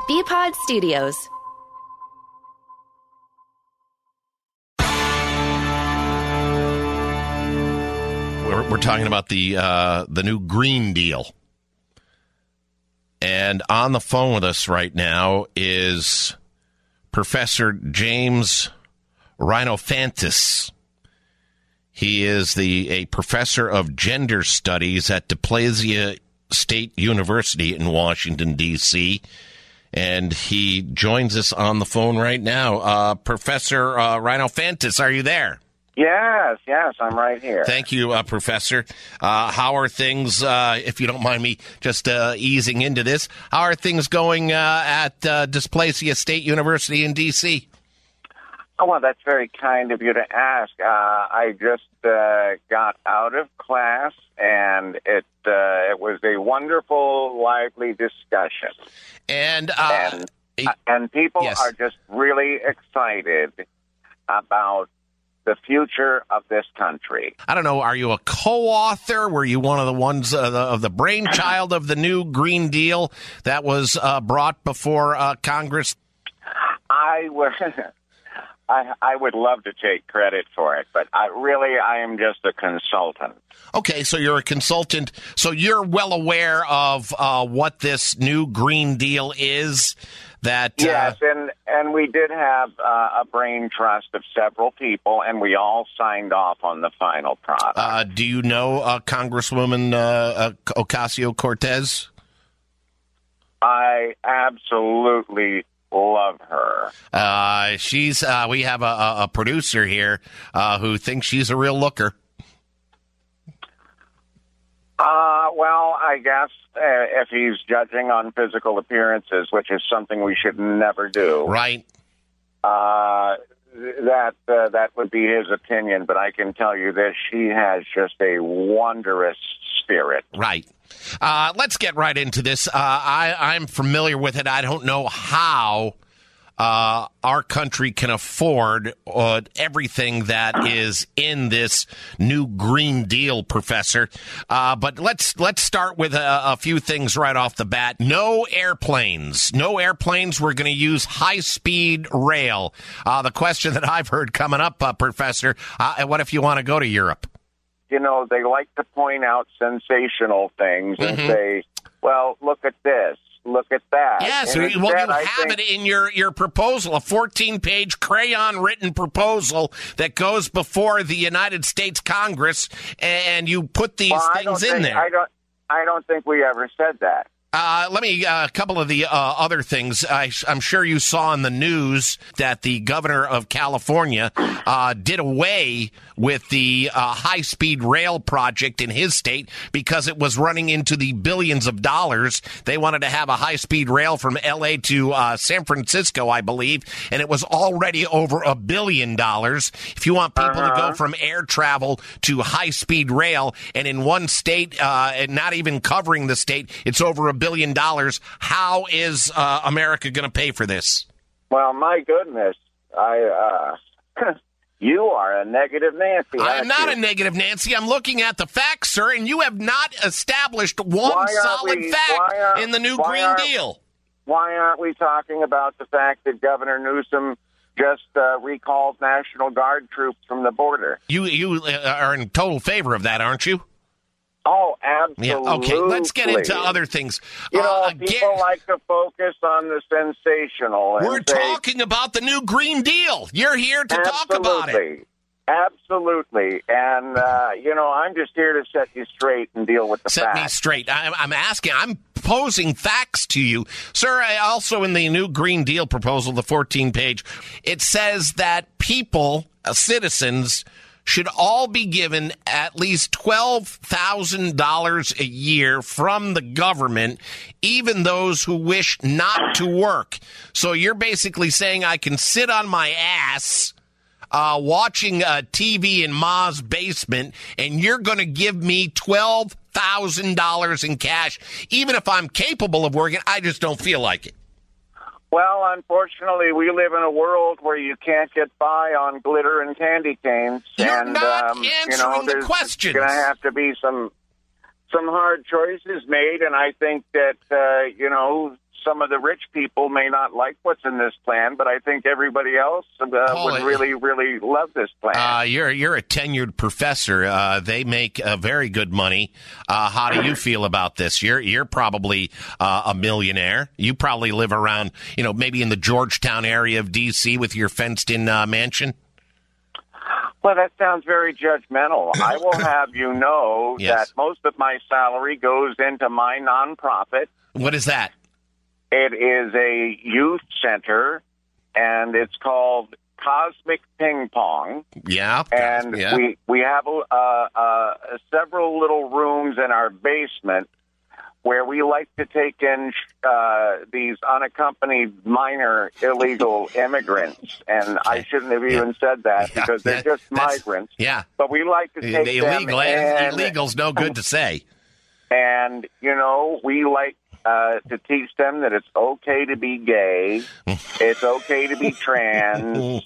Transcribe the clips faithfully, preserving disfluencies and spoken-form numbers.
B-Pod Studios. We're, we're talking about the uh, the new Green Deal. And on the phone with us right now is Professor James Rhinofantis. He is the a professor of gender studies at DePlasia State University in Washington, D C, and he joins us on the phone right now. Uh, Professor uh, Rhinofantis, are you there? Yes, yes, I'm right here. Thank you, uh, Professor. Uh, how are things, uh, if you don't mind me just uh, easing into this, how are things going uh, at uh, DePlasia State University in D C? Oh, well, that's very kind of you to ask. Uh, I just uh, got out of class, and it uh, it was a wonderful, lively discussion. And uh, and, uh, and people yes. are just really excited about the future of this country. I don't know, are you a co-author? Were you one of the ones uh, the, of the brainchild of the new Green Deal that was uh, brought before uh, Congress? I was... I, I would love to take credit for it, but I, really I am just a consultant. Okay, so you're a consultant. So you're well aware of uh, what this new Green Deal is? That uh, Yes, and, and we did have uh, a brain trust of several people, and we all signed off on the final product. Uh, do you know uh, Congresswoman uh, uh, Ocasio-Cortez? I absolutely love her. Uh, she's. Uh, we have a, a producer here uh, who thinks she's a real looker. Uh, well, I guess uh, if he's judging on physical appearances, which is something we should never do, right? Uh, that uh, that would be his opinion. But I can tell you this: she has just a wondrous spirit. Right. Uh, let's get right into this. Uh, I, I'm familiar with it. I don't know how uh, our country can afford uh, everything that is in this new Green Deal, Professor. Uh, but let's let's start with a, a few things right off the bat. No airplanes. No airplanes. We're going to use high-speed rail. Uh, the question that I've heard coming up, uh, Professor, uh, what if you want to go to Europe? You know, they like to point out sensational things and Mm-hmm. say, well, look at this, look at that. Yes, And well, you instead, I have think, it in your, your proposal, a fourteen-page crayon-written proposal that goes before the United States Congress, and you put these well, I things don't in think, there. I don't, I don't think we ever said that. Uh, let me, uh, a couple of the uh, other things. I, I'm sure you saw in the news that the governor of California uh, did away with the uh, high-speed rail project in his state because it was running into the billions of dollars. They wanted to have a high-speed rail from L A to uh, San Francisco, I believe, and it was already over a billion dollars. If you want people uh-huh. to go from air travel to high-speed rail, and in one state, uh, and not even covering the state, it's over a billion dollars. How is uh, America going to pay for this? Well, my goodness, I uh, you are a negative Nancy. I'm not you? a negative Nancy. I'm looking at the facts, sir, and you have not established one Why aren't solid we- fact why aren't- in the new why Green aren't- Deal. Why aren't we talking about the fact that Governor Newsom just uh, recalled National Guard troops from the border? You you uh, are in total favor of that, aren't you? Oh, absolutely. Yeah. Okay. Let's get into other things. You know, Uh, people again, like to focus on the sensational. And we're say, talking about the new Green Deal. You're here to talk about it. Absolutely. Absolutely. And, uh, you know, I'm just here to set you straight and deal with the Set me facts. straight. I, I'm asking, I'm posing facts to you. Sir, I also in the new Green Deal proposal, the fourteen page, it says that people, uh, citizens, should all be given at least twelve thousand dollars a year from the government, even those who wish not to work. So you're basically saying I can sit on my ass Uh, watching uh, T V in Ma's basement, and you're going to give me twelve thousand dollars in cash, even if I'm capable of working. I just don't feel like it. Well, unfortunately, we live in a world where you can't get by on glitter and candy canes. You're and, not um, answering you know, the there's questions. going to have to be some some hard choices made, and I think that, uh, you know, some of the rich people may not like what's in this plan, but I think everybody else uh, Paul, would really, really love this plan. Uh, you're you're a tenured professor. Uh, they make uh, very good money. Uh, how do you feel about this? You're you're probably uh, a millionaire. You probably live around, you know, maybe in the Georgetown area of D C with your fenced-in uh, mansion. Well, that sounds very judgmental. I will have you know Yes. that most of my salary goes into my nonprofit. What is that? It is a youth center, and it's called Cosmic Ping Pong. Yeah, And yeah. we, we have uh, uh, several little rooms in our basement where we like to take in uh, these unaccompanied minor illegal immigrants. And I shouldn't have even said that Yeah, because they're yeah, just that's- migrants. Yeah, But we like to take the them illegal in. illegal's no good to say. And, you know, we like uh, to teach them that it's okay to be gay. It's okay to be trans.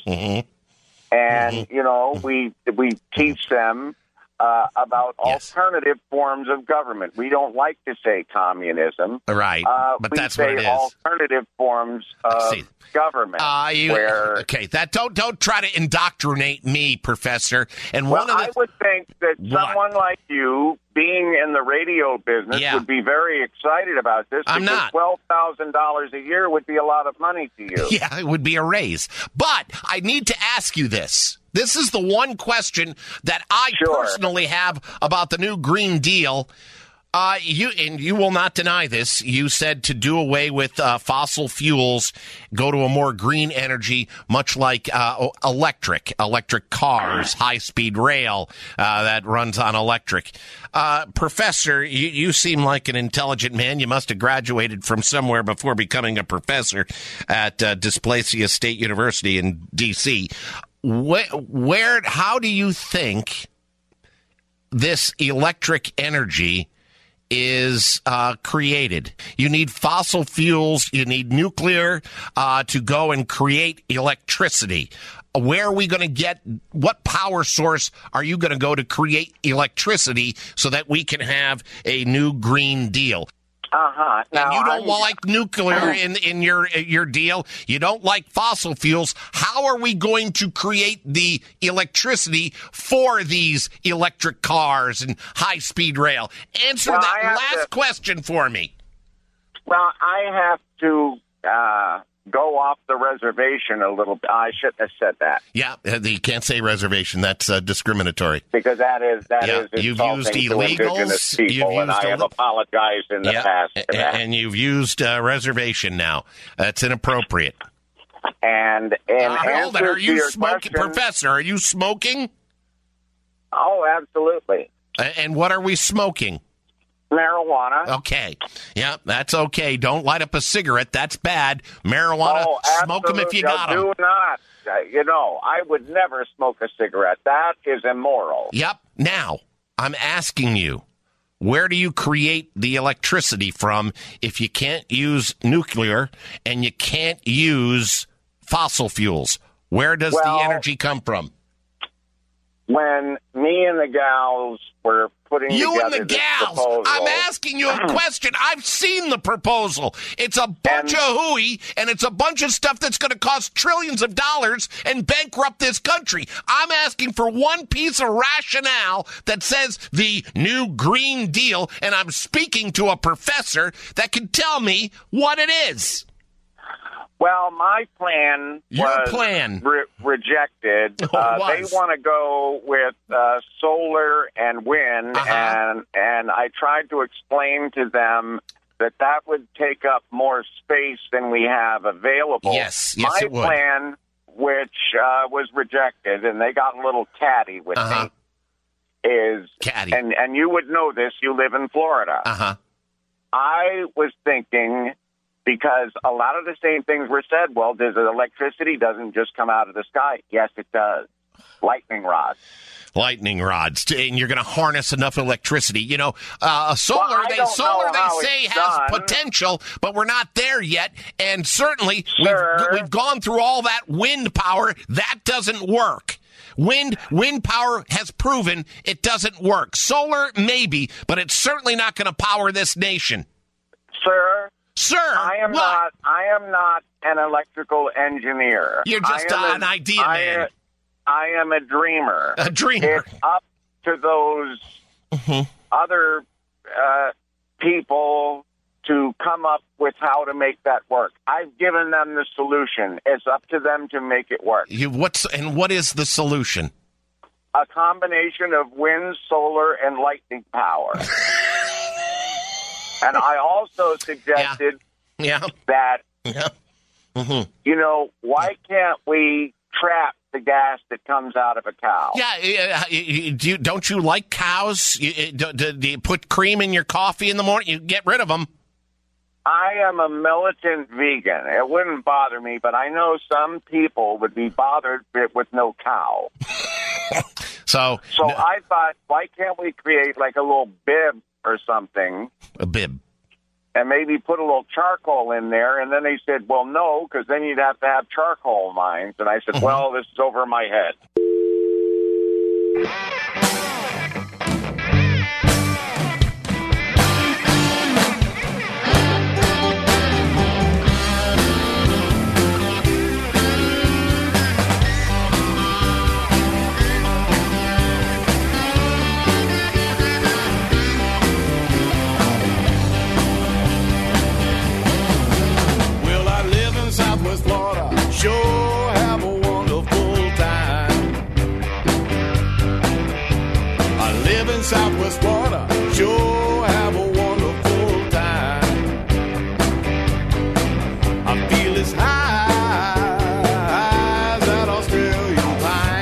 And, you know, we we teach them uh, about Yes. alternative forms of government. We don't like to say communism. Right, Uh, but we that's say what it is. alternative forms of See. government. Uh, you, where, okay, that don't don't try to indoctrinate me, Professor. And well, one of the I would think that What? someone like you, being in the radio business, Yeah. would be very excited about this. I'm because not. twelve thousand dollars a year would be a lot of money to you. Yeah, it would be a raise. But I need to ask you this. This is the one question that I Sure. personally have about the new Green Deal. Uh, you and you will not deny this. You said to do away with uh, fossil fuels, go to a more green energy, much like uh, electric, electric cars, high-speed rail uh, that runs on electric. Uh, Professor, you, you seem like an intelligent man. You must have graduated from somewhere before becoming a professor at uh, Dysplasia State University in D C. Where, where, how do you think this electric energy is uh, created? You need fossil fuels, you need nuclear uh, to go and create electricity. Where are we going to get, what power source are you going to go to create electricity so that we can have a new Green Deal? Uh-huh. Now, And you don't I'm- like nuclear in, in your your deal. You don't like fossil fuels. How are we going to create the electricity for these electric cars and high-speed rail? Answer Well, that I have last to- question for me. Well, I have to uh, go off the reservation a little bit. I shouldn't have said that Yeah, uh, you can't say reservation. That's uh, discriminatory. because that is that Yeah, is you've insulting used to illegals, indigenous you've people, and used I have illi- apologized in the Yeah, past for a- that. and you've used uh, reservation now. That's inappropriate. And in Uh, hold it. answer Are to you your smoking, question- Professor? Are you smoking? Oh, absolutely. A- And what are we smoking? Marijuana. Okay. Yeah, that's okay. Don't light up a cigarette. That's bad. Marijuana, Oh, smoke them if you absolutely. got No, them. Do not. Uh, you know, I would never smoke a cigarette. That is immoral. Yep. Now, I'm asking you, where do you create the electricity from if you can't use nuclear and you can't use fossil fuels? Where does Well- the energy come from? When me and the gals were putting You and together the this gals. proposal, I'm asking you a question. I've seen the proposal. It's a bunch And- of hooey, and it's a bunch of stuff that's going to cost trillions of dollars and bankrupt this country. I'm asking for one piece of rationale that says the new Green Deal, and I'm speaking to a professor that can tell me what it is. Well, my plan Your was plan. Re- rejected. Oh, uh, it they was. want to go with uh, solar and wind, Uh-huh. and and I tried to explain to them that that would take up more space than we have available. Yes, yes, my it would. plan, which uh, was rejected, and they got a little catty with Uh-huh. me, is Catty. and and you would know this. You live in Florida. Uh-huh. I was thinking, because a lot of the same things were said. Well, does electricity doesn't just come out of the sky? Yes, it does. Lightning rods. Lightning rods, to- and you're going to harness enough electricity. You know, uh, solar. Well, I they don't solar know they how say it's has done. potential, but we're not there yet. And certainly, Sure. we've we've gone through all that wind power. That doesn't work. Wind wind power has proven it doesn't work. Solar maybe, but it's certainly not going to power this nation. Sir, Sir, I am what? not. I am not an electrical engineer. You're just I am an a, idea I, man. I am a dreamer. A dreamer. It's up to those Mm-hmm. other uh, people to come up with how to make that work. I've given them the solution. It's up to them to make it work. You, what's and what is the solution? A combination of wind, solar, and lightning power. And I also suggested Yeah. that, Yeah. Mm-hmm. you know, why can't we trap the gas that comes out of a cow? Yeah. Uh, you, you, do you, don't you like cows? You, do, do, do you put cream in your coffee in the morning? You get rid of them. I am a militant vegan. It wouldn't bother me, but I know some people would be bothered with no cow. So, So no, I thought, why can't we create like a little bib or something a bib. and maybe put a little charcoal in there? And then they said, well, no, because then you'd have to have charcoal mines. And I said, Mm-hmm. well, this is over my head. Well, I live in Southwest Florida. Sure have a wonderful time. I live in Southwest Florida. Sure have a wonderful time. I feel as high as that Australian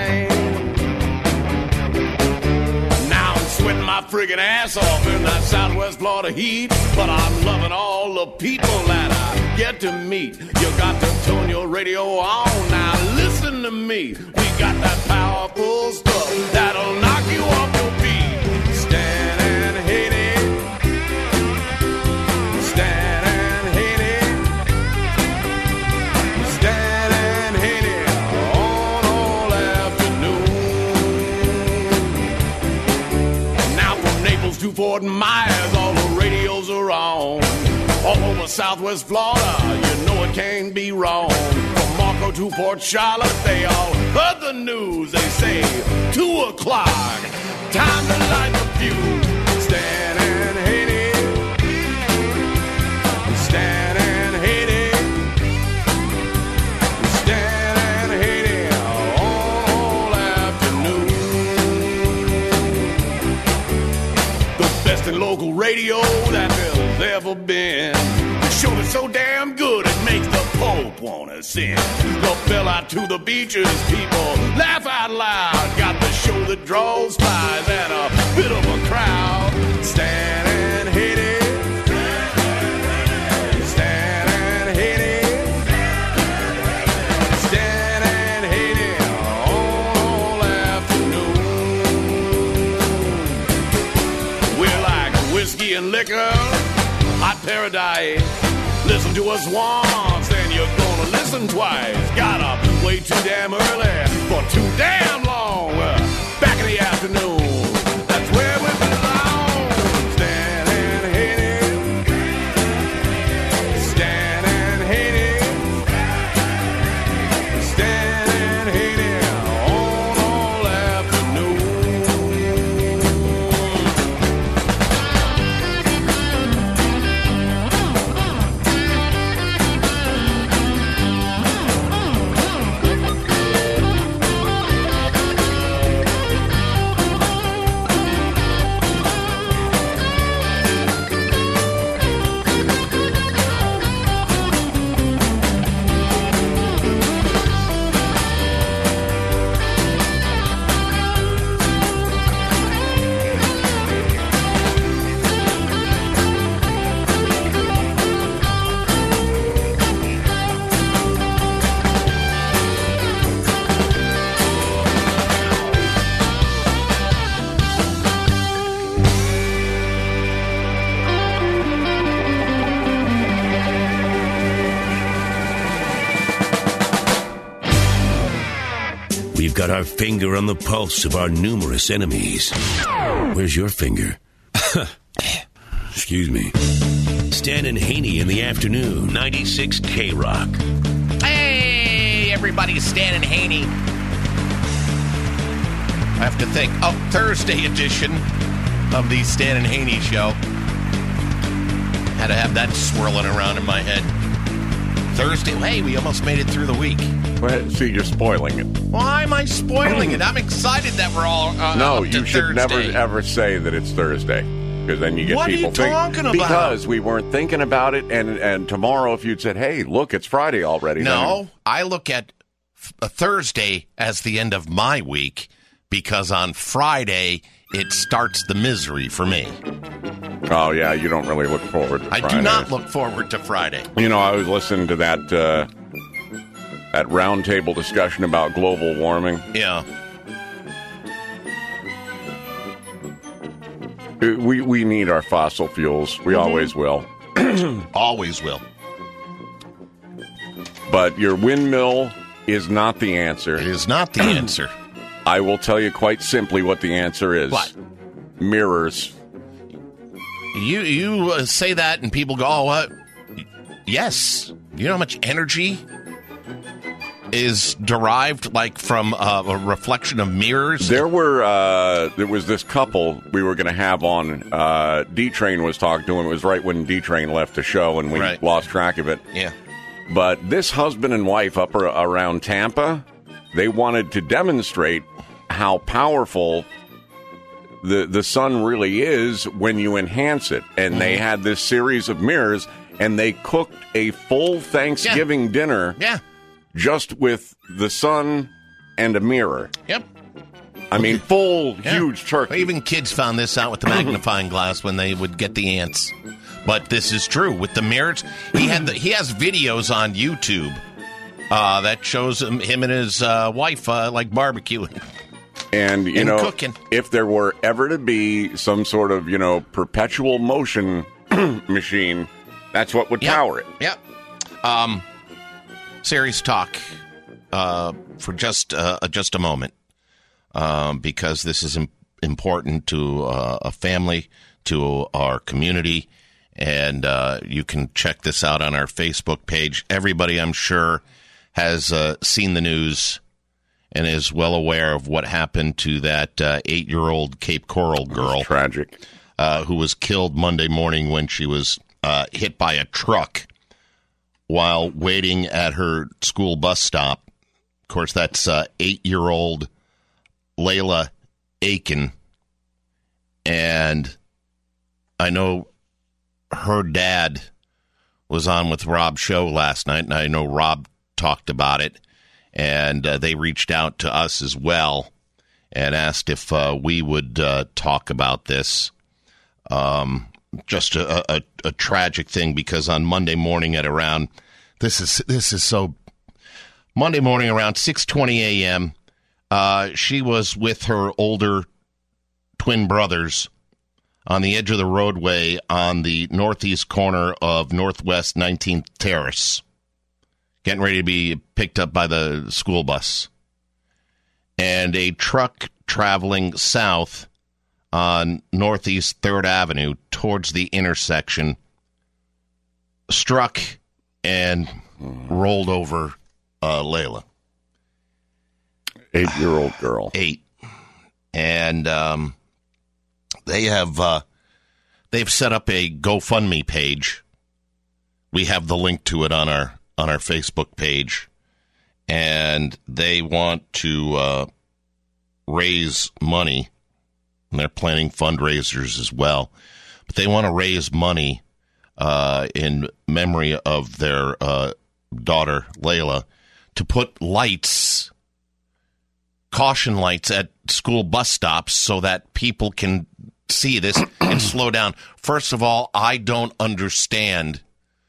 pine. Now I'm sweating my friggin' ass off in that Southwest Florida heat, but I'm loving all the people that I get to meet. You got to turn your radio on now. Listen to me. We got that powerful stuff that'll knock you off your feet. Stand and hit it. Stand and hit it. Stand and hit it on all afternoon. Now from Naples to Fort Myers, all the radios are on. All over Southwest Florida, you know it can't be wrong. From Marco to Port Charlotte, they all heard the news. They say, two o'clock, time to light the fuse. Stand and hit it. Stand and hit it. Stand and hit it all afternoon. The best in local radio that there's ever been. The show is so damn good it makes the Pope wanna sing. The fella to the beaches, people laugh out loud. Got the show that draws spies and a bit of a crowd. Stand and hit it. Stand and hit it. Stand and hit it all afternoon. We're like whiskey and liquor, hot paradise. Listen to us once, then you're gonna listen twice. Got up way too damn early for too damn long. Uh, back in the afternoon, that's where we belong. Stand and hit it. Stand and hit it. Stand and hit it on all afternoon. We've got our finger on the pulse of our numerous enemies. Where's your finger? Excuse me. Stan and Haney in the afternoon. ninety-six K Rock. Hey, everybody, Stan and Haney. I have to think. Oh, Thursday edition of the Stan and Haney show. Had to have that swirling around in my head. Thursday. Hey, we almost made it through the week. Well, see, you're spoiling it. Why am I spoiling it? I'm excited that we're all uh, No, up to you should Thursday. never, ever say that it's Thursday. Because then you get What are people you think- talking about? Because we weren't thinking about it, and, and tomorrow if you'd said, hey, look, it's Friday already. No, then I look at f- a Thursday as the end of my week because on Friday it starts the misery for me. Oh, yeah, you don't really look forward to I Friday. do not look forward to Friday. You know, I was listening to that uh, that roundtable discussion about global warming. Yeah. We we need our fossil fuels. We Mm-hmm. always will. Always will. But your windmill is not the answer. It is not the answer. I will tell you quite simply what the answer is. What? Mirrors. You you uh, say that and people go, oh, what? Yes. You know how much energy is derived like from uh, a reflection of mirrors? There were uh, there was this couple we were going to have on. Uh, D-Train was talking to him. It was right when D-Train left the show and we Right. lost track of it. Yeah. But this husband and wife up ar- around Tampa, they wanted to demonstrate how powerful the the sun really is when you enhance it. And Mm-hmm. they had this series of mirrors, and they cooked a full Thanksgiving dinner Yeah. just with the sun and a mirror. Yep. I mean, full, Yeah. huge turkey. Even kids found this out with the magnifying glass when they would get the ants. But this is true with the mirrors. He had the, he has videos on YouTube uh, that shows him, him and his uh, wife uh, like barbecuing. And, you and know, cooking. if there were ever to be some sort of, you know, perpetual motion machine, that's what would Yep. power it. Yep. Um, serious talk uh, for just uh, just a moment, um, because this is im- important to uh, a family, to our community, and uh, you can check this out on our Facebook page. Everybody, I'm sure, has uh, seen the news and is well aware of what happened to that uh, eight-year-old Cape Coral girl. Tragic. Uh, who was killed Monday morning when she was uh, hit by a truck while waiting at her school bus stop. Of course, that's uh, eight-year-old Layla Aiken. And I know her dad was on with Rob's show last night, and I know Rob talked about it. And uh, they reached out to us as well and asked if uh, we would uh, talk about this. Um, just a, a, a tragic thing, because on Monday morning at around this is this is so Monday morning around six twenty a.m. Uh, she was with her older twin brothers on the edge of the roadway on the northeast corner of Northwest nineteenth Terrace, getting ready to be picked up by the school bus. And a truck traveling south on Northeast third Avenue towards the intersection struck and rolled over uh, Layla. Eight-year-old girl. Eight. And um, they have uh, they've set up a GoFundMe page. We have the link to it on our on our Facebook page, and they want to uh, raise money. And they're planning fundraisers as well, but they want to raise money uh, in memory of their uh, daughter Layla to put lights, caution lights at school bus stops so that people can see this and slow down. First of all, I don't understand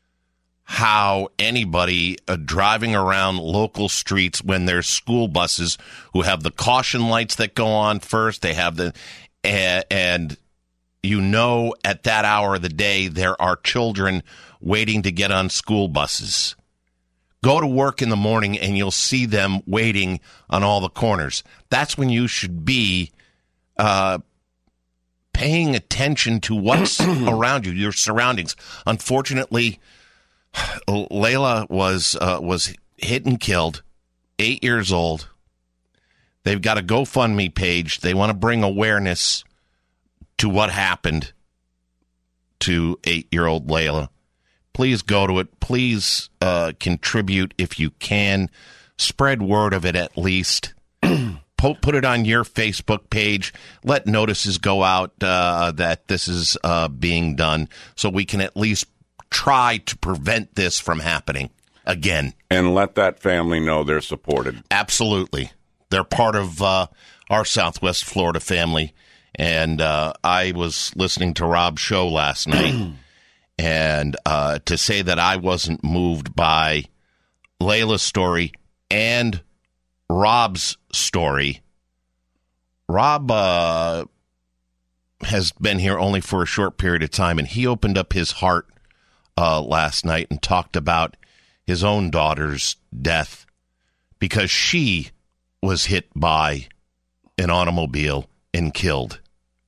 how anybody uh, driving around local streets when there's school buses who have the caution lights that go on first, they have the, and, and you know at that hour of the day there are children waiting to get on school buses. Go to work in the morning and you'll see them waiting on all the corners. That's when you should be uh, paying attention to what's around you, your surroundings. Unfortunately, Layla was uh, was hit and killed, eight years old. They've got a GoFundMe page. They want to bring awareness to what happened to eight-year-old Layla. Please go to it. Please uh, contribute if you can. Spread word of it at least. Put it on your Facebook page. Let notices go out uh, that this is uh, being done so we can at least try to prevent this from happening again. And let that family know they're supported. Absolutely. They're part of uh, our Southwest Florida family. And uh, I was listening to Rob's show last night. And uh, to say that I wasn't moved by Layla's story and Rob's story. Rob uh, has been here only for a short period of time, and he opened up his heart uh, last night and talked about his own daughter's death because she was hit by an automobile and killed.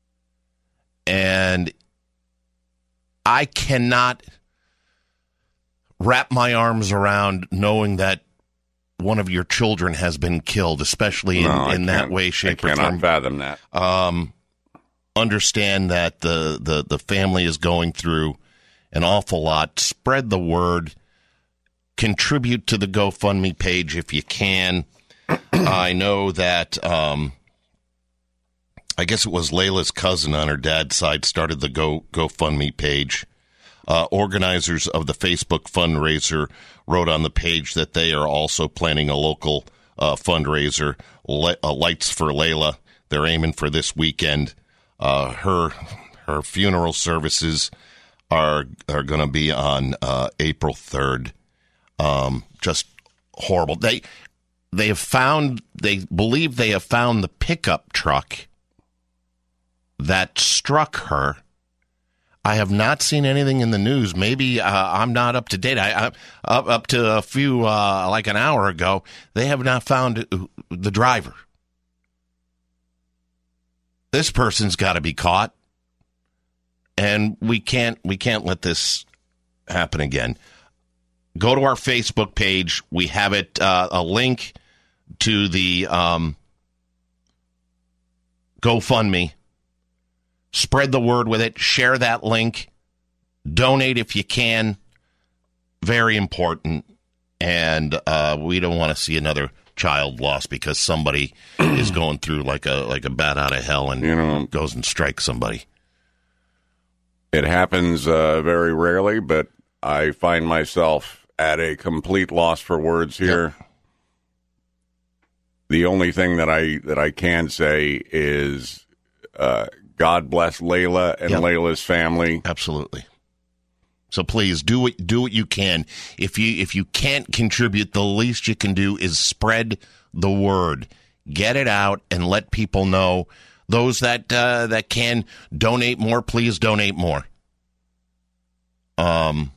And I cannot wrap my arms around knowing that one of your children has been killed, especially in, no, in that way, shape, I or form. I cannot fathom that. Um, understand that the, the, the family is going through an awful lot. Spread the word. Contribute to the GoFundMe page if you can. I know that, um, I guess it was Layla's cousin on her dad's side started the Go GoFundMe page. Uh, organizers of the Facebook fundraiser wrote on the page that they are also planning a local uh, fundraiser, Le- uh, Lights for Layla. They're aiming for this weekend. Uh, her her funeral services are are going to be on uh, April third. Um, just horrible. They they have found they believe they have found the pickup truck that struck her. I have not seen anything in the news. Maybe uh, I'm not up to date. I, I up up to a few uh, like an hour ago, they have not found the driver. This person's got to be caught, and we can't we can't let this happen again. Go to our Facebook page. We have it uh, a link to the um, GoFundMe. Spread the word with it. Share that link. Donate if you can. Very important. And uh, we don't want to see another child lost because somebody is going through like a like a bat out of hell and you know, goes and strikes somebody. It happens uh, very rarely, but I find myself at a complete loss for words here. Yep. The only thing that I that I can say is uh, God bless Layla and yep. Layla's family. Absolutely. So please do what do what you can. If you if you can't contribute, the least you can do is spread the word. Get it out and let people know. Those that uh, that can donate more, please donate more. Um,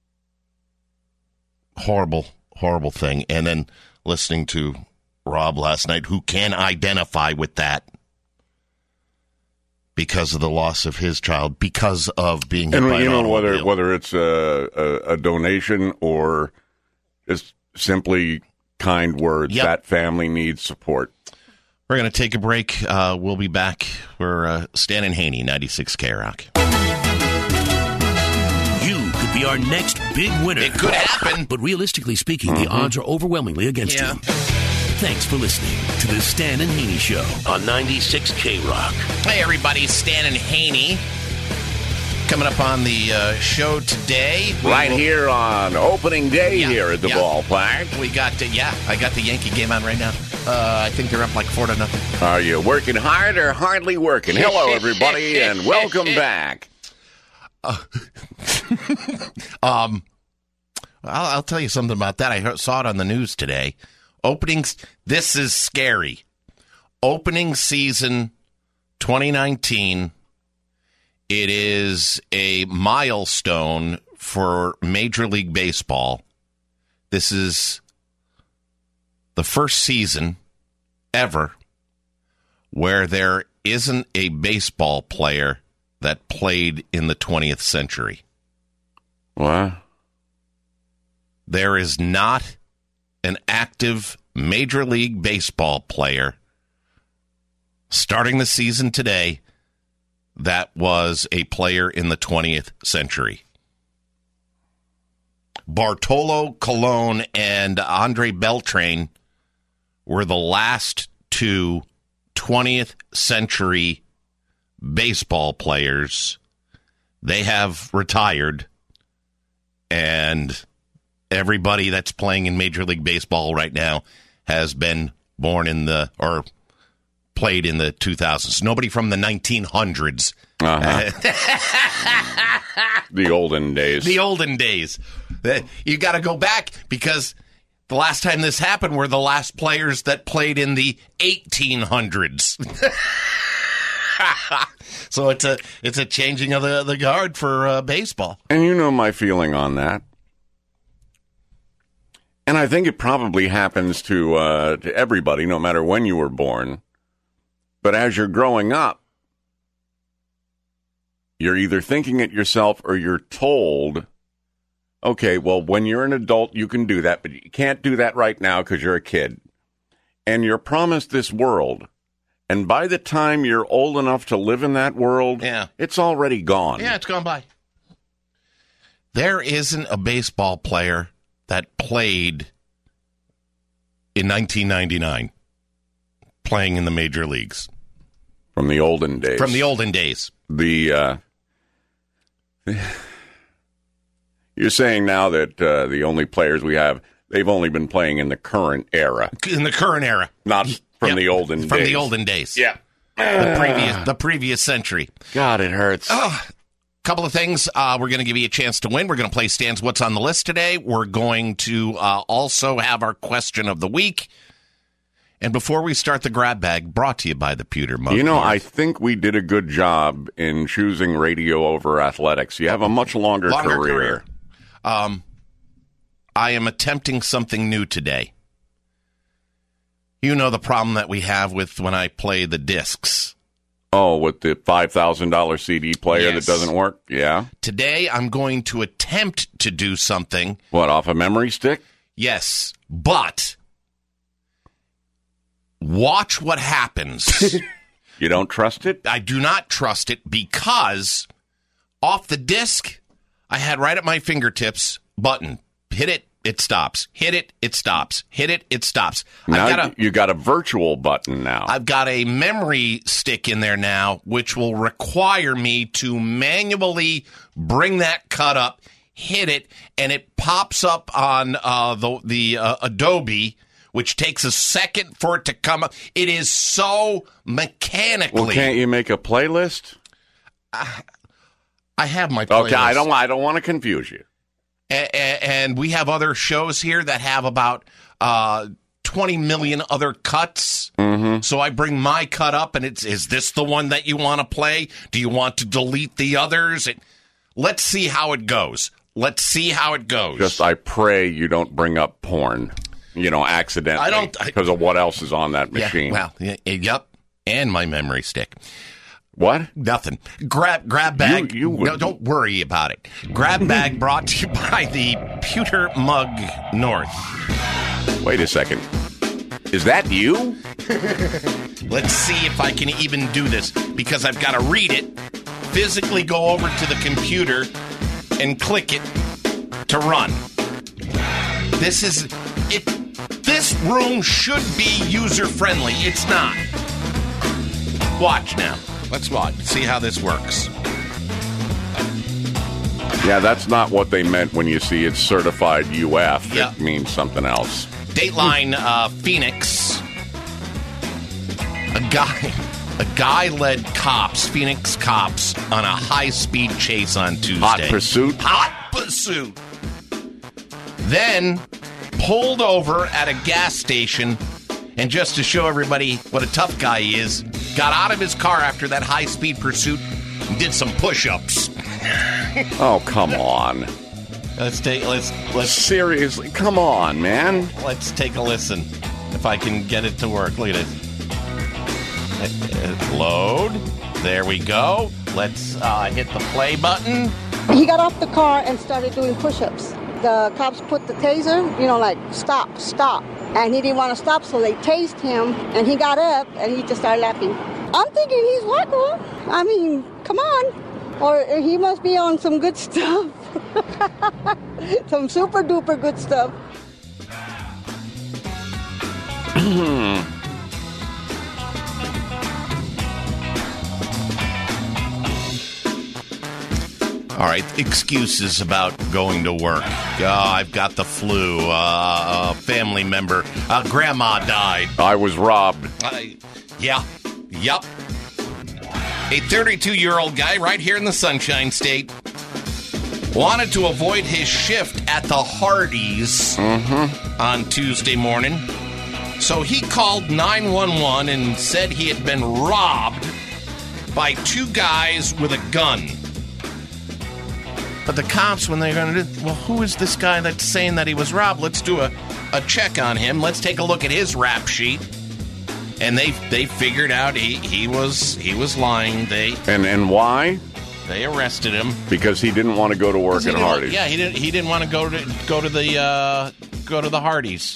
horrible, horrible thing. And then listening to Rob last night, who can identify with that. Because of the loss of his child, because of being hit and by you an know automobile. whether whether it's a, a, a donation or just simply kind words, yep. that family needs support. We're going to take a break. Uh, we'll be back. We're uh, Stan and Haney, ninety-six K Rock. You could be our next big winner. It could happen, but realistically speaking, mm-hmm. the odds are overwhelmingly against yeah. you. Thanks for listening to the Stan and Haney Show on ninety-six K Rock. Hey, everybody. Stan and Haney coming up on the uh, show today. Right will... here on opening day yeah, here at the yeah. ballpark. We got, uh, yeah, I got the Yankee game on right now. Uh, I think they're up like four to nothing. Are you working hard or hardly working? Hello, everybody, and welcome back. Uh, um, I'll, I'll tell you something about that. I heard, saw it on the news today. Openings, this is scary. Opening season twenty nineteen. It is a milestone for Major League Baseball. This is the first season ever where there isn't a baseball player that played in the twentieth century. What? There is not an active Major League Baseball player starting the season today that was a player in the twentieth century. Bartolo Colon and Andre Beltran were the last two twentieth century baseball players. They have retired, and everybody that's playing in Major League Baseball right now has been born in the, or played in the two thousands. Nobody from the nineteen hundreds. Uh-huh. The olden days. The olden days. You got to go back, because the last time this happened were the last players that played in the eighteen hundreds. So it's a it's a changing of the, the guard for uh, baseball. And you know my feeling on that. And I think it probably happens to uh, to everybody, no matter when you were born. But as you're growing up, you're either thinking it yourself or you're told, okay, well, when you're an adult, you can do that, but you can't do that right now because you're a kid. And you're promised this world. And by the time you're old enough to live in that world, yeah. it's already gone. Yeah, it's gone by. There isn't a baseball player that played in nineteen ninety-nine playing in the major leagues. From the olden days. From the olden days. The, uh, you're saying now that uh, the only players we have, they've only been playing in the current era. In the current era. Not from yep. the olden from days. From the olden days. Yeah. The previous, the previous century. God, it hurts. Oh, couple of things. Uh, we're going to give you a chance to win. We're going to play Stan's What's on the List today. We're going to uh, also have our question of the week. And before we start the grab bag, brought to you by the Pewter Mug. You know, North. I think we did a good job in choosing radio over athletics. You have a much longer, longer career. career. Um, I am attempting something new today. You know the problem that we have with when I play the discs. Oh, with the five thousand dollars C D player Yes. that doesn't work? Yeah. Today, I'm going to attempt to do something. What, off a memory stick? Yes, but watch what happens. You don't trust it? I do not trust it, because off the disc, I had right at my fingertips, button. Hit it, it stops. Hit it, it stops. Hit it, it stops. Now I've got a, you got a virtual button now. I've got a memory stick in there now, which will require me to manually bring that cut up, hit it, and it pops up on uh, the, the uh, Adobe, which takes a second for it to come up. It is so mechanically. Well, can't you make a playlist? I, I have my playlist. Okay, I don't. I don't want to confuse you. A- a- and we have other shows here that have about uh, twenty million other cuts. Mm-hmm. So I bring my cut up, and it's, is this the one that you want to play? Do you want to delete the others? It, let's see how it goes. Let's see how it goes. Just, I pray you don't bring up porn. You know, accidentally. I don't- I- because of what else is on that machine. Yeah, well, y- yep. And my memory stick. What? Nothing. Grab grab bag. You- you no, wouldn't. don't worry about it. Grab bag brought to you by the Pewter Mug North. Wait a second. Is that you? Let's see if I can even do this, because I've got to read it, physically go over to the computer, and click it to run. This is it. This room should be user friendly. It's not. Watch now. Let's watch. See how this works. Yeah, that's not what they meant when you see it's certified U F. Yeah. It means something else. Dateline uh, Phoenix. A guy, a guy led cops, Phoenix cops, on a high-speed chase on Tuesday. Hot pursuit? Hot pursuit. Then pulled over at a gas station, and just to show everybody what a tough guy he is, got out of his car after that high-speed pursuit and did some push-ups. Oh, come on. Let's take let's let's Seriously, come on, man. let's take a listen. If I can get it to work. Look at it. Uh, uh, Load. There we go. Let's uh, hit the play button. He got off the car and started doing push-ups. The cops put the taser, you know, like, stop, stop. And he didn't want to stop, so they tased him, and he got up, and he just started laughing. I'm thinking he's wacko. I mean, come on. Or he must be on some good stuff. Some super-duper good stuff. All right, excuses about going to work. Oh, I've got the flu. Uh, a family member. Uh, grandma died. I was robbed. Uh, yeah. Yup. A thirty-two-year-old guy right here in the Sunshine State wanted to avoid his shift at the Hardee's mm-hmm. on Tuesday morning. So he called nine one one and said he had been robbed by two guys with a gun. But the cops, when they're going to do, well, who is this guy that's saying that he was robbed? Let's do a, a check on him. Let's take a look at his rap sheet. And they they figured out he, he was he was lying. They and and why? They arrested him because he didn't want to go to work at Hardee's. Yeah, he didn't he didn't want to go to go to the uh, go to the Hardee's.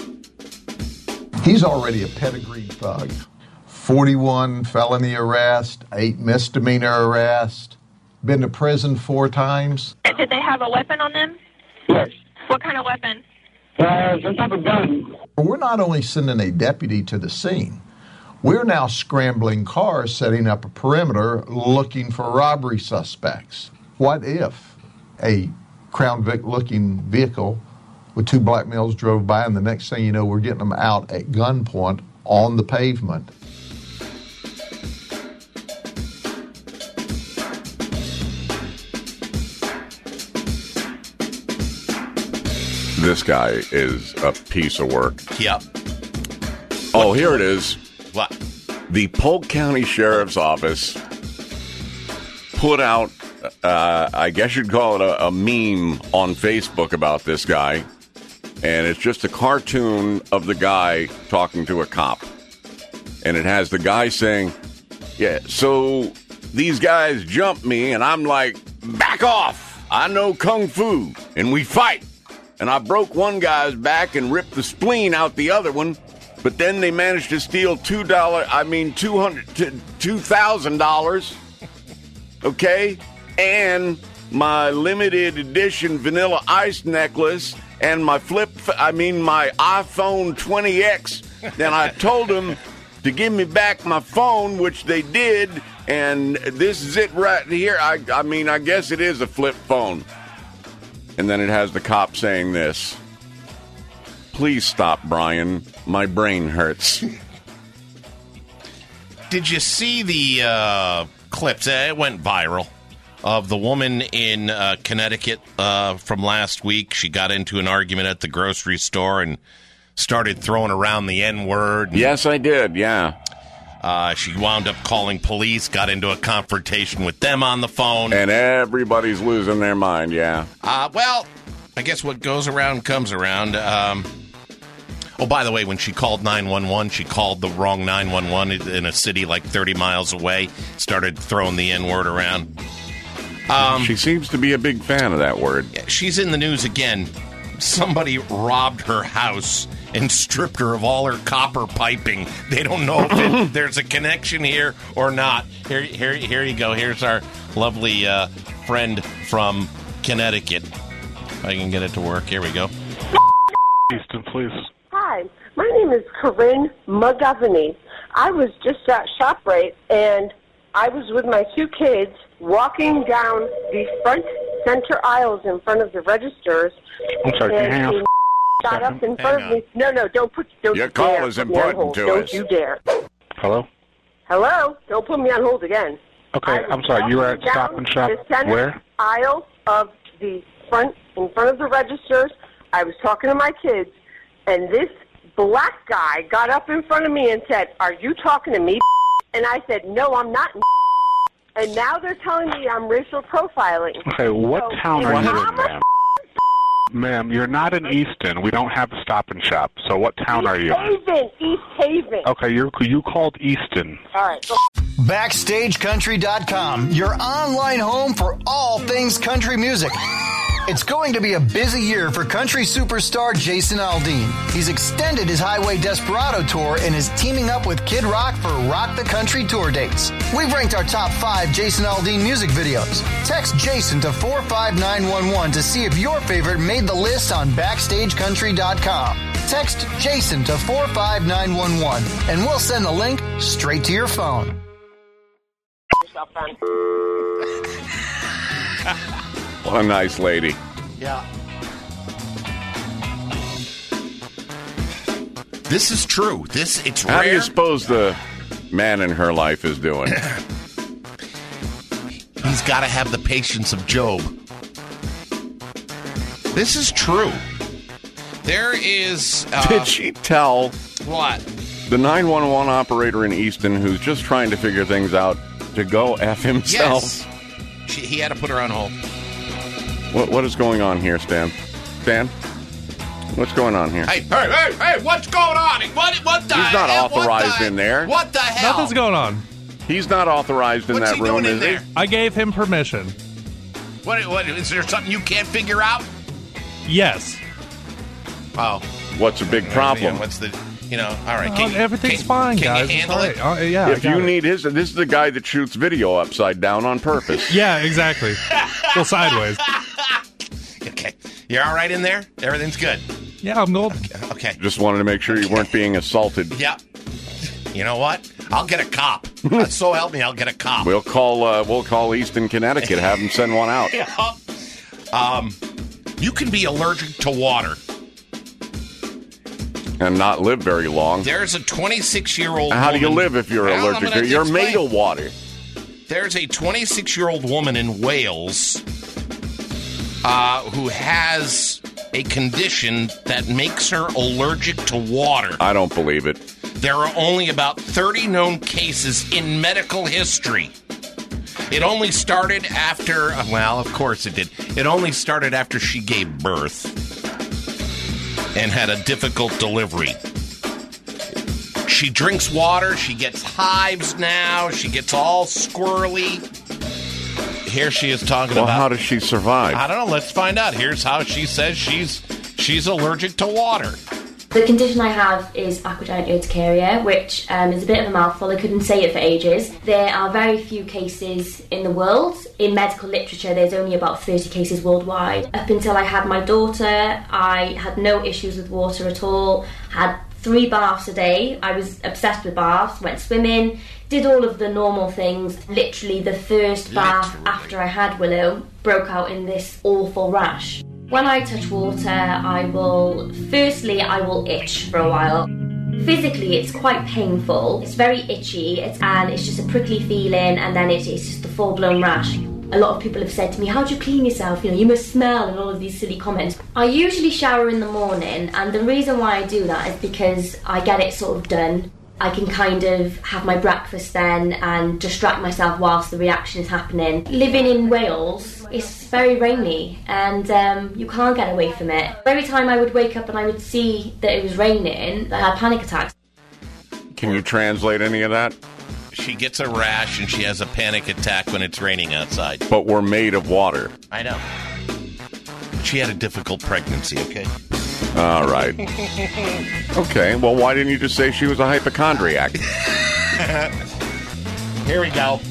He's already a pedigree thug. forty-one felony arrest, eight misdemeanor arrest. Been to prison four times. Did they have a weapon on them? Yes. What kind of weapon? Uh, some type of gun. We're not only sending a deputy to the scene, we're now scrambling cars, setting up a perimeter, looking for robbery suspects. What if a Crown Vic-looking vehicle with two black males drove by, and the next thing you know, we're getting them out at gunpoint on the pavement? This guy is a piece of work. Yep. Oh, here it is. What? The Polk County Sheriff's Office put out, uh, I guess you'd call it a, a meme on Facebook about this guy. And it's just a cartoon of the guy talking to a cop. And it has the guy saying, yeah, so these guys jumped me, and I'm like, back off. I know Kung Fu, and we fight. And I broke one guy's back and ripped the spleen out the other one, but then they managed to steal two dollars. I mean, two hundred, two thousand dollars. Okay, and my limited edition Vanilla Ice necklace and my flip. I mean, my iPhone twenty X. Then I told them to give me back my phone, which they did, and this is it right here. I, I mean, I guess it is a flip phone. And then it has the cop saying this. Please stop, Brian. My brain hurts. Did you see the uh, clips? It went viral of the woman in uh, Connecticut uh, from last week. She got into an argument at the grocery store and started throwing around the N-word. Yes, I did, yeah. Uh, she wound up calling police, got into a confrontation with them on the phone. And everybody's losing their mind, yeah. Uh, well, I guess what goes around comes around. Um, oh, by the way, when she called nine one one, she called the wrong nine one one in a city like thirty miles away, started throwing the N-word around. Um, she seems to be a big fan of that word. She's in the news again. Somebody robbed her house and stripped her of all her copper piping. They don't know if it, there's a connection here or not. Here, here, here you go. Here's our lovely uh, friend from Connecticut. If I can get it to work. Here we go. Easton, please. Hi, my name is Corinne McGovney. I was just at ShopRite, and I was with my two kids walking down the front center aisles in front of the registers. I'm sorry, can you hang up? Got up in front of me. No, no, don't put. Don't Your you call dare is put me on important hold. to don't us. Don't you dare. Hello? Hello? Don't put me on hold again. Okay, I'm sorry. You were at Stop and Shop the center where? Aisle of the front, in front of the registers. I was talking to my kids, and this black guy got up in front of me and said, "Are you talking to me?" And I said, "No, I'm not." And now they're telling me I'm racial profiling. Okay, what so town are you in, ma'am? Ma'am, you're not in Easton. We don't have a Stop and Shop. So what town are you in? East Haven. East Haven. Okay, you're, you called Easton. All right. Go. Backstage Country dot com, your online home for all things country music. It's going to be a busy year for country superstar Jason Aldean. He's extended his Highway Desperado tour and is teaming up with Kid Rock for Rock the Country tour dates. We've ranked our top five Jason Aldean music videos. Text Jason to four five nine one one to see if your favorite made the list on Backstage Country dot com. Text Jason to four five nine one one and we'll send the link straight to your phone. What a nice lady. Yeah. This is true. This it's How rare. do you suppose the man in her life is doing? He's got to have the patience of Job. This is true. There is... Uh, Did she tell what? the nine one one operator in Easton who's just trying to figure things out to go F himself? Yes. She, he had to put her on hold. What What is going on here, Stan? Stan? What's going on here? Hey, hey, hey, hey, what's going on? What, what the He's not hell? authorized What the, in there. What the hell? Nothing's going on. He's not authorized in What's that he room, doing in is he? there? I gave him permission. What, what, is there something you can't figure out? Yes. Oh. What's a big problem? What's the, you know, all right. Oh, Can, everything's can, fine, can guys. you It's handle all it? right. Uh, yeah, I if got you it. need his, this is the guy that shoots video upside down on purpose. Yeah, exactly. Well, sideways. Okay. You're all right in there? Everything's good? Yeah, I'm gold. Okay. Just wanted to make sure you weren't being assaulted. Yeah. You know what? I'll get a cop. So help me, I'll get a cop. We'll call. Uh, we'll call Easton, Connecticut. Have them send one out. Yeah. Um, you can be allergic to water. And not live very long. There's a twenty-six-year-old How woman. do you live if you're Well, allergic? I'm gonna You're explain. made of water. There's a twenty-six-year-old woman in Wales uh, who has a condition that makes her allergic to water. I don't believe it. There are only about thirty known cases in medical history. It only started after, well, of course it did. It only started after she gave birth and had a difficult delivery. She drinks water. She gets hives now. She gets all squirrely. Here she is talking Well, about... how does she survive? I don't know. Let's find out. Here's how she says she's she's allergic to water. The condition I have is aquagenic urticaria, which um, is a bit of a mouthful. I couldn't say it for ages. There are very few cases in the world. In medical literature, there's only about thirty cases worldwide. Up until I had my daughter, I had no issues with water at all. Had three baths a day. I was obsessed with baths, went swimming, did all of the normal things. Literally the first bath Literally. after I had Willow broke out in this awful rash. When I touch water, I will, firstly, I will itch for a while. Physically, it's quite painful. It's very itchy, it's, and it's just a prickly feeling, and then it, it's just a full-blown rash. A lot of people have said to me, how do you clean yourself? You know, you must smell, and all of these silly comments. I usually shower in the morning, and the reason why I do that is because I get it sort of done. I can kind of have my breakfast then and distract myself whilst the reaction is happening. Living in Wales, it's very rainy and um, you can't get away from it. Every time I would wake up and I would see that it was raining, I had panic attacks. Can you translate any of that? She gets a rash and she has a panic attack when it's raining outside. But we're made of water. I know. She had a difficult pregnancy, okay? All right. Okay, well, why didn't you just say she was a hypochondriac? Here we go.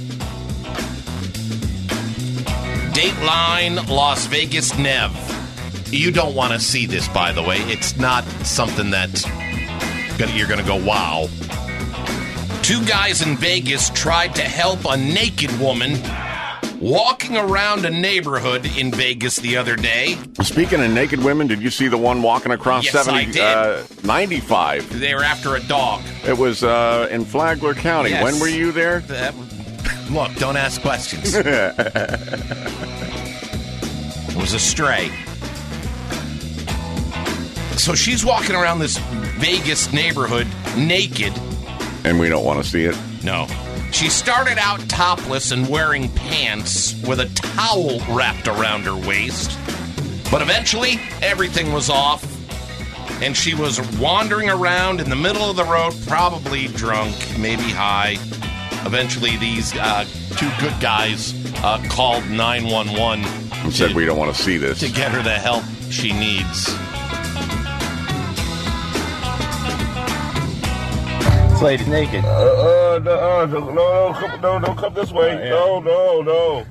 Dateline Las Vegas Nev. You don't want to see this, by the way. It's not something that you're going to go, wow. Two guys in Vegas tried to help a naked woman walking around a neighborhood in Vegas the other day. Speaking of naked women, did you see the one walking across yes, seventy, I did. Uh, ninety-five? They were after a dog. It was uh, in Flagler County. Yes. When were you there? That, look, don't ask questions. It was a stray. So she's walking around this Vegas neighborhood naked. And we don't want to see it? No. She started out topless and wearing pants with a towel wrapped around her waist. But eventually, everything was off, and she was wandering around in the middle of the road, probably drunk, maybe high. Eventually, these uh, two good guys uh, called nine one one and said, "We don't want to see this," to get her the help she needs. This lady's naked. Uh, uh, no, uh, no, no, come, no, don't come this way. Oh, yeah. No, no, no.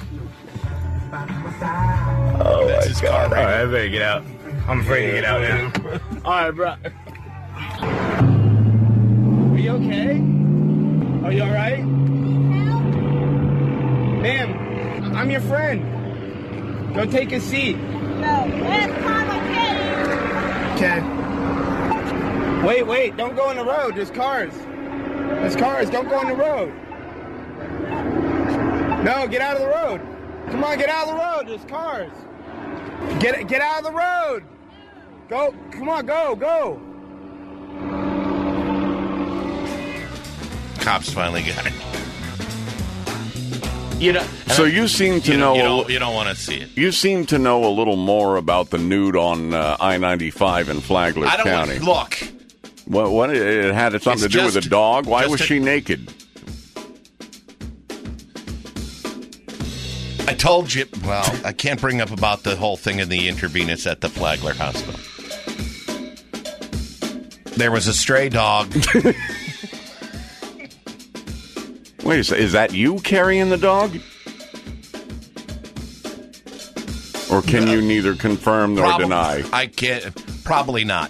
Oh, that's his car. All right, I better get out. I'm afraid to get out now. All right, bro. Are you okay? Are you all right? Ma'am, I'm your friend. Go take a seat. No, let's call my Okay. Wait, wait, don't go on the road. There's cars. There's cars. Don't go on the road. No, get out of the road. Come on, get out of the road. There's cars. Get get out of the road. Go. Come on, go, go. Cops finally got it. You know, so you seem to you know. You don't, you don't want to see it. You seem to know a little more about the nude on uh, I ninety-five in Flagler I don't County. look. What? What? It had something It's to do just- with a dog. Why just was a- she naked? I told you. Well, I can't bring up about the whole thing in the intravenous at the Flagler Hospital. There was a stray dog. Wait a second. Is that you carrying the dog? Or can you neither confirm nor Probably- deny? I can't. Probably not.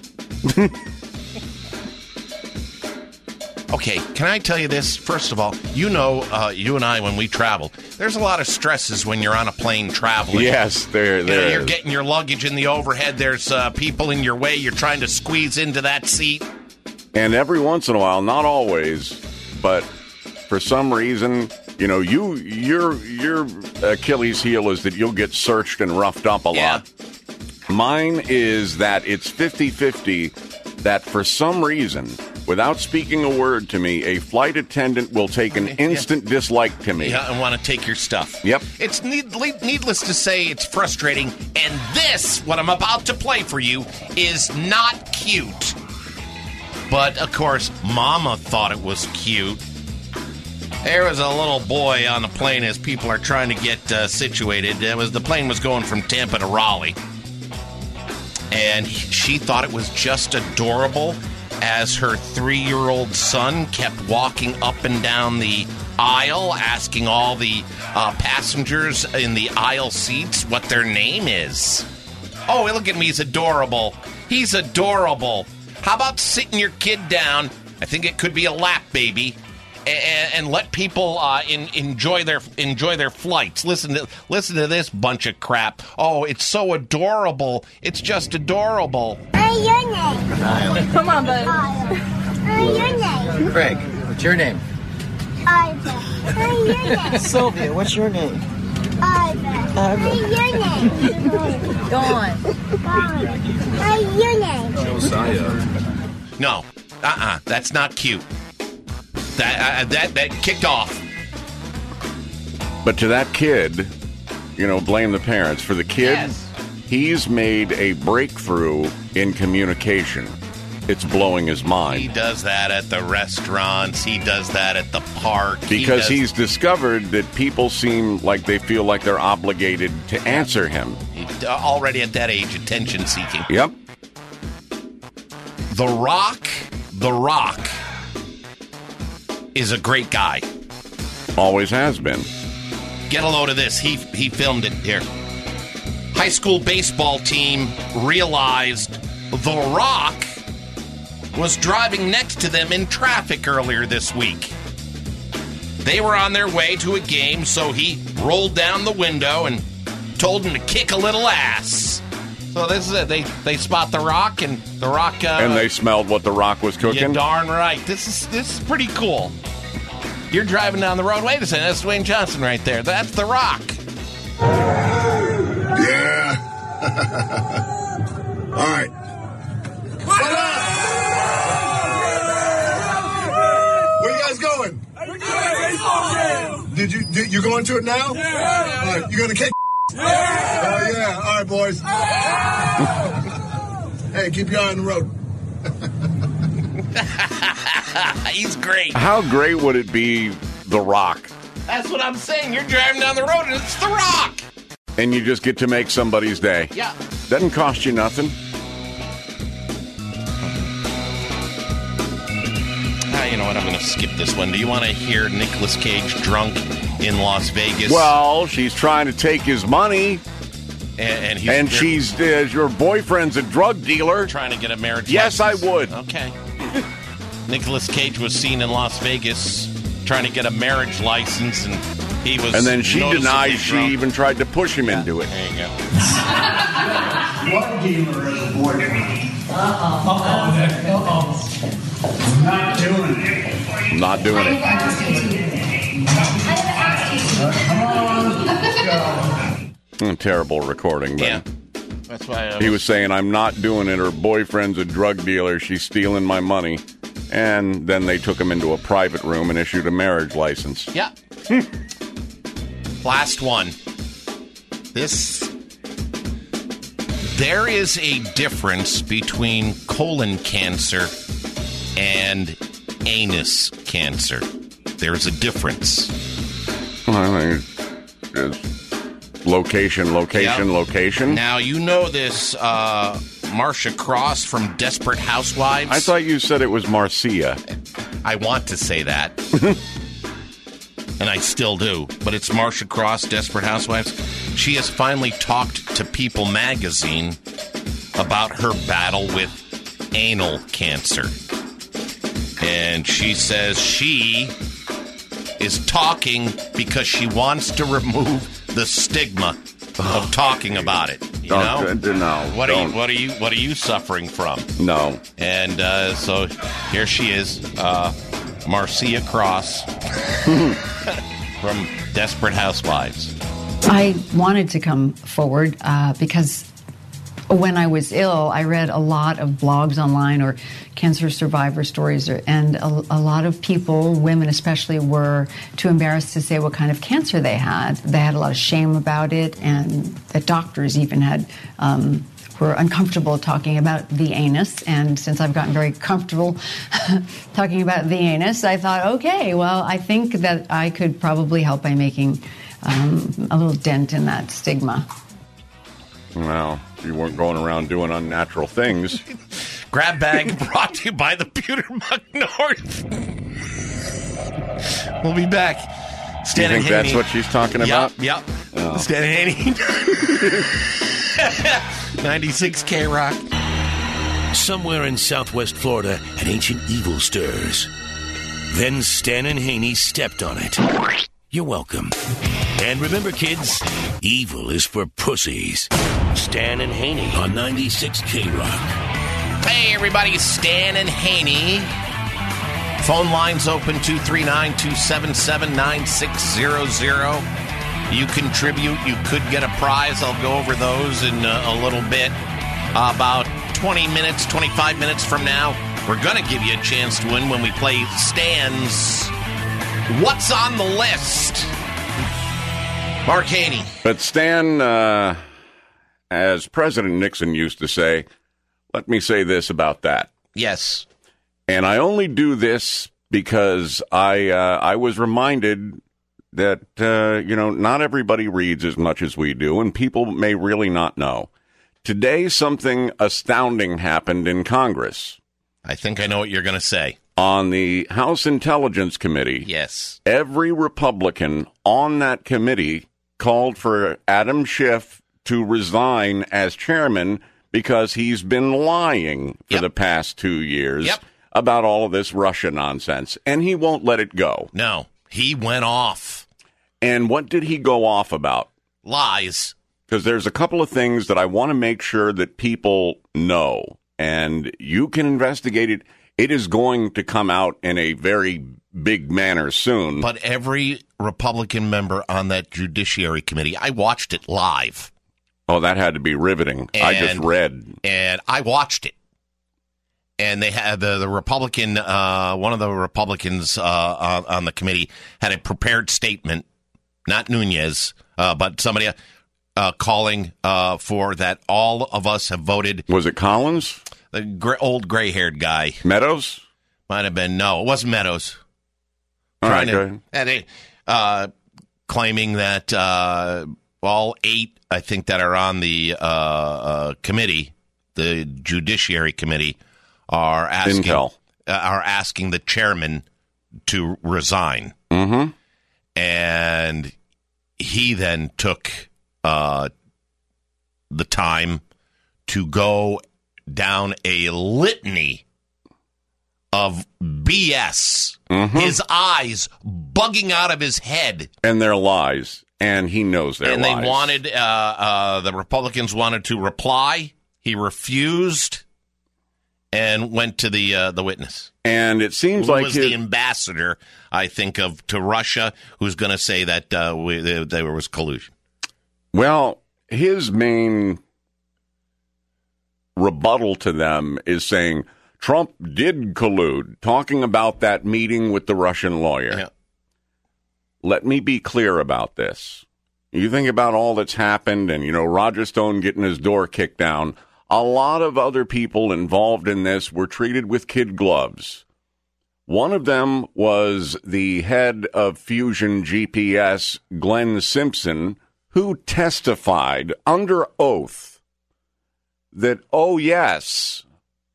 Okay, can I tell you this? First of all, you know, uh, you and I, when we travel, there's a lot of stresses when you're on a plane traveling. Yes, there, You know, there you're is. getting your luggage in the overhead. There's uh, people in your way. You're trying to squeeze into that seat. And every once in a while, not always, but for some reason, you know, you your your Achilles heel is that you'll get searched and roughed up a Yeah. lot. Mine is that it's fifty-fifty that for some reason, without speaking a word to me, a flight attendant will take an instant dislike to me. Yeah, and want to take your stuff. Yep. It's need, needless to say, it's frustrating. And this, what I'm about to play for you, is not cute. But, of course, Mama thought it was cute. There was a little boy on the plane as people are trying to get uh, situated. It was the plane was going from Tampa to Raleigh. And he, she thought it was just adorable as her three-year-old son kept walking up and down the aisle, asking all the uh, passengers in the aisle seats what their name is. Oh, look at me, he's adorable. He's adorable. How about sitting your kid down, I think it could be a lap baby, and, and let people uh, in, enjoy their enjoy their flights. Listen to listen to this bunch of crap. Oh, it's so adorable. It's just adorable. What's your name? Come on, bud. What's your name? Craig, what's your name? Ivor. What's your name? Sylvia, what's your name? Ivor. What's your name? Dawn. What's your name? Josiah. No, uh-uh, that's not cute. That uh, that that kicked off. But to that kid, you know, blame the parents. For the kid, Yes. he's made a breakthrough in communication. It's blowing his He mind. does that at the restaurants. He does that at the park. He Because does- he's discovered that people seem like they feel like they're obligated to answer him. he- uh, already at that age, attention seeking. Yep. The Rock, The Rock, is a great guy. Always has been. Get a load of this. He he filmed it here. High school baseball team realized The Rock was driving next to them in traffic earlier this week. They were on their way to a game, so he rolled down the window and told them to kick a little ass. So this is it. They they spot The Rock, and The Rock... Uh, And they smelled what the Rock was You're cooking. darn right. This is this is pretty cool. You're driving down the road. Wait a second. That's Dwayne Johnson right there. That's The Rock. Yeah. All right. Where you guys going? Did you? Did, you going to it now? Yeah. All right. You gonna kick? Yeah. Oh, yeah. All right, boys. Hey, keep your eye on the road. He's great. How great would it be, The Rock? That's what I'm saying. You're driving down the road and it's The Rock. And you just get to make somebody's day. Yeah. Doesn't cost you nothing. Ah, you know what? I'm going to skip this one. Do you want to hear Nicolas Cage drunk in Las Vegas? Well, she's trying to take his money. And, and, he's, and she's, uh, your boyfriend's a drug dealer. Trying to get a marriage Yes, license. I would. Okay. Nicolas Cage was seen in Las Vegas trying to get a marriage license, and he was. And then she noticeably denies she drunk. even tried to push him yeah, into it. There you go. Drug dealer is a boyfriend. Uh-oh. Uh-oh. Uh-oh. Not doing it. Not doing it. Mm, terrible recording, but yeah. That's why I was... he was saying, I'm not doing it. Her boyfriend's a drug dealer. She's stealing my money. And then they took him into a private room and issued a marriage license. Yeah. Last one. This. There is a difference between colon cancer and anus cancer. There's a difference. Well, I think it's location, location, Yep. location. Now, you know this uh, Marcia Cross from Desperate Housewives? I thought you said it was Marcia. I want to say that. And I still do. But it's Marcia Cross, Desperate Housewives. She has finally talked to People magazine about her battle with anal cancer. And she says she is talking because she wants to remove the stigma of talking about it. You Don't, know? no, What are don't. you? What are you? What are you suffering from? No. And uh, so here she is, uh, Marcia Cross from Desperate Housewives. I wanted to come forward uh, because when I was ill, I read a lot of blogs online or cancer survivor stories, or, and a, a lot of people, women especially, were too embarrassed to say what kind of cancer they had. They had a lot of shame about it, and the doctors even had um, were uncomfortable talking about the anus. And since I've gotten very comfortable talking about the anus, I thought, okay, well, I think that I could probably help by making um, a little dent in that stigma. Well, you weren't going around doing unnatural things. Grab Bag brought to you by the Pewter Muck North. We'll be back. Stan you and think that's Haney. what she's talking about? Yep, yep. Oh. Stan and Haney. ninety-six K Rock. Somewhere in southwest Florida, an ancient evil stirs. Then Stan and Haney stepped on it. You're welcome. And remember, kids, evil is for pussies. Stan and Haney on ninety-six K Rock. Hey, everybody, Stan and Haney. Phone lines open two three nine, two seven seven, nine six zero zero. You contribute. You could get a prize. I'll go over those in uh, a little bit. Uh, about twenty minutes, twenty-five minutes from now, we're going to give you a chance to win when we play Stan's What's on the List? Mark Haney. But Stan, uh, as President Nixon used to say, let me say this about that. Yes. And I only do this because I uh, I was reminded that, uh, you know, not everybody reads as much as we do, and people may really not know. Today, something astounding happened in Congress. I think I know what you're going to say. On the House Intelligence Committee, yes, every Republican on that committee called for Adam Schiff to resign as chairman because he's been lying for yep. the past two years yep. about all of this Russia nonsense, and he won't let it go. No, he went off. And what did he go off about? Lies. Because there's a couple of things that I want to make sure that people know, and you can investigate it. It is going to come out in a very big manner soon. But every Republican member on that Judiciary Committee, I watched it live. Oh, that had to be riveting. And, I just read. And I watched it. And they had the, the Republican, uh, one of the Republicans uh, on, on the committee had a prepared statement, not Nunez, uh, but somebody else, uh, calling uh, for that all of us have voted. Was it Collins? The gr- old gray-haired guy. Meadows? Might have been. No, it wasn't Meadows. All right, to, go ahead. and they, uh, claiming that uh, all eight, I think, that are on the uh, uh, committee, the Judiciary Committee, are asking Intel. Uh, are asking the chairman to resign. Mm-hmm. And he then took uh, the time to go down a litany of B S. Mm-hmm. His eyes bugging out of his head. And they're lies. And he knows they're and lies. And they wanted, uh, uh, the Republicans wanted to reply. He refused and went to the uh, the witness. And it seems who like was his, the ambassador, I think, of to Russia, who's going to say that uh, we, there, there was collusion. Well, his main rebuttal to them is saying Trump did collude, talking about that meeting with the Russian lawyer. Yeah. Let me be clear about this. You think about all that's happened and, you know, Roger Stone getting his door kicked down. A lot of other people involved in this were treated with kid gloves. One of them was the head of Fusion G P S, Glenn Simpson, who testified under oath that, oh, yes,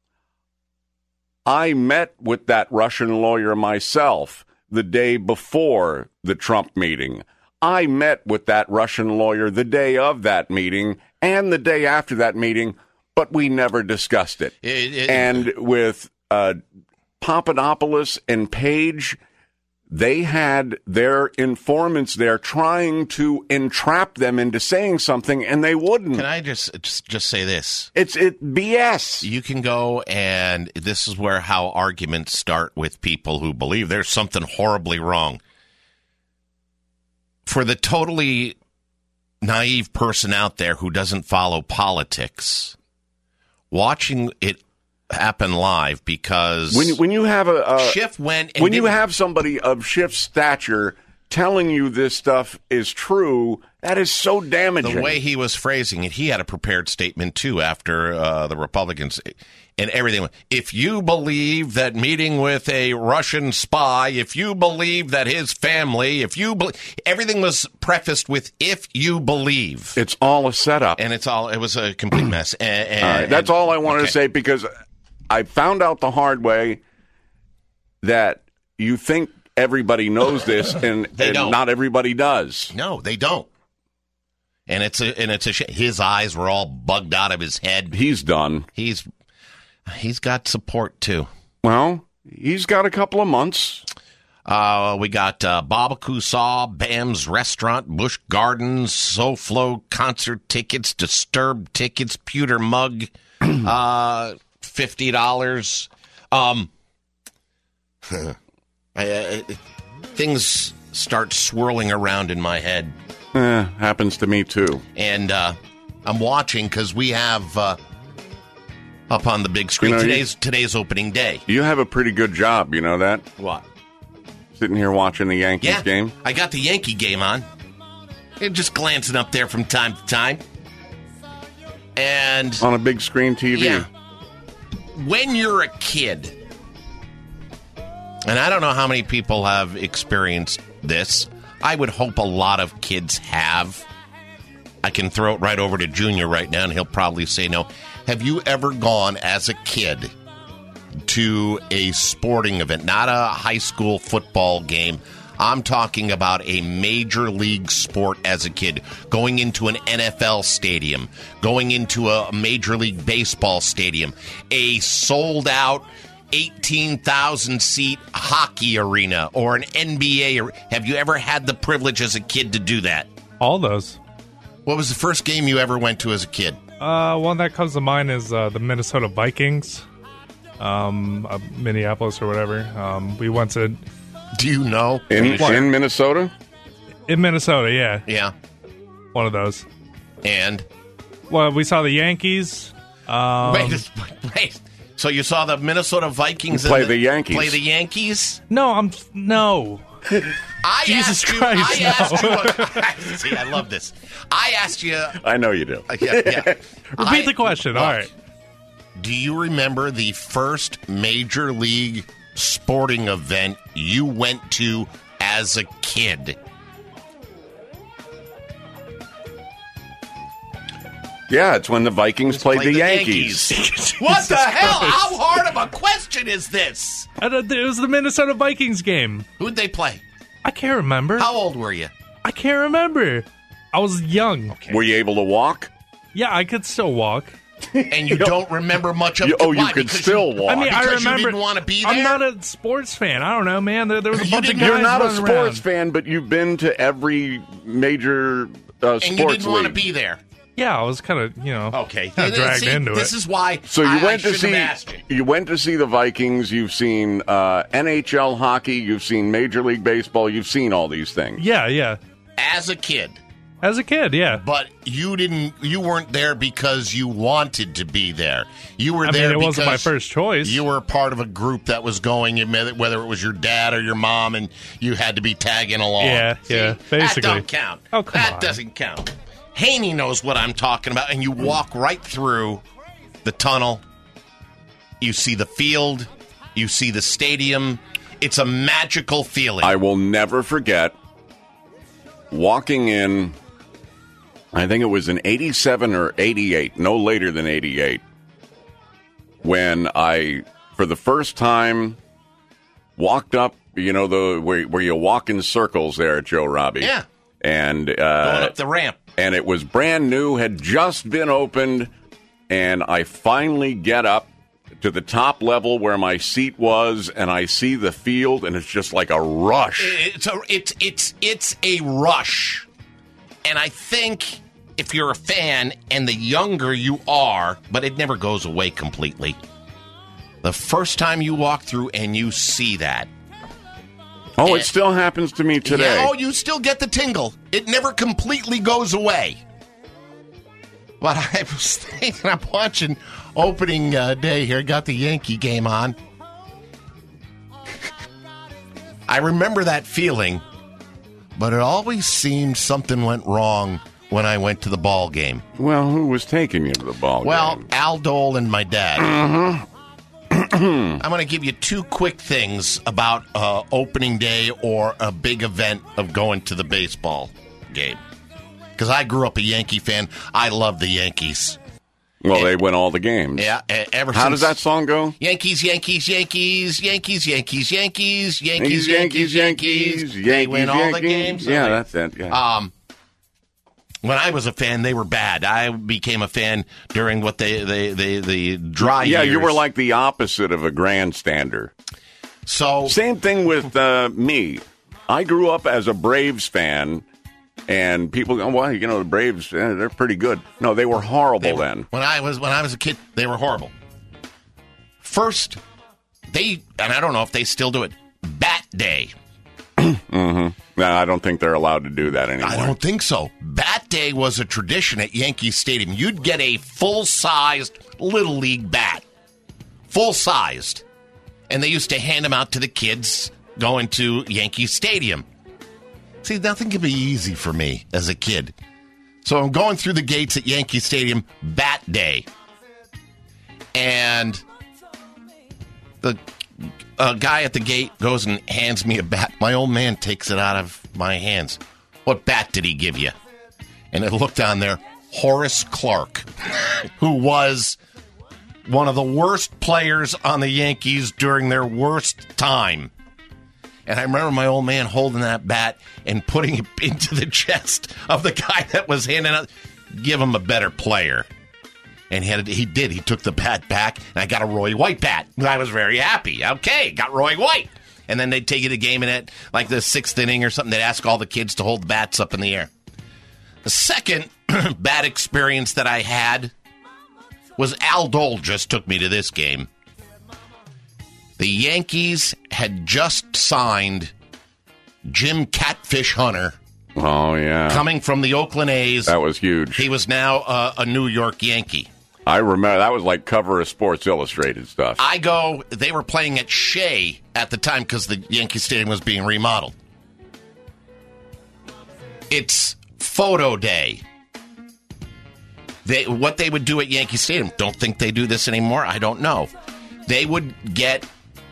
I met with that Russian lawyer myself the day before the Trump meeting. I met with that Russian lawyer the day of that meeting and the day after that meeting, but we never discussed it. it, it and with uh, Papadopoulos and Page, they had their informants there trying to entrap them into saying something, and they wouldn't. Can I just just, just say this? It's it B S. You can go, and this is where how arguments start with people who believe there's something horribly wrong. For the totally naive person out there who doesn't follow politics, watching it happen live, because when when you have a, a Schiff went and when you didn't- have somebody of Schiff's stature telling you this stuff is true, that is so damaging. the way he was phrasing it, he had a prepared statement too after uh, the Republicans and everything. If you believe that meeting with a Russian spy, if you believe that his family, if you be- everything was prefaced with "if you believe." It's all a setup, and it's all it was a complete mess. And, and, all right, that's and- all I wanted okay. to say, because I found out the hard way that you think everybody knows this, and, They and don't. not everybody does. No, they don't. And it's a and it's a sh- his eyes were all bugged out of his head. He's done. He's he's got support too. Well, he's got a couple of months. Uh, we got uh, Barbecue Saw, Bam's Restaurant, Busch Gardens, SoFlo concert tickets, Disturbed tickets, pewter mug, uh, fifty dollars. Um, I, I, things start swirling around in my head. Eh, happens to me too. And uh, I'm watching because we have uh, up on the big screen You know, you- today's today's opening day. You have a pretty good job, you know that? What? Sitting here watching the Yankees Yeah, game. I got the Yankee game on. And just glancing up there from time to time. And On a big screen T V. yeah, when you're a kid, and I don't know how many people have experienced this. I would hope a lot of kids have. I can throw it right over to Junior right now, and he'll probably say no. Have you ever gone as a kid to a sporting event, not a high school football game? I'm talking about a major league sport as a kid, going into an N F L stadium, going into a major league baseball stadium, a sold out eighteen thousand seat hockey arena, or an N B A. ar- Have you ever had the privilege as a kid to do that? All those. What was the first game you ever went to as a kid? Uh, one that comes to mind is uh, the Minnesota Vikings, um, uh, Minneapolis or whatever. Um, we went to. Do you know In, What? in Minnesota? In Minnesota, yeah. Yeah. One of those. And? Well, we saw the Yankees. Um, wait, wait. So you saw the Minnesota Vikings Play and the Yankees. Play the Yankees? No, I'm no. I Jesus asked you, Christ, I asked no. you a, see, I love this. I asked you. I know you do. Uh, yeah, yeah. Repeat I, the question. All right. Do you remember the first major league sporting event you went to as a kid? Yeah, it's when the Vikings played, played the the Yankees. Yankees. What the hell? How hard of a question is this? I don't- It was the Minnesota Vikings game. Who'd they play? I can't remember. How old were you? I can't remember. I was young. Were you able to walk? Yeah, I could still walk. And you don't remember much of You- it? oh, you Why? could Because still you, walk. I mean, I Because remember. you didn't want to be there? I'm not a sports fan. I don't know, man. There, there was a You bunch of didn't- guys You're not a running sports around. fan, but you've been to every major uh, And sports you didn't want to league. be there. Yeah, I was kind of, you know, Okay. kind of dragged See, into this it. is why So you I, went I to shouldn't see have asked you. you went to see the Vikings. You've seen uh, N H L hockey. You've seen Major League Baseball. You've seen all these things. Yeah, yeah. As a kid. As a kid, yeah. But you didn't. You weren't there because you wanted to be there. You were I there mean, it because wasn't my first choice. You were part of a group that was going, whether it was your dad or your mom, and you had to be tagging along. Yeah, See? yeah, basically. That don't count. Oh, come that on. doesn't count. Haney knows what I'm talking about, and you walk right through the tunnel. You see the field. You see the stadium. It's a magical feeling. I will never forget walking in. I think it was in eighty-seven or eighty-eight, no later than eighty-eight, when I, for the first time, walked up, you know, the where, where you walk in circles there at Joe Robbie. Yeah. And, uh, Going up the ramp. And it was brand new, had just been opened, and I finally get up to the top level where my seat was, and I see the field, and it's just like a rush. It's a it's it's it's a rush. And I think if you're a fan, and the younger you are, but it never goes away completely, the first time you walk through and you see that. Oh, it still happens to me today. Yeah, oh, you still get the tingle. It never completely goes away. But I was thinking, I'm watching opening uh, day here, got the Yankee game on. I remember that feeling, but it always seemed something went wrong when I went to the ball game. Well, who was taking you to the ball Well, game? Al Dole and my dad. Mm-hmm. I'm going to give you two quick things about uh, opening day or a big event of going to the baseball game. Because I grew up a Yankee fan. I love the Yankees. Well, and, they win all the games. Yeah, uh, ever How since, does that song go? Yankees, Yankees, Yankees, Yankees, Yankees, Yankees, Yankees, Yankees, Yankees, Yankees. Yankees, They win all the Yankees. games. Yeah, Okay. that's it. Yeah. Um, when I was a fan, they were bad. I became a fan during what they they they the dry yeah, years. you were like the opposite of a grandstander. So same thing with uh, me. I grew up as a Braves fan, and people go, "Well, you know, the Braves, eh, they're pretty good." No, they were horrible They were- then. When I was when I was a kid, they were horrible. First, they and I don't know if they still do it. Bat Day. Mm-hmm. No, I don't think they're allowed to do that anymore. I don't think so. Bat Day was a tradition at Yankee Stadium. You'd get a full-sized Little League bat. Full-sized. And they used to hand them out to the kids going to Yankee Stadium. See, nothing could be easy for me as a kid. So I'm going through the gates at Yankee Stadium, Bat Day. And the a guy at the gate goes and hands me a bat. My old man takes it out of my hands. What bat did he give you? And it looked on there, Horace Clark, who was one of the worst players on the Yankees during their worst time. And I remember my old man holding that bat and putting it into the chest of the guy that was handing out. Give him a better player. And he, had, he did. He took the bat back, and I got a Roy White bat. And I was very happy. Okay, got Roy White. And then they'd take you to the game, and at like the sixth inning or something, they'd ask all the kids to hold the bats up in the air. The second bad experience that I had was Al Dole just took me to this game. The Yankees had just signed Jim Catfish Hunter. Oh, yeah. Coming from the Oakland A's. That was huge. He was now uh, a New York Yankee. I remember that was like cover of Sports Illustrated stuff. I go, they were playing at Shea at the time because the Yankee Stadium was being remodeled. It's photo day. They what they would do at Yankee Stadium. Don't think they do this anymore. I don't know. They would get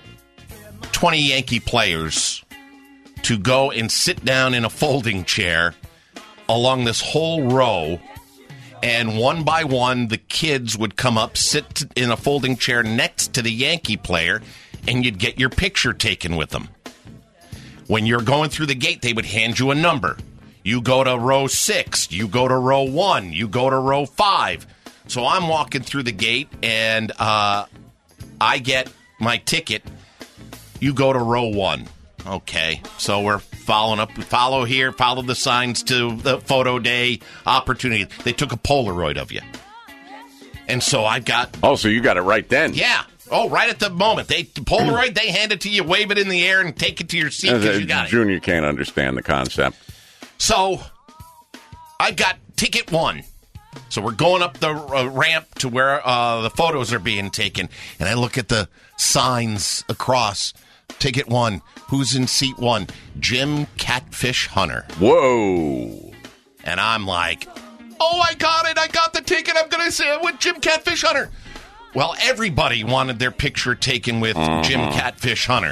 twenty Yankee players to go and sit down in a folding chair along this whole row, and one by one, the kids would come up, sit in a folding chair next to the Yankee player, and you'd get your picture taken with them. When you're going through the gate, they would hand you a number. You go to row six, you go to row one, you go to row five. So I'm walking through the gate, and uh, I get my ticket. You go to row one. Okay, so we're following up. Follow here, follow the signs to the photo day opportunity. They took a Polaroid of you. And so I got... Oh, so you got it right then. Yeah. Oh, right at the moment. They Polaroid, they hand it to you, wave it in the air, and take it to your seat because you got it. Junior can't understand the concept. So I got ticket one. So we're going up the uh, ramp to where uh, the photos are being taken. And I look at the signs across. Ticket one. Who's in seat one? Jim Catfish Hunter. Whoa. And I'm like, oh, I got it. I got the ticket. I'm going to say it with Jim Catfish Hunter. Well, everybody wanted their picture taken with uh-huh. Jim Catfish Hunter.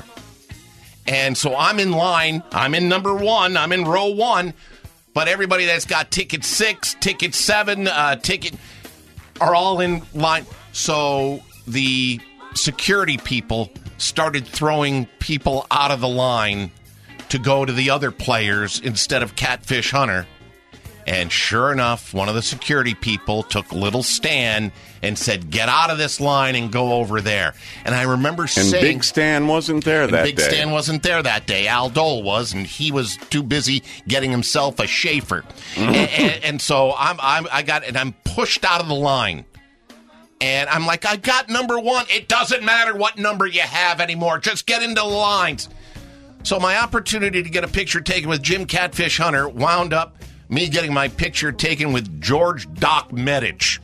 And so I'm in line. I'm in number one. I'm in row one. But everybody that's got ticket six, ticket seven, uh, ticket are all in line. So the security people started throwing people out of the line to go to the other players instead of Catfish Hunter. And sure enough, one of the security people took little Stan and said, get out of this line and go over there. And I remember and saying... And Big Stan wasn't there that Big day. Big Stan wasn't there that day. Al Dole was, and he was too busy getting himself a Schaefer. Mm-hmm. and, and, and so I'm, I'm, I got, and I'm pushed out of the line. And I'm like, I got number one. It doesn't matter what number you have anymore. Just get into the lines. So my opportunity to get a picture taken with Jim Catfish Hunter wound up me getting my picture taken with George Doc Medich.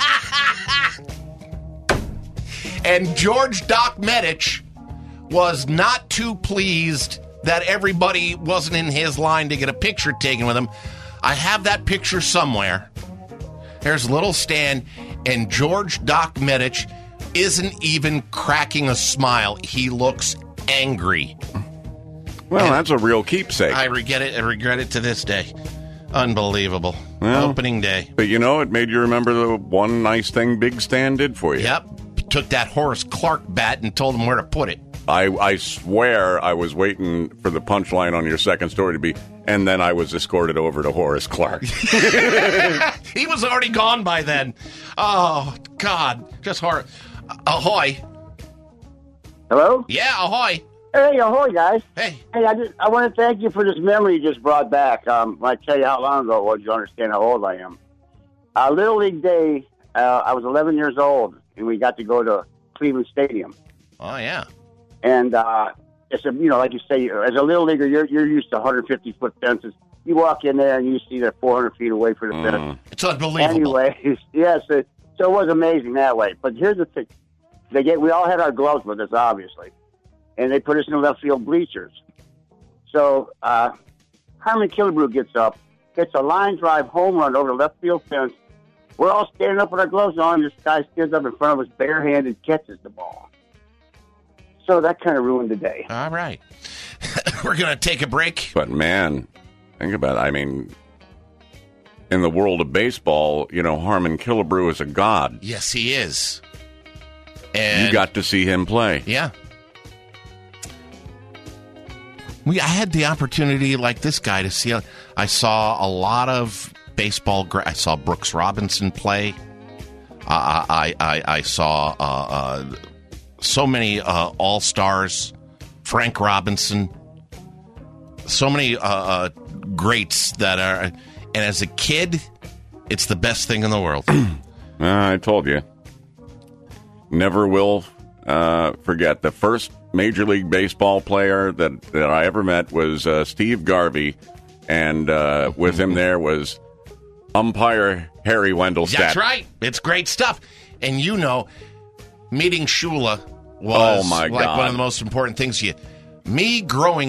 And George Doc Medich was not too pleased that everybody wasn't in his line to get a picture taken with him. I have that picture somewhere. There's little Stan, and George Doc Medich isn't even cracking a smile. He looks angry. Well, and that's a real keepsake. I regret it. I regret it to this day. Unbelievable. Well, opening day. But you know, it made you remember the one nice thing Big Stan did for you. Yep. Took that Horace Clark bat and told him where to put it. I, I swear I was waiting for the punchline on your second story to be, and then I was escorted over to Horace Clark. He was already gone by then. Oh, God. Just horror. Ahoy. Hello? Yeah, ahoy. Hey, ahoy, guys. Hey. Hey, I just I want to thank you for this memory you just brought back. Um, I tell you how long ago it was, you understand how old I am. Uh, Little League Day, uh, I was eleven years old, and we got to go to Cleveland Stadium. Oh, yeah. And uh, it's a, you know, like you say, as a Little Leaguer, you're, you're used to one hundred fifty foot fences. You walk in there, and you see they're four hundred feet away from the Mm. fence. It's unbelievable. Anyway, yes, it, so it was amazing that way. But here's the thing. They get, we all had our gloves with us, obviously. And they put us in the left field bleachers. So uh, Harmon Killebrew gets up, hits a line drive home run over the left field fence. We're all standing up with our gloves on, and this guy stands up in front of us barehanded, catches the ball. So that kind of ruined the day. All right. We're going to take a break. But, man, think about it. I mean, in the world of baseball, you know, Harmon Killebrew is a god. Yes, he is. And you got to see him play. Yeah. We, I had the opportunity, like this guy, to see. I saw a lot of baseball. I saw Brooks Robinson play. Uh, I, I I saw uh, uh, so many uh, all stars. Frank Robinson. So many uh, uh, greats that are. And as a kid, it's the best thing in the world. uh, I told you. Never will uh, forget the first Major League Baseball player that, that I ever met was uh, Steve Garvey, and uh, with him there was umpire Harry Wendelstedt. That's right. It's great stuff. And you know, meeting Shula was oh my like God. one of the most important things. You, me growing up,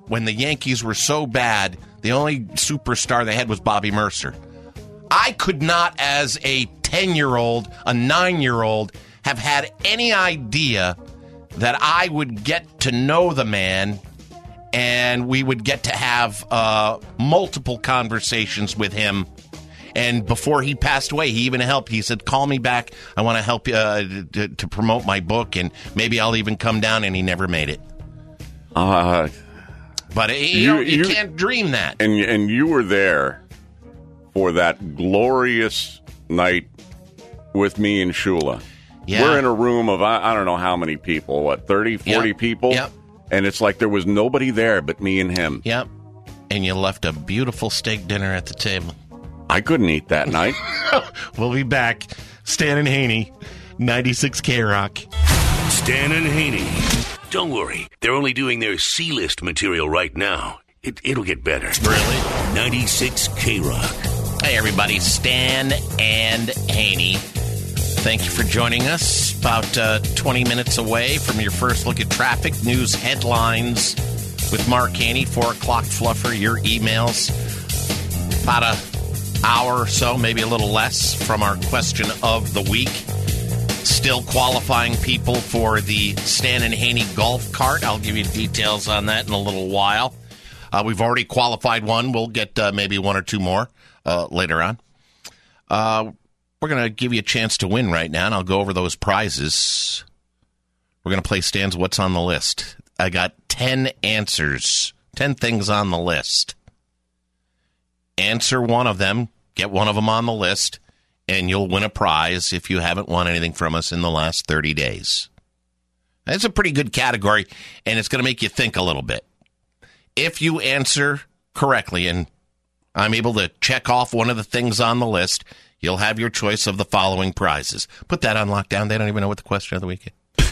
when the Yankees were so bad, the only superstar they had was Bobby Mercer. I could not, as a ten-year-old, a nine-year-old, have had any idea that I would get to know the man and we would get to have uh, multiple conversations with him. And before he passed away, he even helped. He said, call me back. I want to help you uh, to, to promote my book, and maybe I'll even come down, and he never made it. Uh, but you, you, know, you, you can't dream that. And, and you were there for that glorious night with me and Shula. Yeah. We're in a room of, I, I don't know how many people, what, thirty, forty yep. people? Yep. And it's like there was nobody there but me and him. Yep. And you left a beautiful steak dinner at the table. I couldn't eat that night. We'll be back. Stan and Haney, ninety-six K-Rock. Stan and Haney. Don't worry. They're only doing their C-list material right now. It, it'll get better. Really? ninety-six K-Rock. Hey, everybody. Stan and Haney. Thank you for joining us. About uh, twenty minutes away from your first look at traffic, news, headlines with Mark Haney, four o'clock fluffer, your emails. About a hour or so, maybe a little less, from our question of the week. Still qualifying people for the Stan and Haney golf cart. I'll give you details on that in a little while. Uh, we've already qualified one. We'll get uh, maybe one or two more uh, later on. Uh, we're going to give you a chance to win right now, and I'll go over those prizes. We're going to play Stan's What's on the List. I got ten answers, ten things on the list. Answer one of them, get one of them on the list, and you'll win a prize if you haven't won anything from us in the last thirty days. That's a pretty good category, and it's going to make you think a little bit. If you answer correctly, and I'm able to check off one of the things on the list, you'll have your choice of the following prizes. Put that on lockdown. They don't even know what the question of the week is.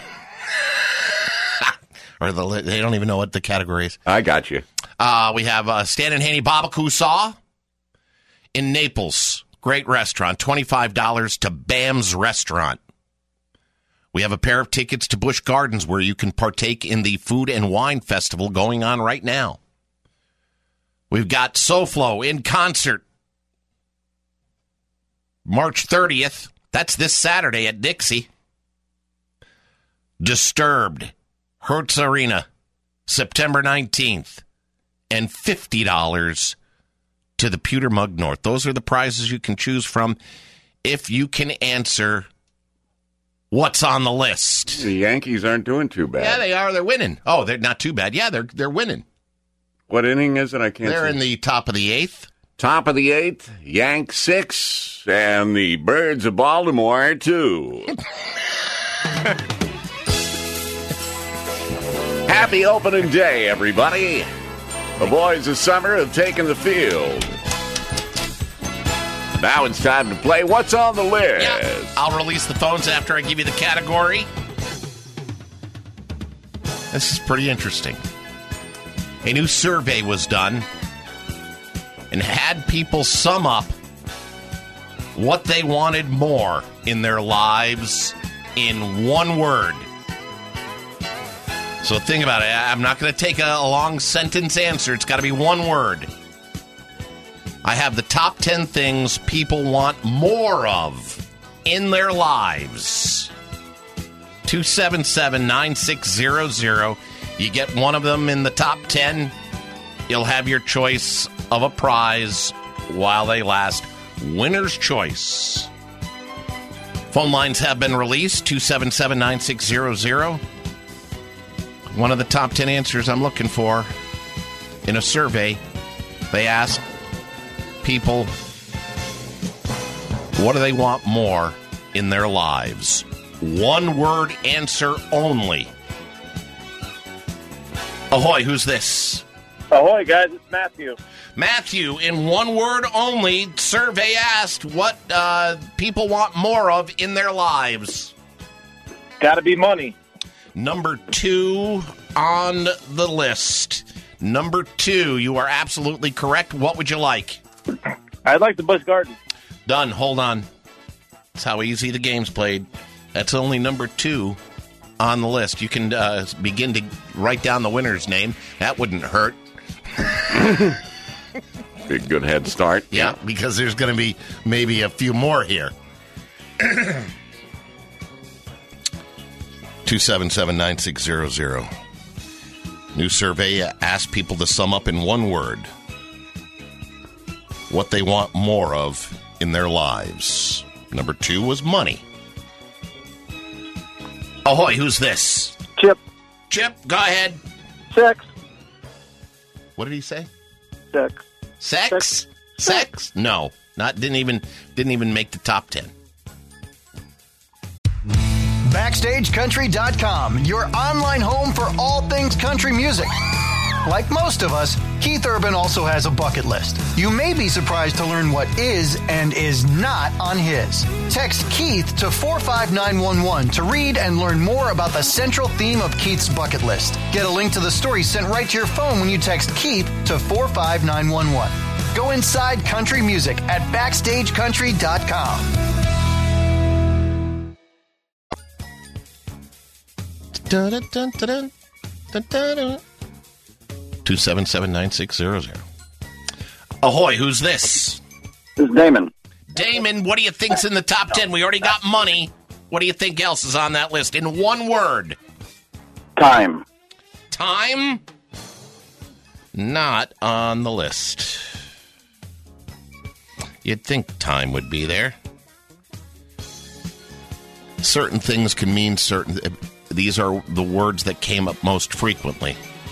Or the, they don't even know what the category is. I got you. Uh, we have uh, Stan and Haney Babakusaw in Naples. Great restaurant. twenty-five dollars to Bam's Restaurant. We have a pair of tickets to Busch Gardens where you can partake in the Food and Wine Festival going on right now. We've got SoFlo in concert March thirtieth. That's this Saturday at Dixie. Disturbed, Hertz Arena, September nineteenth. And fifty dollars to the Pewter Mug North. Those are the prizes you can choose from if you can answer what's on the list. The Yankees aren't doing too bad. Yeah, they are. They're winning. Oh, they're not too bad. Yeah, they're they're winning. What inning is it? I can't They're see. in the top of the eighth. Top of the eighth, Yank six, and the Birds of Baltimore two. Happy opening day, everybody. The boys of summer have taken the field. Now it's time to play What's on the List. Yeah, I'll release the phones after I give you the category. This is pretty interesting. A new survey was done and had people sum up what they wanted more in their lives in one word. So think about it. I'm not going to take a, a long sentence answer. It's got to be one word. I have the top ten things people want more of in their lives. two seven seven, nine six zero zero. You get one of them in the top ten. You'll have your choice of a prize while they last. Winner's choice. Phone lines have been released. two seven seven, nine six zero zero. One of the top ten answers I'm looking for in a survey, they asked people, what do they want more in their lives? One word answer only. Ahoy, who's this? Ahoy, guys, it's Matthew. Matthew, in one word only, survey asked what uh, people want more of in their lives. Gotta be money. Number two on the list. Number two, you are absolutely correct. What would you like? I'd like the Busch Gardens. Done. Hold on. That's how easy the game's played. That's only number two on the list. You can uh, begin to write down the winner's name. That wouldn't hurt. Be a good head start. Yeah, because there's going to be maybe a few more here. two seven seven, nine six zero zero. New survey asks people to sum up in one word what they want more of in their lives. Number two was money. Ahoy, who's this? Chip. Chip, go ahead. Sex. What did he say? Sex. Sex? Sex? Sex? No. Not didn't even didn't even make the top ten. Backstage Country dot com, your online home for all things country music. Like most of us, Keith Urban also has a bucket list. You may be surprised to learn what is and is not on his. Text Keith to four five nine one one to read and learn more about the central theme of Keith's bucket list. Get a link to the story sent right to your phone when you text Keith to four five nine one one. Go inside country music at Backstage Country dot com. Dun, dun, dun, dun, dun, dun, dun. two seven seven, nine six zero zero. Ahoy, who's this? This is Damon. Damon, what do you think's in the top ten? We already got money. What do you think else is on that list? In one word. Time. Time? Not on the list. You'd think time would be there. Certain things can mean certain... These are the words that came up most frequently.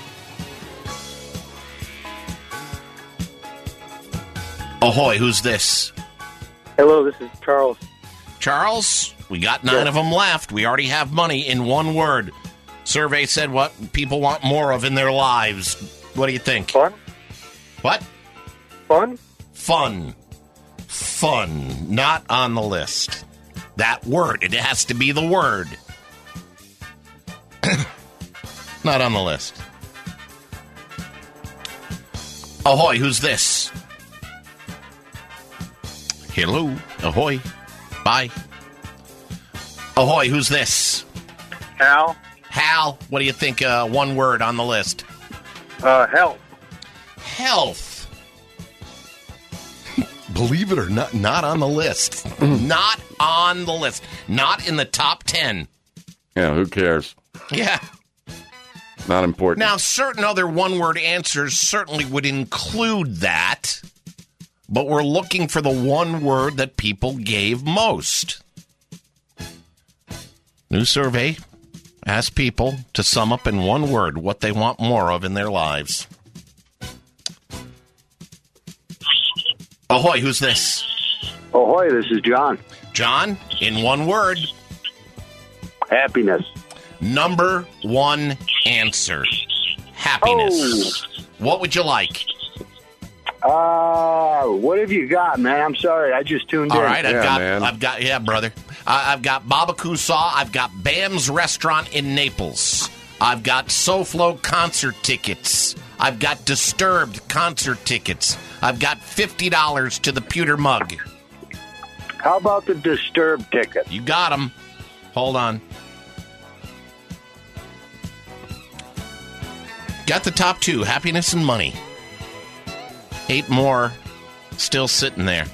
Ahoy, who's this? Hello, this is Charles. Charles, we got nine Yes. of them left. We already have money in one word. Survey said what people want more of in their lives. What do you think? Fun? What? Fun? Fun. Fun. Not on the list. That word. It has to be the word. Not on the list. Ahoy, who's this? Hello. Ahoy. Bye. Ahoy, who's this? Hal. Hal, what do you think? Uh, one word on the list. Uh, health. Health. Believe it or not, not on the list. Not on the list. Not in the top ten. Yeah, who cares? Yeah. Not important. Now, certain other one-word answers certainly would include that, but we're looking for the one word that people gave most. New survey asks people to sum up in one word what they want more of in their lives. Ahoy, who's this? Ahoy, this is John. John, in one word. Happiness. Number one answer. Happiness. Oh. What would you like? Uh, what have you got, man? I'm sorry, I just tuned All in. All right, I've yeah, got, man. I've got, yeah, brother. Uh, I've got Babaku Saw. I've got Bam's Restaurant in Naples. I've got SoFlo concert tickets. I've got Disturbed concert tickets. I've got fifty dollars to the pewter mug. How about the Disturbed ticket? You got them. Hold on. Got the top two, happiness and money. Eight more still sitting there.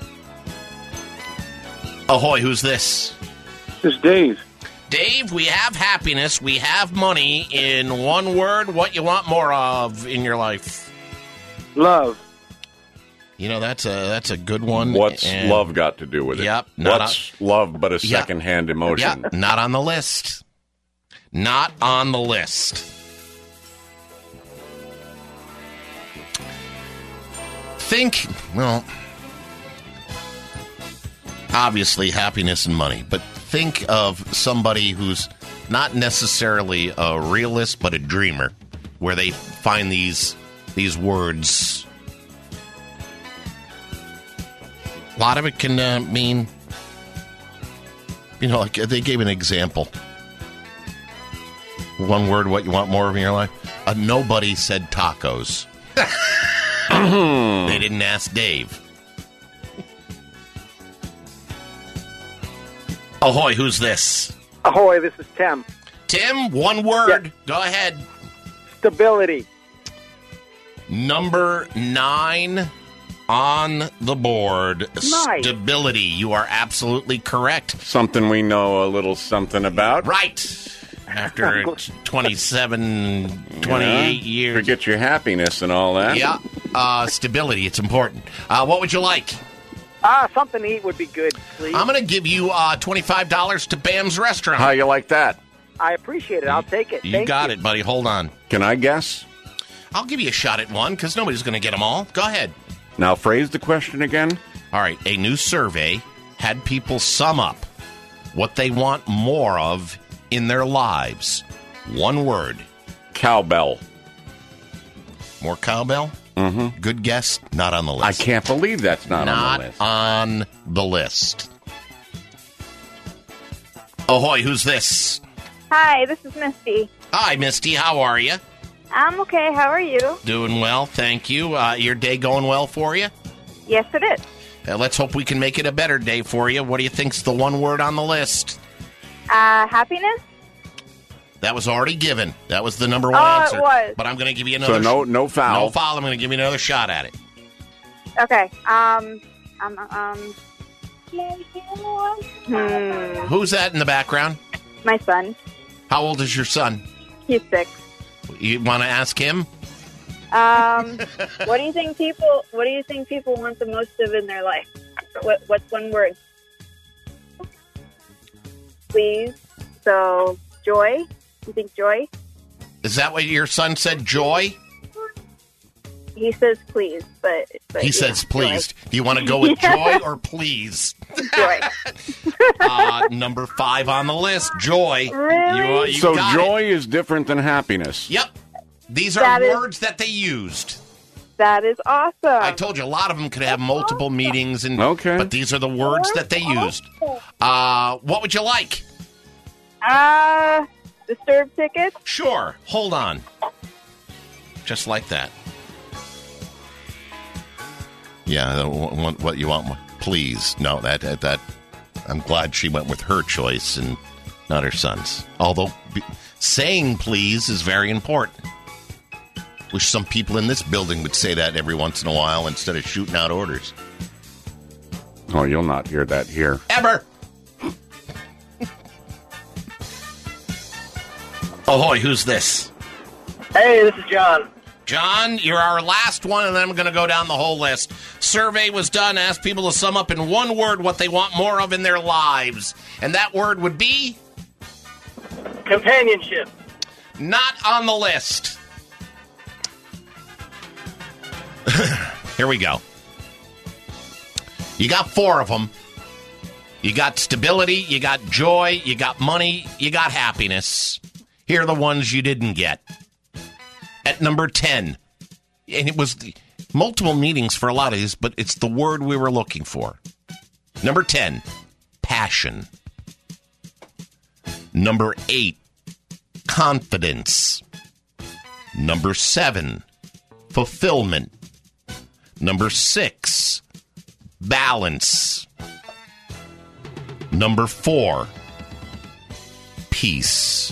Ahoy, who's this? This is Dave. Dave, we have happiness, we have money. In one word, what you want more of in your life? Love. You know, that's a that's a good one. What's and, love got to do with it? Yep. Not What's on, love but a yep, secondhand emotion? Yep, not on the list. Not on the list. Think, well, obviously happiness and money, but think of somebody who's not necessarily a realist, but a dreamer, where they find these these words. A lot of it can uh, mean, you know, like they gave an example. One word, what you want more of in your life? Uh, nobody said tacos. They didn't ask Dave. Ahoy, who's this? Ahoy, this is Tim. Tim, one word. Go ahead. Stability. Number nine on the board. Nice. Stability. You are absolutely correct. Something we know a little something about. Right. After twenty-seven, twenty-eight Yeah. years. Forget your happiness and all that. Yeah. Uh, stability. It's important. Uh, what would you like? Ah, something to eat would be good, please. I'm going to give you uh, twenty-five dollars to Bam's Restaurant. How you like that? I appreciate it. I'll take it. You Thank got you. it, buddy. Hold on. Can I guess? I'll give you a shot at one because nobody's going to get them all. Go ahead. Now phrase the question again. All right. A new survey had people sum up what they want more of in their lives. One word. Cowbell. More cowbell? Mm-hmm. Good guess. Not on the list. I can't believe that's not, not on the list. on the list. Ahoy, who's this? Hi, this is Misty. Hi, Misty. How are you? I'm okay. How are you? Doing well, thank you. Uh, your day going well for you? Yes, it is. Uh, let's hope we can make it a better day for you. What do you think's the one word on the list? Uh, happiness? That was already given. That was the number one Oh, it answer. was. But I'm going to give you another. So no, no foul. No foul. I'm going to give you another shot at it. Okay. Um, um, um. Hmm. Who's that in the background? My son. How old is your son? He's six. You want to ask him? Um, what do you think people? What do you think people want the most of in their life? What, what's one word? Please. So joy. You think joy? Is that what your son said? Joy? He says please, but, but He yeah, says please. joy. Do you want to go with Yeah. joy or please? Joy. uh, number five on the list, joy. Really? You, uh, you so got joy it. is different than happiness. Yep. These are That is- words that they used. That is awesome. I told you a lot of them could have multiple meanings, and okay. but these are the words that they used. Uh, what would you like? Uh, Disturb tickets? Sure. Hold on. Just like that. Yeah, the one- what you want? Please. No, that, that, that. I'm glad she went with her choice and not her son's. Although b- saying please is very important. Wish some people in this building would say that every once in a while instead of shooting out orders. Oh, you'll not hear that here. Ever. Ahoy, who's this? Hey, this is John. John, you're our last one, and then I'm going to go down the whole list. Survey was done, asked people to sum up in one word what they want more of in their lives. And that word would be? Companionship. Not on the list. Here we go. You got four of them. You got stability, you got joy, you got money, you got happiness. Here are the ones you didn't get. At number ten, and it was the, multiple meanings for a lot of these, but it's the word we were looking for. Number ten, passion. Number eight, confidence. Number seven, fulfillment. Number six, balance. Number four, peace.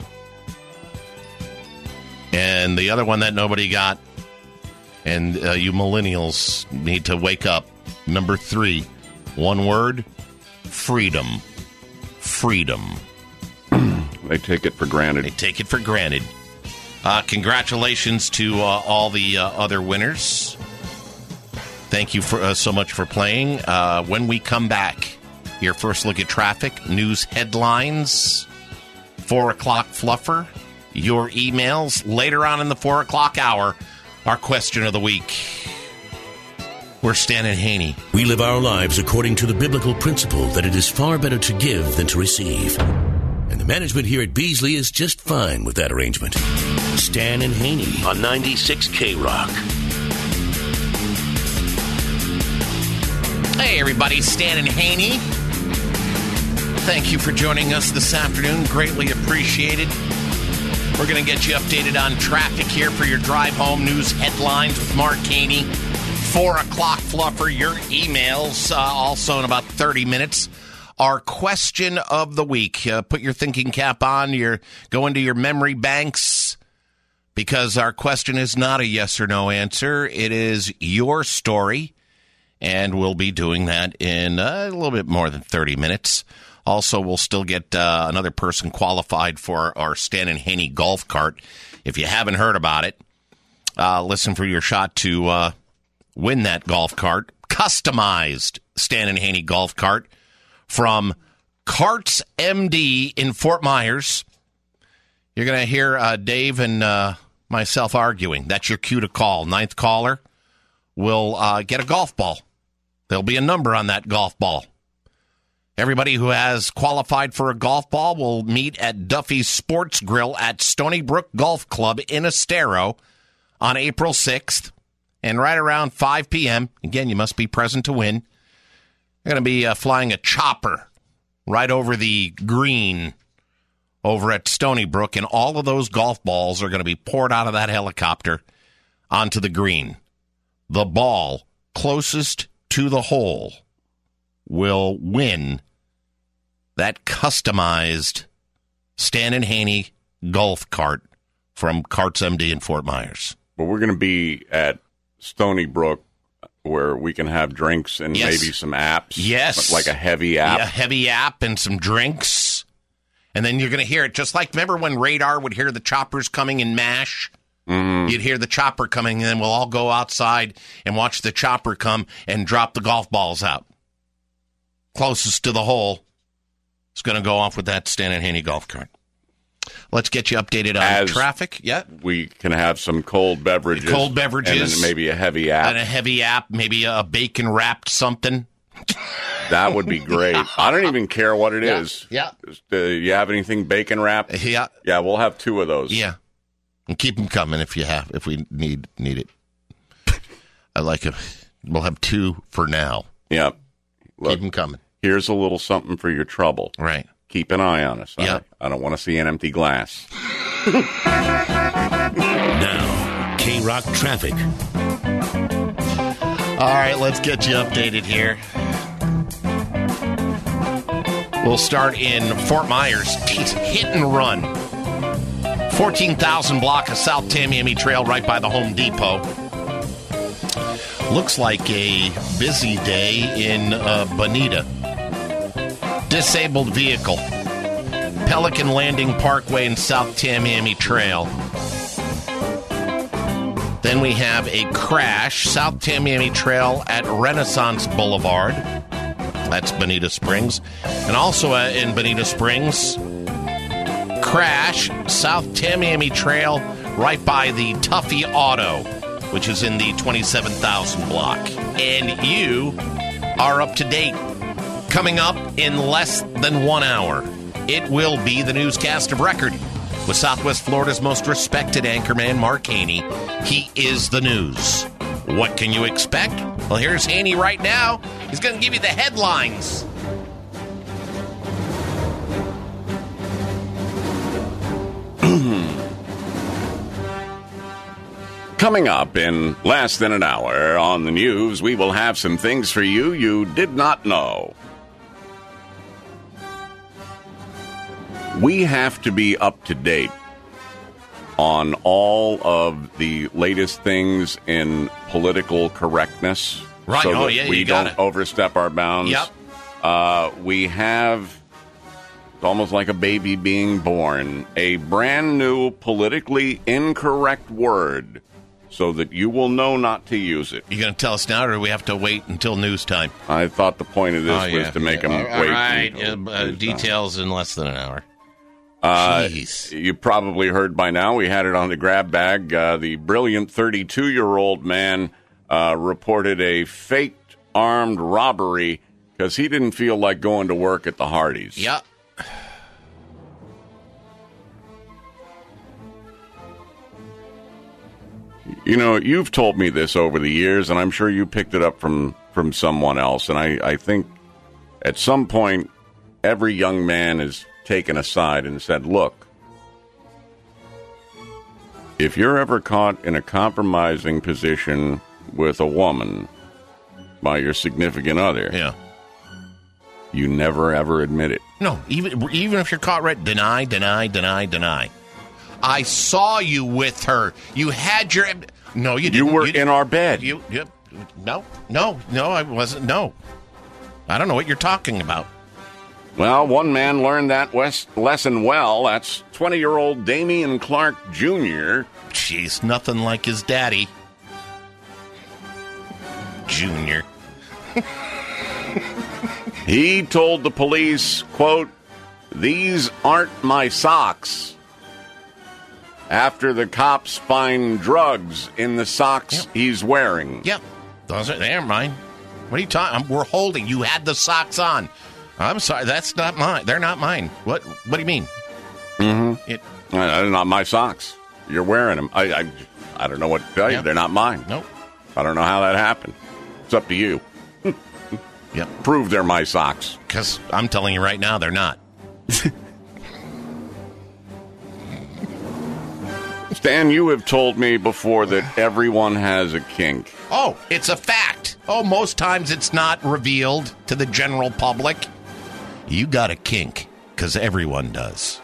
And the other one that nobody got, and uh, you millennials need to wake up. Number three, one word, freedom. Freedom. They take it for granted. They take it for granted. Uh, congratulations to uh, all the uh, other winners. Thank you for uh, so much for playing. Uh, when we come back, your first look at traffic, news headlines, four o'clock fluffer, your emails. Later on in the four o'clock hour, our question of the week. We're Stan and Haney. We live our lives according to the biblical principle that it is far better to give than to receive. And the management here at Beasley is just fine with that arrangement. Stan and Haney on ninety-six K Rock. Hey, everybody, Stan and Haney. Thank you for joining us this afternoon. Greatly appreciated. We're going to get you updated on traffic here for your drive home. News headlines with Mark Haney. Four o'clock fluffer, your emails uh, also in about thirty minutes. our question of the week. Uh, put your thinking cap on. Your go into your memory banks, because our question is not a yes or no answer. It is your story, and we'll be doing that in uh, a little bit more than thirty minutes. Also, we'll still get uh, another person qualified for our Stan and Haney golf cart. If you haven't heard about it, uh, listen for your shot to uh, win that golf cart. Customized Stan and Haney golf cart from Carts M D in Fort Myers. You're going to hear uh, Dave and uh, myself arguing. That's your cue to call. Ninth caller will uh, get a golf ball. There'll be a number on that golf ball. Everybody who has qualified for a golf ball will meet at Duffy's Sports Grill at Stony Brook Golf Club in Estero on April sixth. And right around five p.m., again, you must be present to win, they're going to be uh, flying a chopper right over the green over at Stony Brook, and all of those golf balls are going to be poured out of that helicopter onto the green. The ball closest to the hole will win that customized Stan and Haney golf cart from Carts M D in Fort Myers. But we're going to be at Stony Brook, where we can have drinks and yes. maybe some apps. Yes. Like a heavy app. Yeah, heavy app and some drinks. And then you're going to hear it just like, remember when Radar would hear the choppers coming in MASH? Mm-hmm. You'd hear the chopper coming, and then we'll all go outside and watch the chopper come and drop the golf balls out. Closest to the hole is going to go off with that Stan and Haney golf cart. Let's get you updated on As traffic. Yeah. We can have some cold beverages. Cold beverages. And then maybe a heavy app. And a heavy app, maybe a bacon-wrapped something. That would be great. I don't even care what it yeah. is. Yeah. Uh, you have anything bacon-wrapped? Yeah. Yeah, we'll have two of those. Yeah. And keep them coming if you have, if we need need it. I like it. We'll have two for now. Yeah. Look, keep them coming. Here's a little something for your trouble. Right. Keep an eye on us. Yeah. I, I don't want to see an empty glass. Now, K-Rock traffic. All right, let's get you updated here. We'll start in Fort Myers. Hit and run. fourteen thousand block of South Tamiami Trail right by the Home Depot. Looks like a busy day in uh, Bonita. Disabled vehicle. Pelican Landing Parkway and South Tamiami Trail. Then we have a crash. South Tamiami Trail at Renaissance Boulevard. That's Bonita Springs. And also uh, in Bonita Springs, crash. South Tamiami Trail right by the Tuffy Auto, which is in the twenty-seven thousand block. And you are up to date. Coming up in less than one hour, it will be the newscast of record with Southwest Florida's most respected anchorman, Mark Haney. He is the news. What can you expect? Well, here's Haney right now. He's going to give you the headlines. Coming up in less than an hour on the news, we will have some things for you you did not know. We have to be up to date on all of the latest things in political correctness. Right. So oh, that yeah, we you got don't it. overstep our bounds. Yep. Uh, we have, it's almost like a baby being born, a brand new politically incorrect word so that you will know not to use it. You going to tell us now, or do we have to wait until news time? I thought the point of this Oh, was yeah. to make them All wait. right. until Uh, uh, news time. details in less than an hour. Uh, Jeez. you probably heard by now, we had it on the grab bag. Uh, the brilliant thirty-two-year-old man uh, reported a faked armed robbery because he didn't feel like going to work at the Hardee's. Yeah. You know, you've told me this over the years, and I'm sure you picked it up from, from someone else. And I, I think at some point, every young man is taken aside and said, look, if you're ever caught in a compromising position with a woman by your significant other, yeah, You never, ever admit it. No, even even if you're caught red, deny, deny, deny, deny. I saw you with her. You had your... No, you didn't. You were you, in our bed. You, you, no, no, no, I wasn't. No. I don't know what you're talking about. Well, one man learned that west lesson well. That's twenty-year-old Damian Clark Junior Jeez, nothing like his daddy. Junior. He told the police, quote, "These aren't my socks." After the cops find drugs in the socks yep. he's wearing. Yep. Those are, they aren't mine. What are you talking? We're holding. You had the socks on. I'm sorry. That's not mine. They're not mine. What What do you mean? Mm-hmm. It, uh, they're not my socks. You're wearing them. I I, I don't know what to tell you. Yep. They're not mine. Nope. I don't know how that happened. It's up to you. Yep. Prove they're my socks. Because I'm telling you right now, they're not. Stan, you have told me before that everyone has a kink. Oh, it's a fact. Oh, most times it's not revealed to the general public. You got a kink, because everyone does.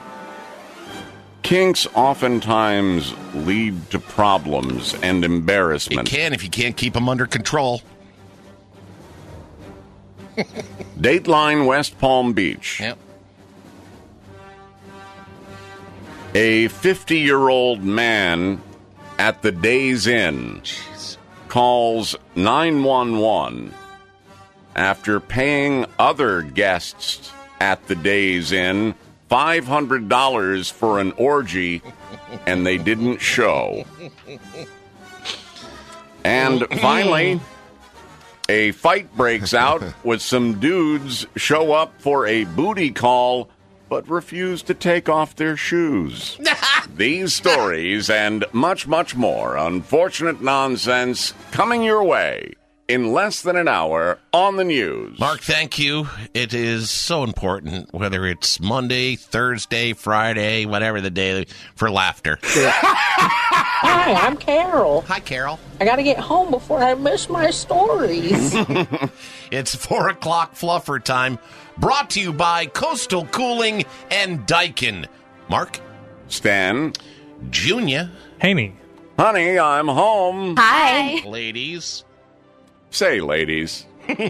Kinks oftentimes lead to problems and embarrassment. It can if you can't keep them under control. Dateline West Palm Beach. Yep. A fifty-year-old man at the Days Inn Jeez. calls nine one one after paying other guests at the Days Inn five hundred dollars for an orgy, and they didn't show. And finally, a fight breaks out with some dudes show up for a booty call but refuse to take off their shoes. These stories and much, much more unfortunate nonsense coming your way in less than an hour on the news. Mark, thank you. It is so important, whether it's Monday, Thursday, Friday, whatever the day, for laughter. Hi, I'm Carol. Hi, Carol. I got to get home before I miss my stories. It's four o'clock fluffer time, brought to you by Coastal Cooling and Daikin. Mark? Stan? Junior? Haney. Honey, I'm home. Hi. Ladies? Say, ladies,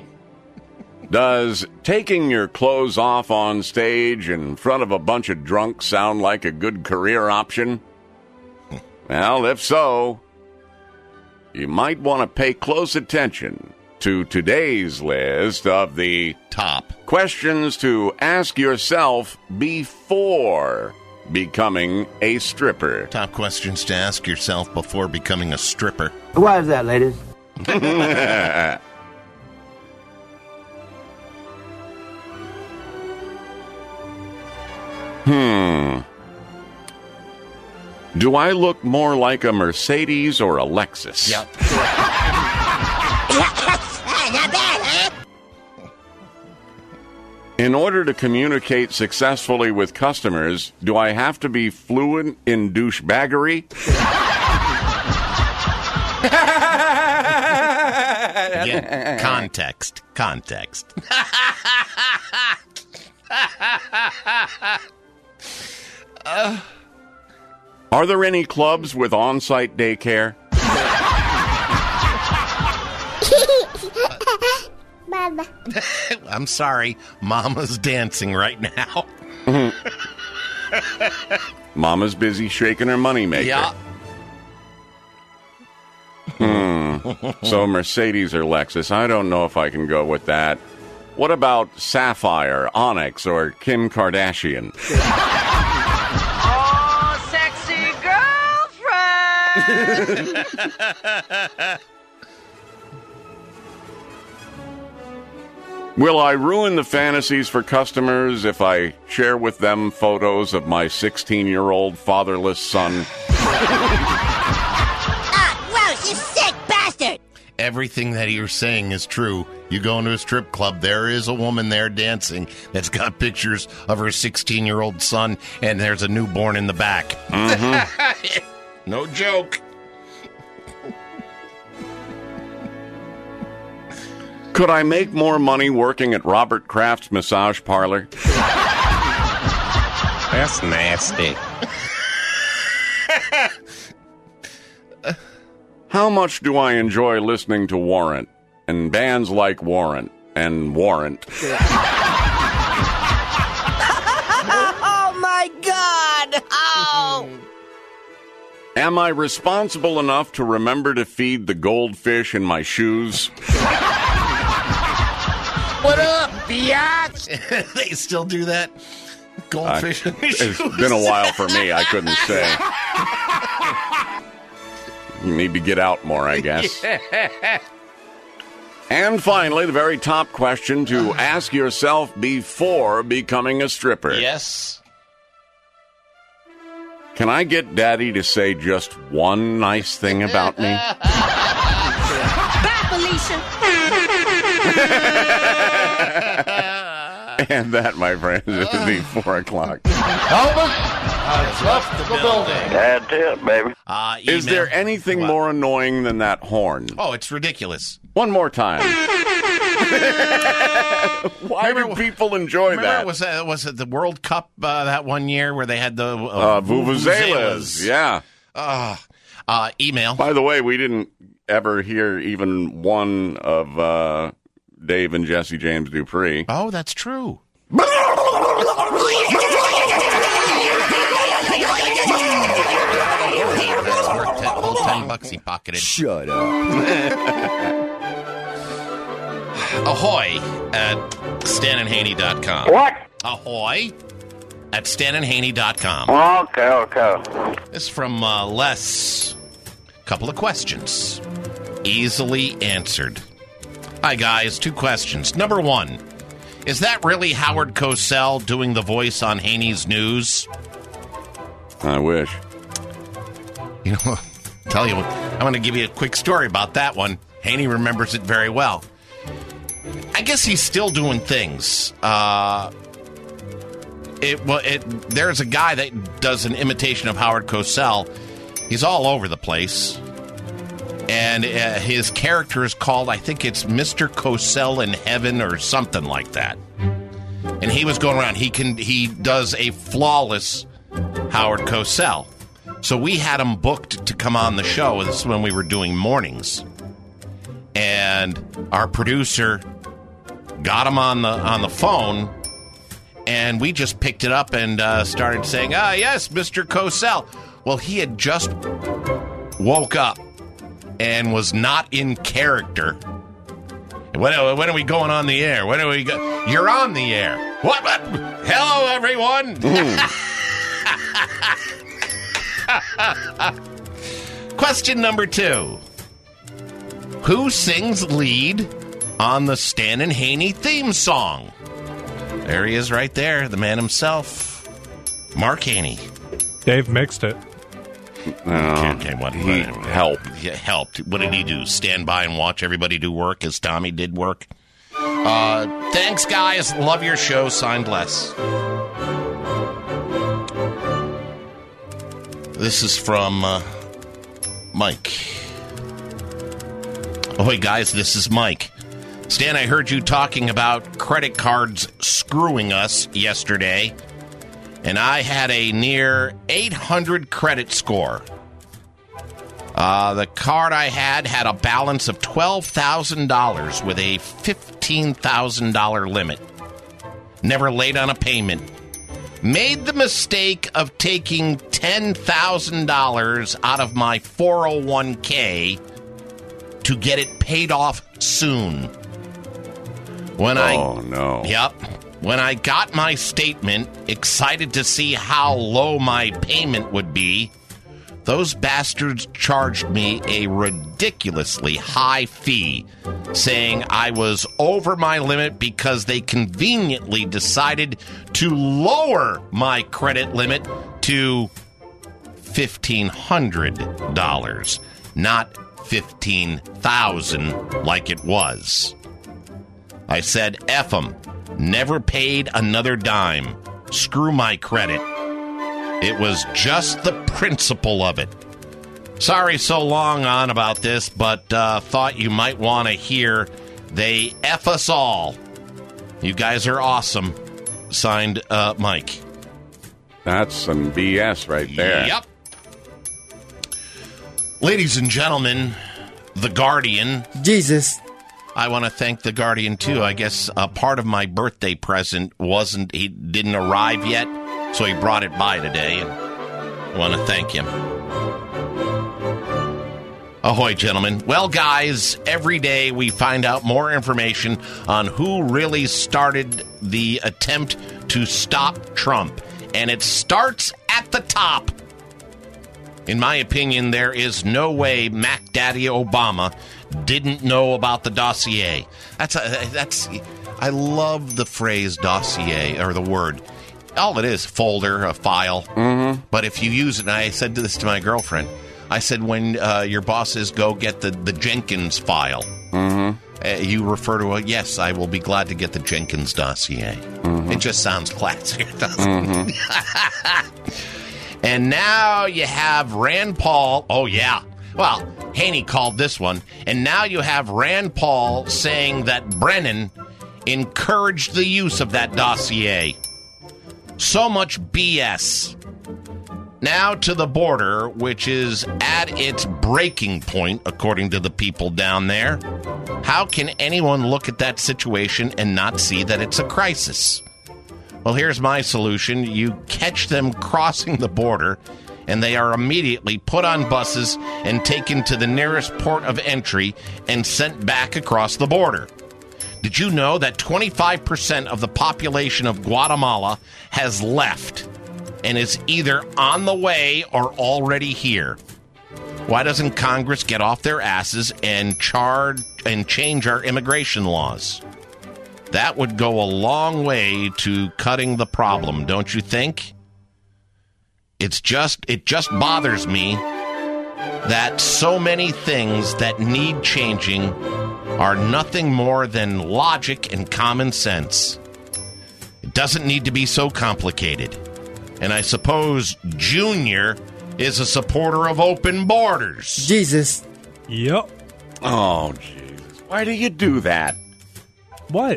does taking your clothes off on stage in front of a bunch of drunks sound like a good career option? Well, if so, you might want to pay close attention to today's list of the top questions to ask yourself before becoming a stripper. Top questions to ask yourself before becoming a stripper. Why is that, ladies? hmm. Do I look more like a Mercedes or a Lexus? Yep. Not bad, huh? In order to communicate successfully with customers, do I have to be fluent in douchebaggery? Again, context. Context. uh, Are there any clubs with on-site daycare? Mama. I'm sorry. Mama's dancing right now. Mama's busy shaking her moneymaker. Yeah. Hmm. So Mercedes or Lexus, I don't know if I can go with that. What about Sapphire, Onyx, or Kim Kardashian? Oh, sexy girlfriend! Will I ruin the fantasies for customers if I share with them photos of my sixteen-year-old fatherless son? Ah, gross, you sick bastard! Everything that you're saying is true. You go into a strip club, there is a woman there dancing that's got pictures of her sixteen-year-old son, and there's a newborn in the back. Mm-hmm. No joke. Could I make more money working at Robert Kraft's massage parlor? That's nasty. How much do I enjoy listening to Warrant and bands like Warrant and Warrant? Oh my God! Oh! Am I responsible enough to remember to feed the goldfish in my shoes? What up, biatch? They still do that? Goldfish Uh, in their it's shoes. been a while for me. I couldn't say. You need to get out more, I guess. Yeah. And finally, the very top question to ask yourself before becoming a stripper. Yes. Can I get Daddy to say just one nice thing about me? Bye, Felicia. And that, my friends, is the four o'clock. Albert has left the building. That's it, baby. Uh, Is email- there anything What? more annoying than that horn? Oh, it's ridiculous. One more time. Why Remember- do people enjoy Remember, that? was that was it the World Cup uh, that one year where they had the uh, Uh, vuvuzelas, yeah. Uh, uh, email. By the way, we didn't ever hear even one of uh, Dave and Jesse James Dupree. Oh, that's true. Whole ten bucks he pocketed. Shut up. Ahoy at stan and haney dot com. What? Ahoy at stan and haney dot com. Okay, okay. This is from uh, Les. Couple of questions. Easily answered. Hi, guys. Two questions. Number one, is that really Howard Cosell doing the voice on Haney's News? I wish. You know, tell you what, I'm going to give you a quick story about that one. Haney remembers it very well. I guess he's still doing things. Uh, it, well, it, there's a guy that does an imitation of Howard Cosell. He's all over the place. And uh, his character is called, I think it's Mister Cosell in Heaven or something like that. And he was going around. He can he does a flawless Howard Cosell. So we had him booked to come on the show. This is when we were doing mornings. And our producer got him on the on the phone, and we just picked it up and uh, started saying, ah, yes, Mister Cosell. Well, he had just woke up and was not in character. When, when are we going on the air? When are we go? You're on the air. What? what? Hello, everyone. Question number two. Who sings lead on the Stan and Haney theme song? There he is right there, the man himself, Mark Haney. Dave mixed it. No, okay, what, he what- helped. He helped. What did he do? Stand by and watch everybody do work as Tommy did work? Uh, thanks, guys. Love your show. Signed, Les. This is from uh, Mike. Oh, hey, guys, this is Mike. Stan, I heard you talking about credit cards screwing us yesterday, and I had a near eight hundred credit score. Uh, the card I had had a balance of twelve thousand dollars with a fifteen thousand dollars limit. Never late on a payment. Made the mistake of taking ten thousand dollars out of my four oh one k to get it paid off soon. When I Oh, no. Yep. When I got my statement, excited to see how low my payment would be, those bastards charged me a ridiculously high fee, saying I was over my limit because they conveniently decided to lower my credit limit to fifteen hundred dollars, not fifteen thousand dollars like it was. I said, F them. Never paid another dime. Screw my credit. It was just the principle of it. Sorry so long on about this, but uh, thought you might want to hear They F us all. You guys are awesome. Signed, uh, Mike. That's some B S right there. Yep. Ladies and gentlemen, The Guardian. Jesus. I want to thank The Guardian, too. I guess a part of my birthday present wasn't, he didn't arrive yet, so he brought it by today, and I want to thank him. Ahoy, gentlemen. Well, guys, every day we find out more information on who really started the attempt to stop Trump. And it starts at the top. In my opinion, there is no way Mac Daddy Obama didn't know about the dossier. That's a, that's. I love the phrase dossier, or the word. All it is, folder, a file. Mm-hmm. But if you use it, and I said this to my girlfriend, I said, when uh, your bosses go get the, the Jenkins file, mm-hmm. uh, you refer to it, yes, I will be glad to get the Jenkins dossier. Mm-hmm. It just sounds classic, doesn't mm-hmm. it? And now you have Rand Paul. Oh, yeah. Well, Haney called this one. And now you have Rand Paul saying that Brennan encouraged the use of that dossier. So much B S. Now to the border, which is at its breaking point, according to the people down there. How can anyone look at that situation and not see that it's a crisis? Well, here's my solution. You catch them crossing the border, and they are immediately put on buses and taken to the nearest port of entry and sent back across the border. Did you know that twenty-five percent of the population of Guatemala has left and is either on the way or already here? Why doesn't Congress get off their asses and charge and change our immigration laws? That would go a long way to cutting the problem, don't you think? It's just, it just bothers me that so many things that need changing are nothing more than logic and common sense. It doesn't need to be so complicated. And I suppose Junior is a supporter of open borders. Jesus. Yep. Oh, Jesus. Why do you do that? What?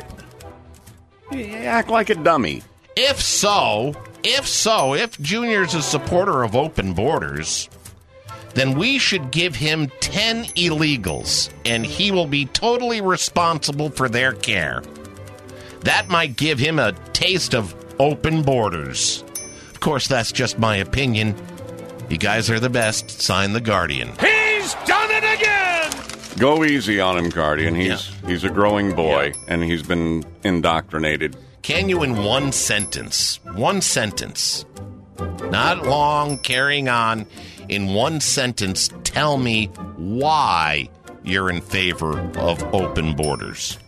You act like a dummy. If so, if so, if Junior's a supporter of open borders, then we should give him ten illegals, and he will be totally responsible for their care. That might give him a taste of open borders. Of course, that's just my opinion. You guys are the best. Sign The Guardian. He's done it again! Go easy on him, Guardian. He's Yeah. he's a growing boy, Yeah. and he's been indoctrinated. Can you, in one sentence, one sentence, not long, carrying on, in one sentence, tell me why you're in favor of open borders?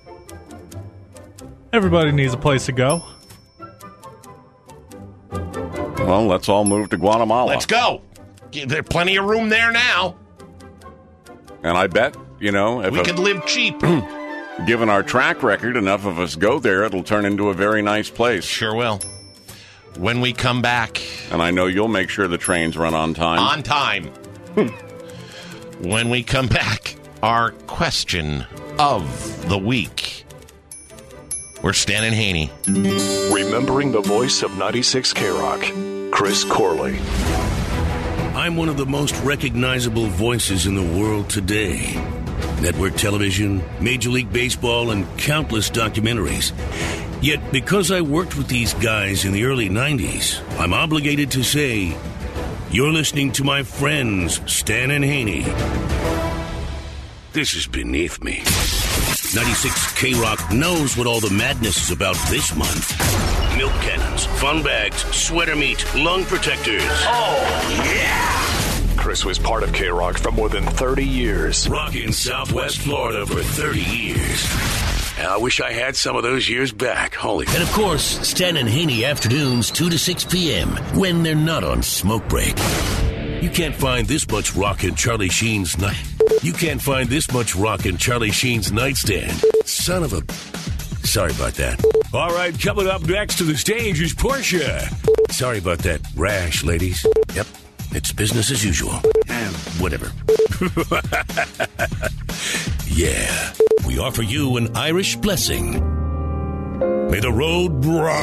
Everybody needs a place to go. Well, let's all move to Guatemala. Let's go. There's plenty of room there now. And I bet, you know, if We a- could live cheap. given our track record, enough of us go there, it'll turn into a very nice place. Sure will. When we come back, And I know you'll make sure the trains run on time. on time. When we come back, our question of the week. We're Stan and Haney. Remembering the voice of ninety-six K-Rock, Chris Corley. I'm one of the most recognizable voices in the world today. Network television, Major League Baseball, and countless documentaries. Yet, because I worked with these guys in the early nineties, I'm obligated to say, you're listening to my friends, Stan and Haney. This is beneath me. ninety-six K-Rock knows what all the madness is about this month. Milk cannons, fun bags, sweater meat, lung protectors. Oh, yeah! Chris was part of K-Rock for more than thirty years. Rockin' Southwest Florida for thirty years. And I wish I had some of those years back. Holy. And of course, Stan and Haney afternoons, two to six p.m., when they're not on smoke break. You can't find this much rock in Charlie Sheen's night. You can't find this much rock in Charlie Sheen's nightstand. Son of a... Sorry about that. All right, coming up next to the stage is Portia. Sorry about that rash, ladies. Yep, it's business as usual. Eh, whatever. Yeah, we offer you an Irish blessing. May the road...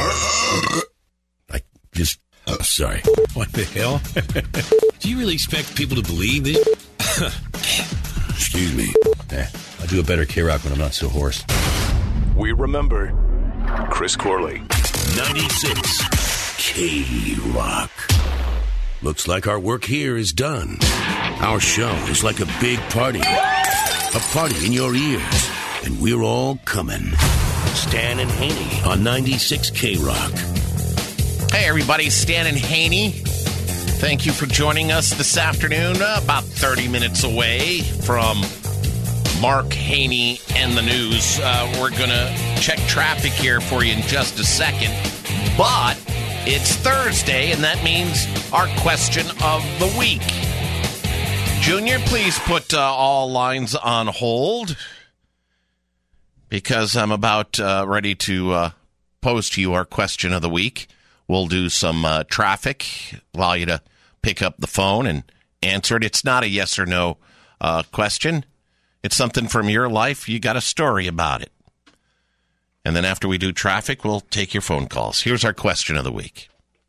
I just... Oh, sorry. What the hell? Do you really expect people to believe this? Excuse me. Eh, I do a better K-Rock when I'm not so hoarse. We remember Chris Corley. ninety-six K-Rock. Looks like our work here is done. Our show is like a big party. A party in your ears. And we're all coming. Stan and Haney on ninety-six K-Rock. Hey, everybody, Stan and Haney. Thank you for joining us this afternoon. Uh, about thirty minutes away from Mark Haney and the news. Uh, we're going to check traffic here for you in just a second. But it's Thursday, and that means our question of the week. Junior, please put uh, all lines on hold because I'm about uh, ready to uh, pose to you our question of the week. We'll do some uh, traffic, allow you to pick up the phone and answer it. It's not a yes or no uh, question. It's something from your life. You got a story about it. And then after we do traffic, we'll take your phone calls. Here's our question of the week.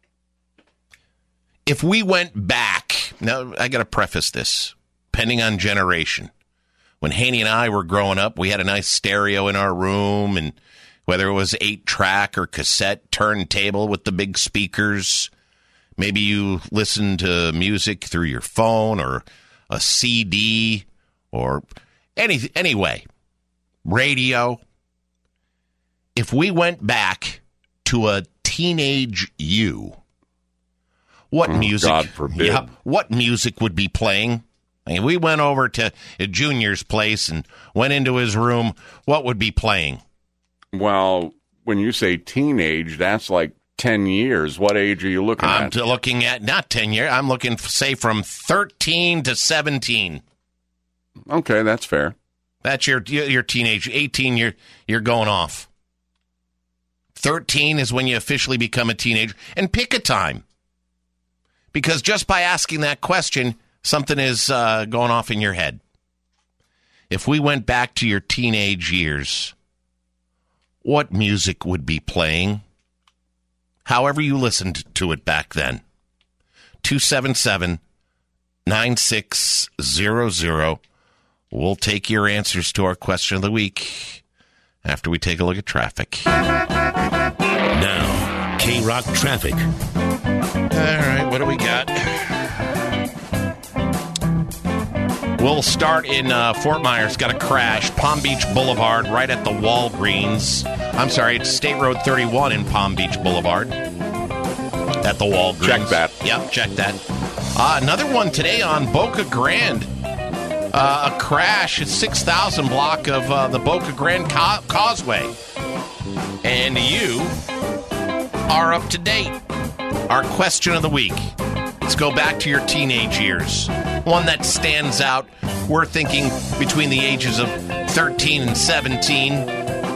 If we went back, now I got to preface this, depending on generation. When Haney and I were growing up, we had a nice stereo in our room, and whether it was eight-track or cassette turntable with the big speakers, maybe you listened to music through your phone or a C D or any anyway, radio. If we went back to a teenage you, what oh, music? God forbid. Yeah, what music would be playing? I mean, we went over to Junior's place and went into his room. What would be playing? Well, when you say teenage, that's like ten years. What age are you looking I'm at? I'm looking at not ten years. I'm looking, say, from thirteen to seventeen. Okay, that's fair. That's your your teenage. eighteen, you're you're going off. thirteen is when you officially become a teenager. And pick a time. Because just by asking that question, something is uh, going off in your head. If we went back to your teenage years, what music would be playing? However you listened to it back then. two seven seven, nine six zero zero. We'll take your answers to our question of the week after we take a look at traffic. Now, K-Rock traffic. All right, what do we got? We'll start in uh, Fort Myers. Got a crash. Palm Beach Boulevard, right at the Walgreens. I'm sorry, it's State Road thirty-one in Palm Beach Boulevard. At the Walgreens. Check that. Yep, check that. Uh, another one today on Boca Grande. Uh, a crash at six thousand block of uh, the Boca Grande ca- Causeway. And you are up to date. Our question of the week. Let's go back to your teenage years. One that stands out. We're thinking between the ages of thirteen and seventeen.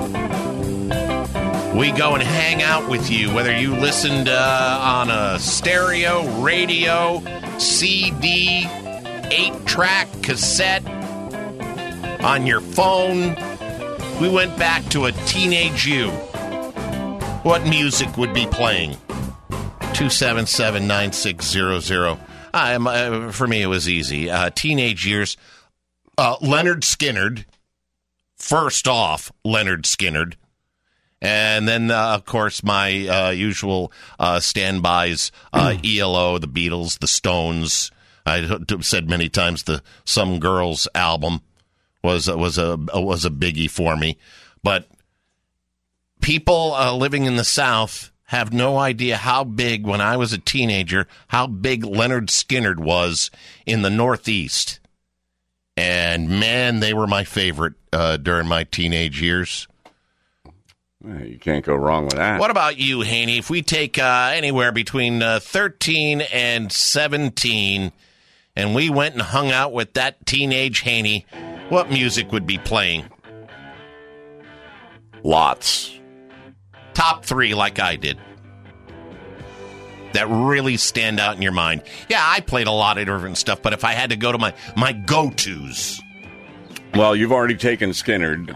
We go and hang out with you, whether you listened uh, on a stereo, radio, C D, eight-track, cassette, on your phone. We went back to a teenage you. What music would be playing? two seven seven, nine six zero zero. Uh, uh, for me, it was easy. Uh, teenage years. Uh, Leonard Skinnard. First off, Leonard Skinnard. And then, uh, of course, my uh, usual uh, standbys, uh, E L O, the Beatles, the Stones. I said many times the Some Girls album was was a was a biggie for me. But people uh, living in the South have no idea how big, when I was a teenager, how big Leonard Skinnard was in the Northeast. And, man, they were my favorite uh, during my teenage years. You can't go wrong with that. What about you, Haney? If we take uh, anywhere between uh, thirteen and seventeen, and we went and hung out with that teenage Haney, what music would be playing? Lots. Top three, like I did, that really stand out in your mind. Yeah, I played a lot of different stuff, but if I had to go to my, my go-tos, Well, you've already taken Skynyrd.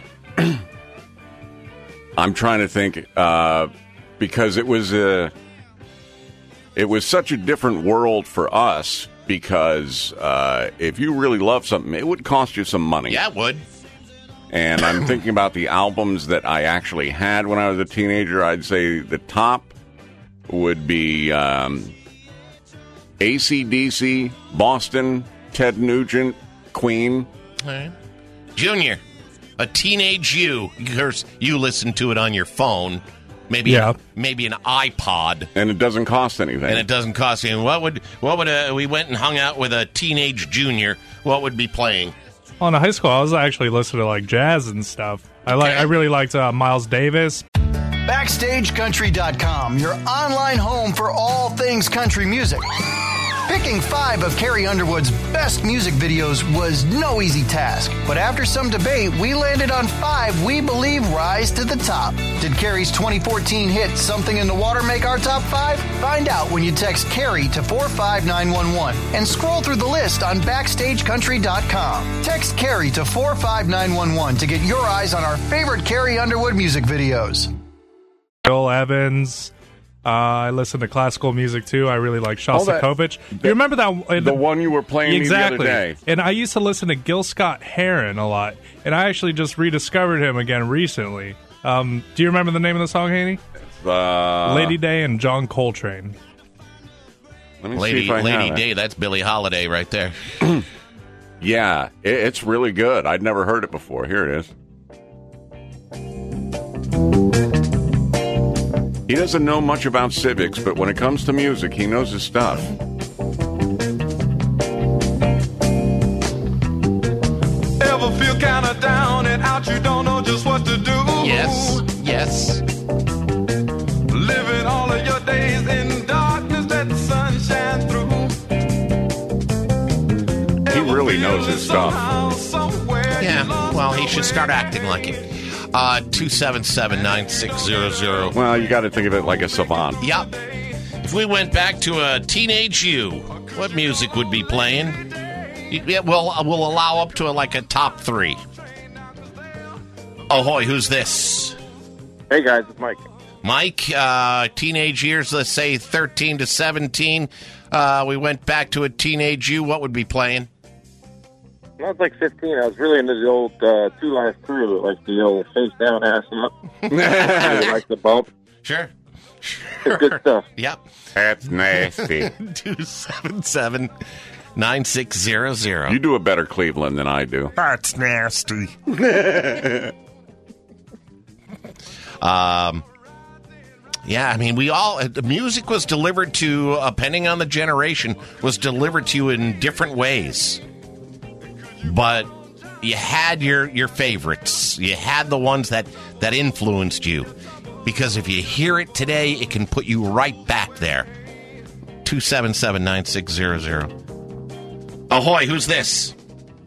I'm trying to think, uh, because it was a, it was such a different world for us, because uh, if you really love something, it would cost you some money. Yeah, it would. And I'm thinking about the albums that I actually had when I was a teenager. I'd say the top would be um, A C D C, Boston, Ted Nugent, Queen. All right. Junior, a teenage you. Because you listen to it on your phone, maybe Yeah. maybe an iPod, And it doesn't cost anything. and it doesn't cost you. What would what would uh, we went and hung out with a teenage Junior? What would be playing? Well, in high school, I was actually listening to like jazz and stuff. I like. I really liked uh, Miles Davis. Backstage Country dot com, your online home for all things country music. Picking five of Carrie Underwood's best music videos was no easy task, but after some debate, we landed on five we believe rise to the top. Did Carrie's twenty fourteen hit Something in the Water make our top five? Find out when you text Carrie to four five nine one one and scroll through the list on Backstage Country dot com. Text Carrie to four five nine one one to get your eyes on our favorite Carrie Underwood music videos. Bill Evans. Uh, I listen to classical music too. I really like Shostakovich. Oh, that- you remember that? Uh, the one you were playing exactly. me the other day. And I used to listen to Gil Scott-Heron a lot, and I actually just rediscovered him again recently. Um, do you remember the name of the song, Haney? Uh, Lady Day and John Coltrane. Let me Lady see if I Lady have Day, it. that's Billie Holiday right there. Yeah, it, it's really good. I'd never heard it before. Here it is. He doesn't know much about civics, but when it comes to music, he knows his stuff. Ever feel kind of down and out, you don't know just what to do? Yes, yes. Living all of your days in darkness, let the sun shine through. He really knows his stuff. Yeah, well, he should start acting like it. Uh, two seven seven, nine six zero zero. Well, you got to think of it like a savant. Yep. If we went back to a teenage you, what music would be playing? Yeah, we'll, we'll allow up to a, like a top three. Ahoy, who's this? Hey, guys, it's Mike. Mike, uh, teenage years, let's say thirteen to seventeen. Uh, we went back to a teenage you. What would be playing? When I was like fifteen, I was really into the old uh, Two Live Crew, like the old face down, ass up. Really like the bump. Sure. It's good stuff. Yep. That's nasty. two seven seven, nine six zero zero. You do a better Cleveland than I do. That's nasty. um, yeah, I mean, we all, the music was delivered to, uh, depending on the generation, was delivered to you in different ways. But you had your, your favorites. You had the ones that, that influenced you. Because if you hear it today, it can put you right back there. two seven seven, nine six zero zero. Ahoy, who's this?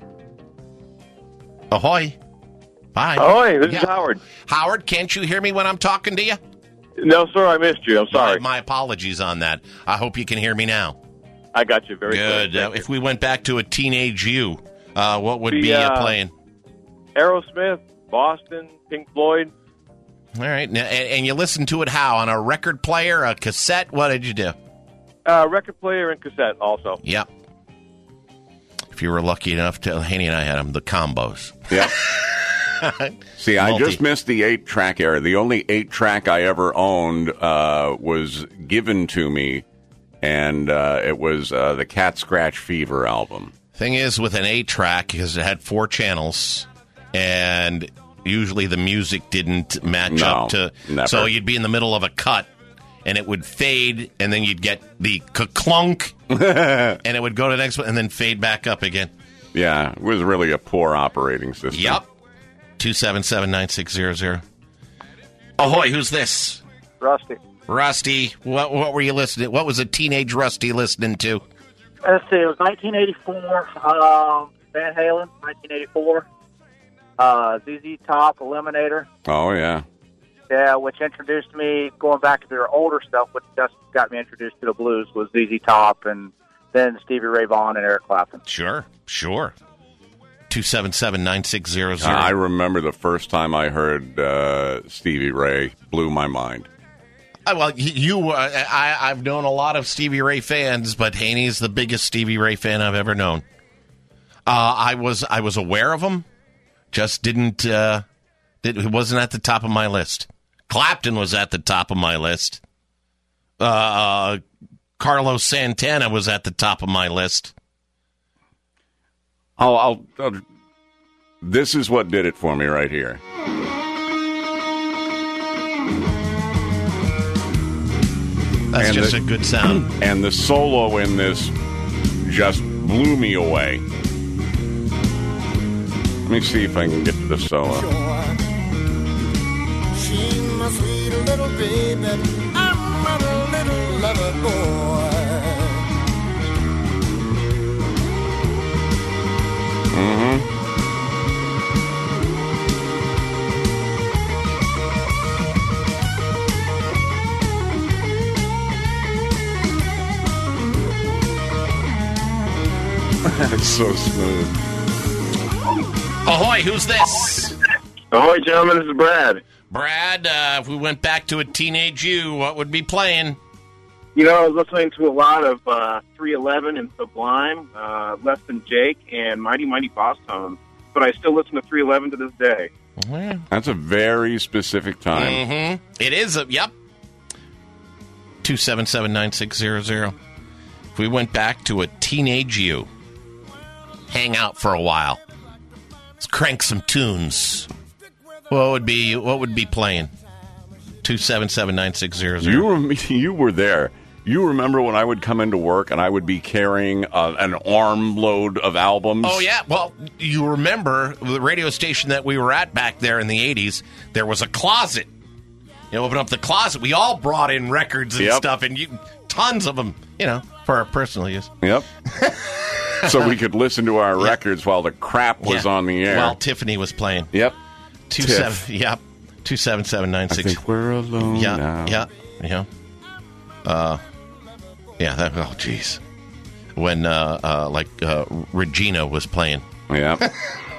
Ahoy. Hi. Ahoy, this is Howard. Howard, can't you hear me when I'm talking to you? No, sir, I missed you. I'm sorry. My, my apologies on that. I hope you can hear me now. I got you very good. clear. Uh, if we went back to a teenage you, uh, what would The, be uh, uh, playing? Aerosmith, Boston, Pink Floyd. All right. Now, and, and you listened to it how? On a record player, a cassette? What did you do? Uh, record player and cassette also. Yep. If you were lucky enough to, Haney and I had them, the combos. Yep. See, I Multi. just missed the eight-track era. The only eight-track I ever owned uh, was given to me, and uh, it was uh, the Cat Scratch Fever album. Thing is, with an eight-track, because it had four channels, and usually the music didn't match No, up to... never. So you'd be in the middle of a cut, and it would fade, and then you'd get the clunk, and it would go to the next one, and then fade back up again. Yeah, it was really a poor operating system. Yep. two seven seven, nine six zero zero. Ahoy, who's this? Rusty. Rusty, what what were you listening? What was a teenage Rusty listening to? Let's see, it was nineteen eighty-four, um, Van Halen, nineteen eighty-four, uh, Z Z Top, Eliminator, Oh, yeah. yeah, which introduced me, going back to their older stuff, which just got me introduced to the blues, was Z Z Top, and then Stevie Ray Vaughan and Eric Clapton. Sure, sure. two seven seven, nine six zero zero. I remember the first time I heard uh, Stevie Ray. Blew my mind. Uh, well, you, uh, I, I've known a lot of Stevie Ray fans, but Haney's the biggest Stevie Ray fan I've ever known. Uh, I was I was aware of him, just didn't. Uh, it wasn't at the top of my list. Clapton was at the top of my list. Uh, Carlos Santana was at the top of my list. I'll, I'll, I'll. This is what did it for me right here. That's and just the, a good sound. And the solo in this just blew me away. Let me see if I can get to the solo. She's my sweet little baby. I'm a little lover boy. Mm-hmm. It's so smooth. Ahoy, who's this? Ahoy, gentlemen, this is Brad. Brad, uh, if we went back to a teenage you, what would be playing? You know, I was listening to a lot of uh, three eleven and Sublime, uh, Less Than Jake, and Mighty Mighty Boss Tones, but I still listen to three eleven to this day. Mm-hmm. That's a very specific time. Mm-hmm. It is, a, yep. two seven seven, nine six zero zero. If we went back to a teenage you, hang out for a while, let's crank some tunes. What would be what would be playing? two seven seven, nine six zero zero. You rem- you were there. You remember when I would come into work and I would be carrying uh, an armload of albums? Oh, yeah. Well, you remember the radio station that we were at back there in the eighties, there was a closet. You open up the closet. We all brought in records and Yep. stuff, and you, tons of them, you know, for our personal use. Yep. So we could listen to our Yeah. records while the crap was Yeah. on the air. While Tiffany was playing. Yep. Two Tiff. seven, yep. Two seven seven nine I six. think we're alone yeah, now. Yeah, yeah, uh, yeah. That, oh, jeez. When uh, uh, like uh, Regina was playing. Yeah.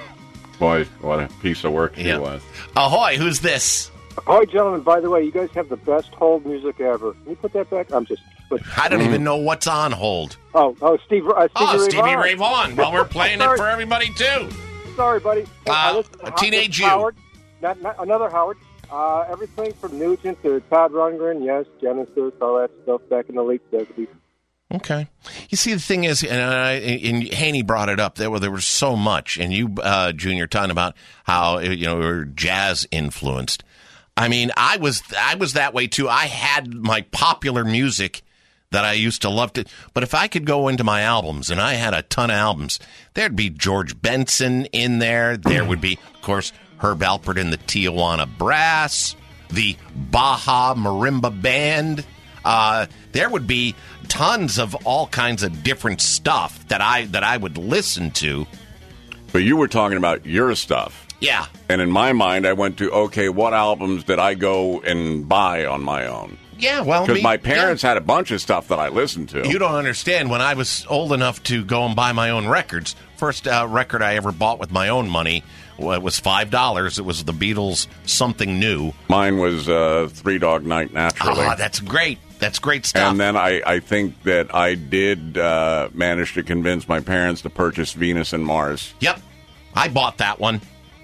Boy, what a piece of work she Yeah. was. Ahoy! Who's this? Ahoy, gentlemen. By the way, you guys have the best hold music ever. Can you put that back? I'm just. But, I don't even know what's on hold. Oh, oh, Steve. Uh, Stevie Oh, Ray Stevie Vaughan. Ray Vaughan. Well, we're playing it Sorry. for everybody too. Sorry, buddy. Hey, I Uh, listened to a Howard- teenage you. Howard, not, not another Howard. Uh, everything from Nugent to Todd Rundgren, yes, Genesis, all that stuff back in the late seventies. Okay. You see, the thing is, and, I, and Haney brought it up, there, were, there was so much, and you, uh, Junior, talking about how, you know, we were jazz influenced. I mean, I was I was that way, too. I had my popular music that I used to love to, but if I could go into my albums, and I had a ton of albums, there'd be George Benson in there. There would be, of course, Herb Alpert and the Tijuana Brass, the Baja Marimba Band. Uh, there would be tons of all kinds of different stuff that I that I would listen to. But you were talking about your stuff. Yeah. And in my mind, I went to, okay, what albums did I go and buy on my own? Yeah, well, Because me- my parents yeah. had a bunch of stuff that I listened to. You don't understand. When I was old enough to go and buy my own records, first uh, record I ever bought with my own money well, was five dollars. It was the Beatles' Something New. Mine was uh, Three Dog Night, naturally. Ah, that's great. That's great stuff. And then I, I think that I did uh, manage to convince my parents to purchase Venus and Mars. Yep. I bought that one.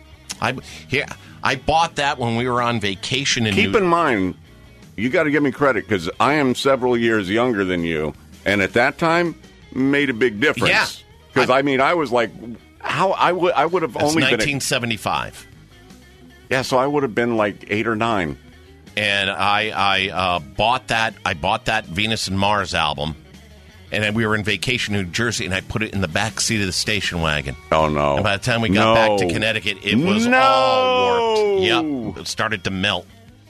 I here I bought that when we were on vacation in Keep New- in mind, you got to give me credit because I am several years younger than you, and at that time made a big difference. Yeah. Because I, I mean, I was like, how I would I would have That's only nineteen seventy-five. been yeah, so I would have been like eight or nine. And I I uh, bought that I bought that Venus and Mars album, and then we were in vacation in New Jersey, and I put it in the back seat of the station wagon. Oh no! And by the time we got No. back to Connecticut, it was No. all warped. Yep, it started to melt.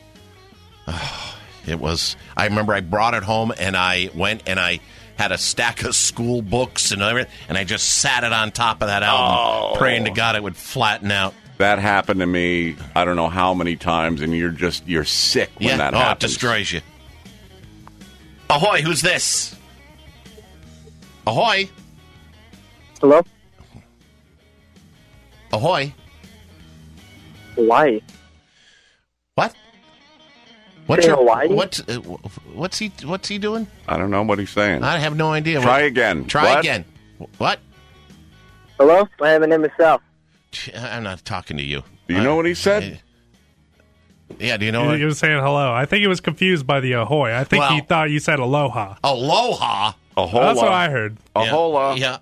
It was. I remember I brought it home, and I went and I had a stack of school books and everything, and I just sat it on top of that album, Oh. praying to God it would flatten out. That happened to me. I don't know how many times, and you're just you're sick when yeah, that oh, happens. it destroys you. Ahoy! Who's this? Ahoy! Hello? Ahoy. Hawaii. What? What's Say your, Hawaii? What, uh, what's he What's he doing? I don't know what he's saying. I have no idea. Try What- again. Try What? again. What? Hello? My name is Sal. I'm not talking to you. Do you know what he said? Yeah, do you know He, what? he was saying hello. I think he was confused by the ahoy. I think he Well- thought you said aloha. Aloha. Ahola. That's what I heard. Ahola. Yeah.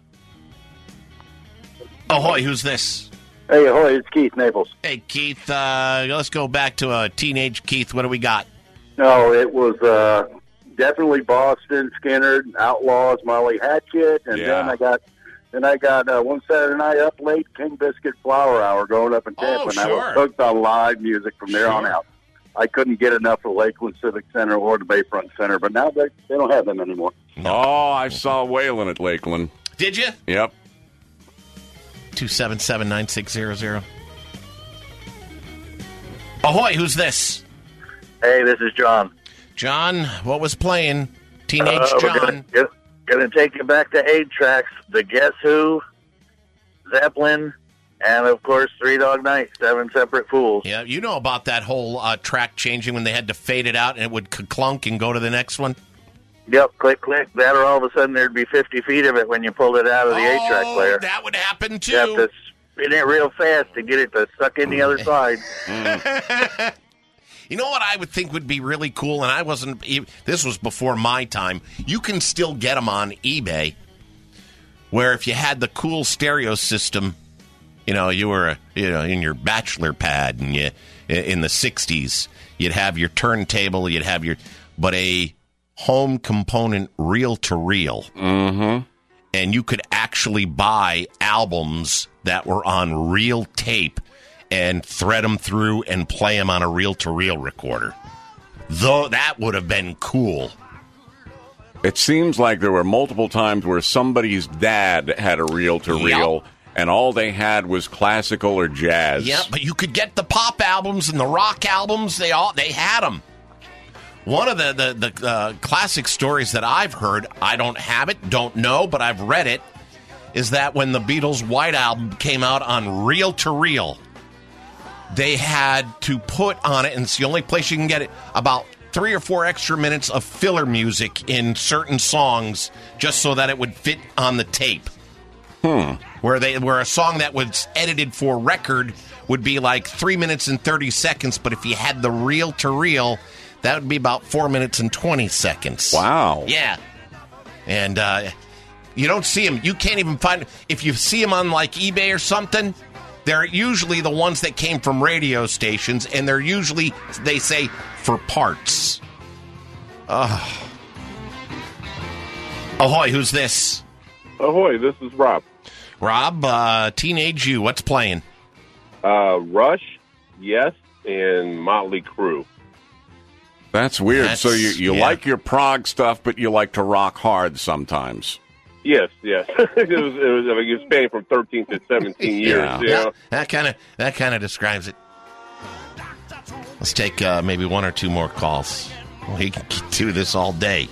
Ahoy, who's this? Hey, ahoy, it's Keith Naples. Hey, Keith, uh, let's go back to uh, teenage Keith. What do we got? No, it was uh, definitely Boston, Skinner, Outlaws, Molly Hatchet, and Yeah. then I got then I got uh, one Saturday night up late, King Biscuit Flower Hour going up in Tampa, Oh, and I sure. was hooked on live music from there on Sure. out. I couldn't get enough of Lakeland Civic Center or the Bayfront Center, but now they they don't have them anymore. Oh, I saw Waylon at Lakeland. Did you? Yep. two seven seven, nine six zero zero. Ahoy, who's this? Hey, this is John. John, what was playing? Teenage Uh, we're John. Gonna, get- gonna take you back to eight tracks. The Guess Who, Zeppelin, and of course Three Dog Night. Seven Separate Fools. Yeah, you know about that whole uh, track changing when they had to fade it out and it would clunk and go to the next one? Yep, click, click. That or all of a sudden there'd be fifty feet of it when you pulled it out of the eight track player. Oh, that would happen too. You have to spin it real fast to get it to suck in the other side. You know what I would think would be really cool, and I wasn't, e- this was before my time. You can still get them on eBay, where if you had the cool stereo system, you know, you were, you know, in your bachelor pad, and you, in the sixties, you'd have your turntable, you'd have your, but a home component reel-to-reel. Mm-hmm. And you could actually buy albums that were on reel tape and thread them through and play them on a reel-to-reel recorder. Though that would have been cool. It seems like there were multiple times where somebody's dad had a reel-to-reel, and all they had was classical or jazz. Yeah, but you could get the pop albums and the rock albums. They all they had them. One of the the, the uh, classic stories that I've heard, I don't have it, don't know, but I've read it, is that when the Beatles' White Album came out on reel-to-reel, they had to put on it, and it's the only place you can get it, about three or four extra minutes of filler music in certain songs just so that it would fit on the tape. Hmm. Where they where a song that was edited for record would be like three minutes and thirty seconds, but if you had the reel to reel, that would be about four minutes and twenty seconds. Wow. Yeah. And uh, you don't see them. You can't even find, if you see them on like eBay or something, they're usually the ones that came from radio stations, and they're usually, they say, for parts. Ugh. Ahoy, who's this? Ahoy, this is Rob. Rob, uh, Teenage You, what's playing? Uh, Rush, Yes, and Motley Crue. That's weird. That's- so you, you yeah. like your prog stuff, but you like to rock hard sometimes. Yes, yes. it was, it was, I mean, it was spanning from thirteen to seventeen years. Yeah, You yeah, know? that kind of that kind of describes it. Let's take uh, maybe one or two more calls. We can do this all day.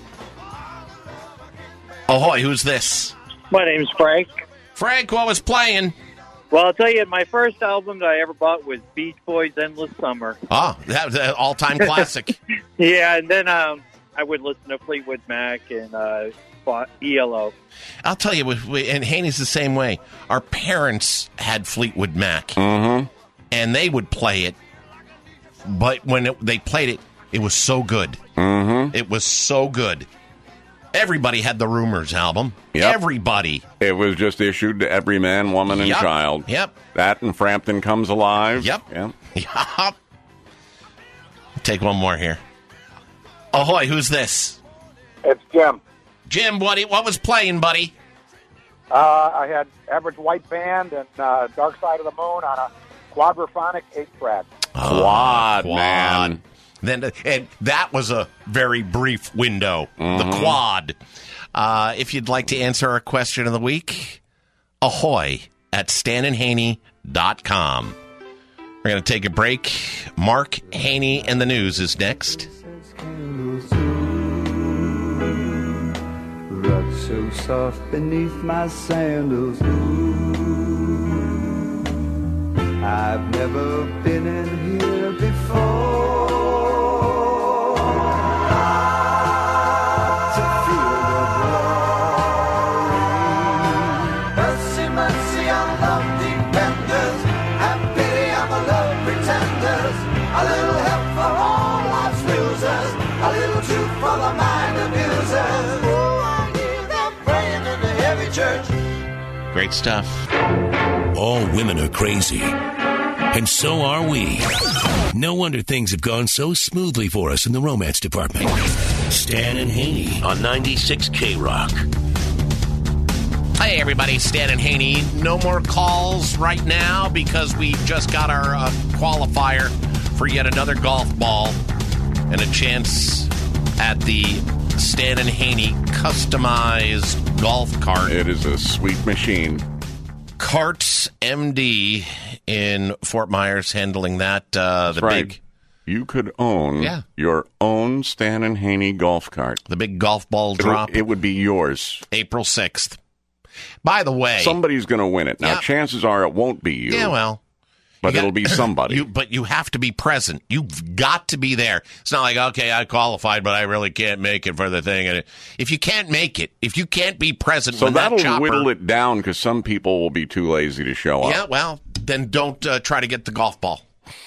Ahoy, who's this? My name's Frank. Frank, what was playing? Well, I'll tell you, my first album that I ever bought was Beach Boys' Endless Summer. Oh, that was an all-time classic. Yeah, and then um, I would listen to Fleetwood Mac and uh, E L O. I'll tell you, with- with- and Haney's the same way. Our parents had Fleetwood Mac, mm-hmm. and they would play it, but when it, they played it, it was so good. Mm-hmm. It was so good. Everybody had the Rumors album. Yep. Everybody. It was just issued to every man, woman, and Yep. child. Yep. That and Frampton Comes Alive. Yep. Yep. Yep. Take one more here. Ahoy, who's this? It's Jim. Jim, what, what was playing, buddy? Uh, I had Average White Band and uh, Dark Side of the Moon on a quadraphonic eight-track. Quad, man. Then, and that was a very brief window, the quad. Uh, if you'd like to answer our question of the week, ahoy at stan and haney dot com. We're going to take a break. Mark Haney and the News is next. Rug so soft beneath my sandals. Ooh. I've never been in here before. To feel the glory. Mercy, mercy on love dependers. Have pity on the love pretenders. A little help for all life's losers. A little truth for the mind abusers. Oh, I hear them praying in the heavy church. Great stuff. All women are crazy. And so are we. No wonder things have gone so smoothly for us in the romance department. Stan and Haney on ninety-six K Rock. Hey, everybody, Stan and Haney. No more calls right now because we just got our uh, qualifier for yet another golf ball and a chance at the Stan and Haney customized golf cart. It is a sweet machine. Carts M D in Fort Myers handling that. Uh, the right. big, you could own Yeah. your own Stan and Haney golf cart. the big golf ball It'll- drop, It would be yours. April sixth. By the way, Somebody's going to win it. Now, Yeah. chances are it won't be you. yeah, well, but you it'll got- be somebody. You, but you have to be present. You've got to be there. It's not like, okay, I qualified, but I really can't make it for the thing. And if you can't make it, if you can't be present, so when that'll that chopper, whittle it down because some people will be too lazy to show up. yeah, well, then don't uh, try to get the golf ball.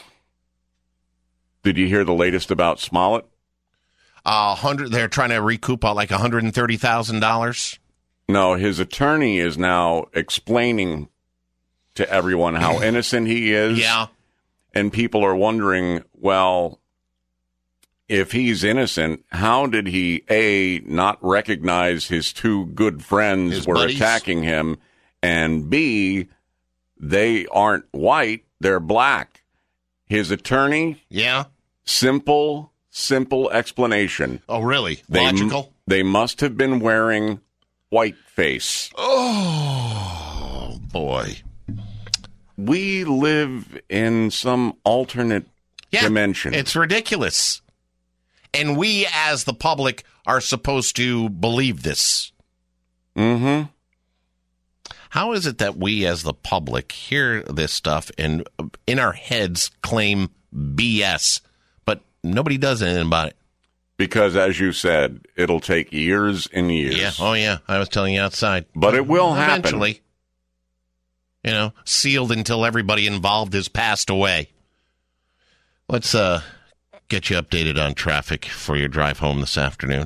Did you hear the latest about Smollett? Uh, hundred. They're trying to recoup uh, like one hundred and thirty thousand dollars. No, his attorney is now explaining to everyone how innocent he is. Yeah. And people are wondering, well, if he's innocent, how did he, A, not recognize his two good friends His were buddies? attacking him, and B, they aren't white, they're black. His attorney, Yeah. simple, simple explanation. Oh, really? They, Logical. They must have been wearing whiteface. Oh boy. We live in some alternate Yeah, dimension. It's ridiculous. And we, as the public, are supposed to believe this. Mm-hmm. How is it that we, as the public, hear this stuff and in our heads claim B S, but nobody does anything about it? Because, as you said, it'll take years and years. Yeah. Oh, yeah. I was telling you outside. But it will happen. Eventually. You know, sealed until everybody involved has passed away. Let's uh, get you updated on traffic for your drive home this afternoon.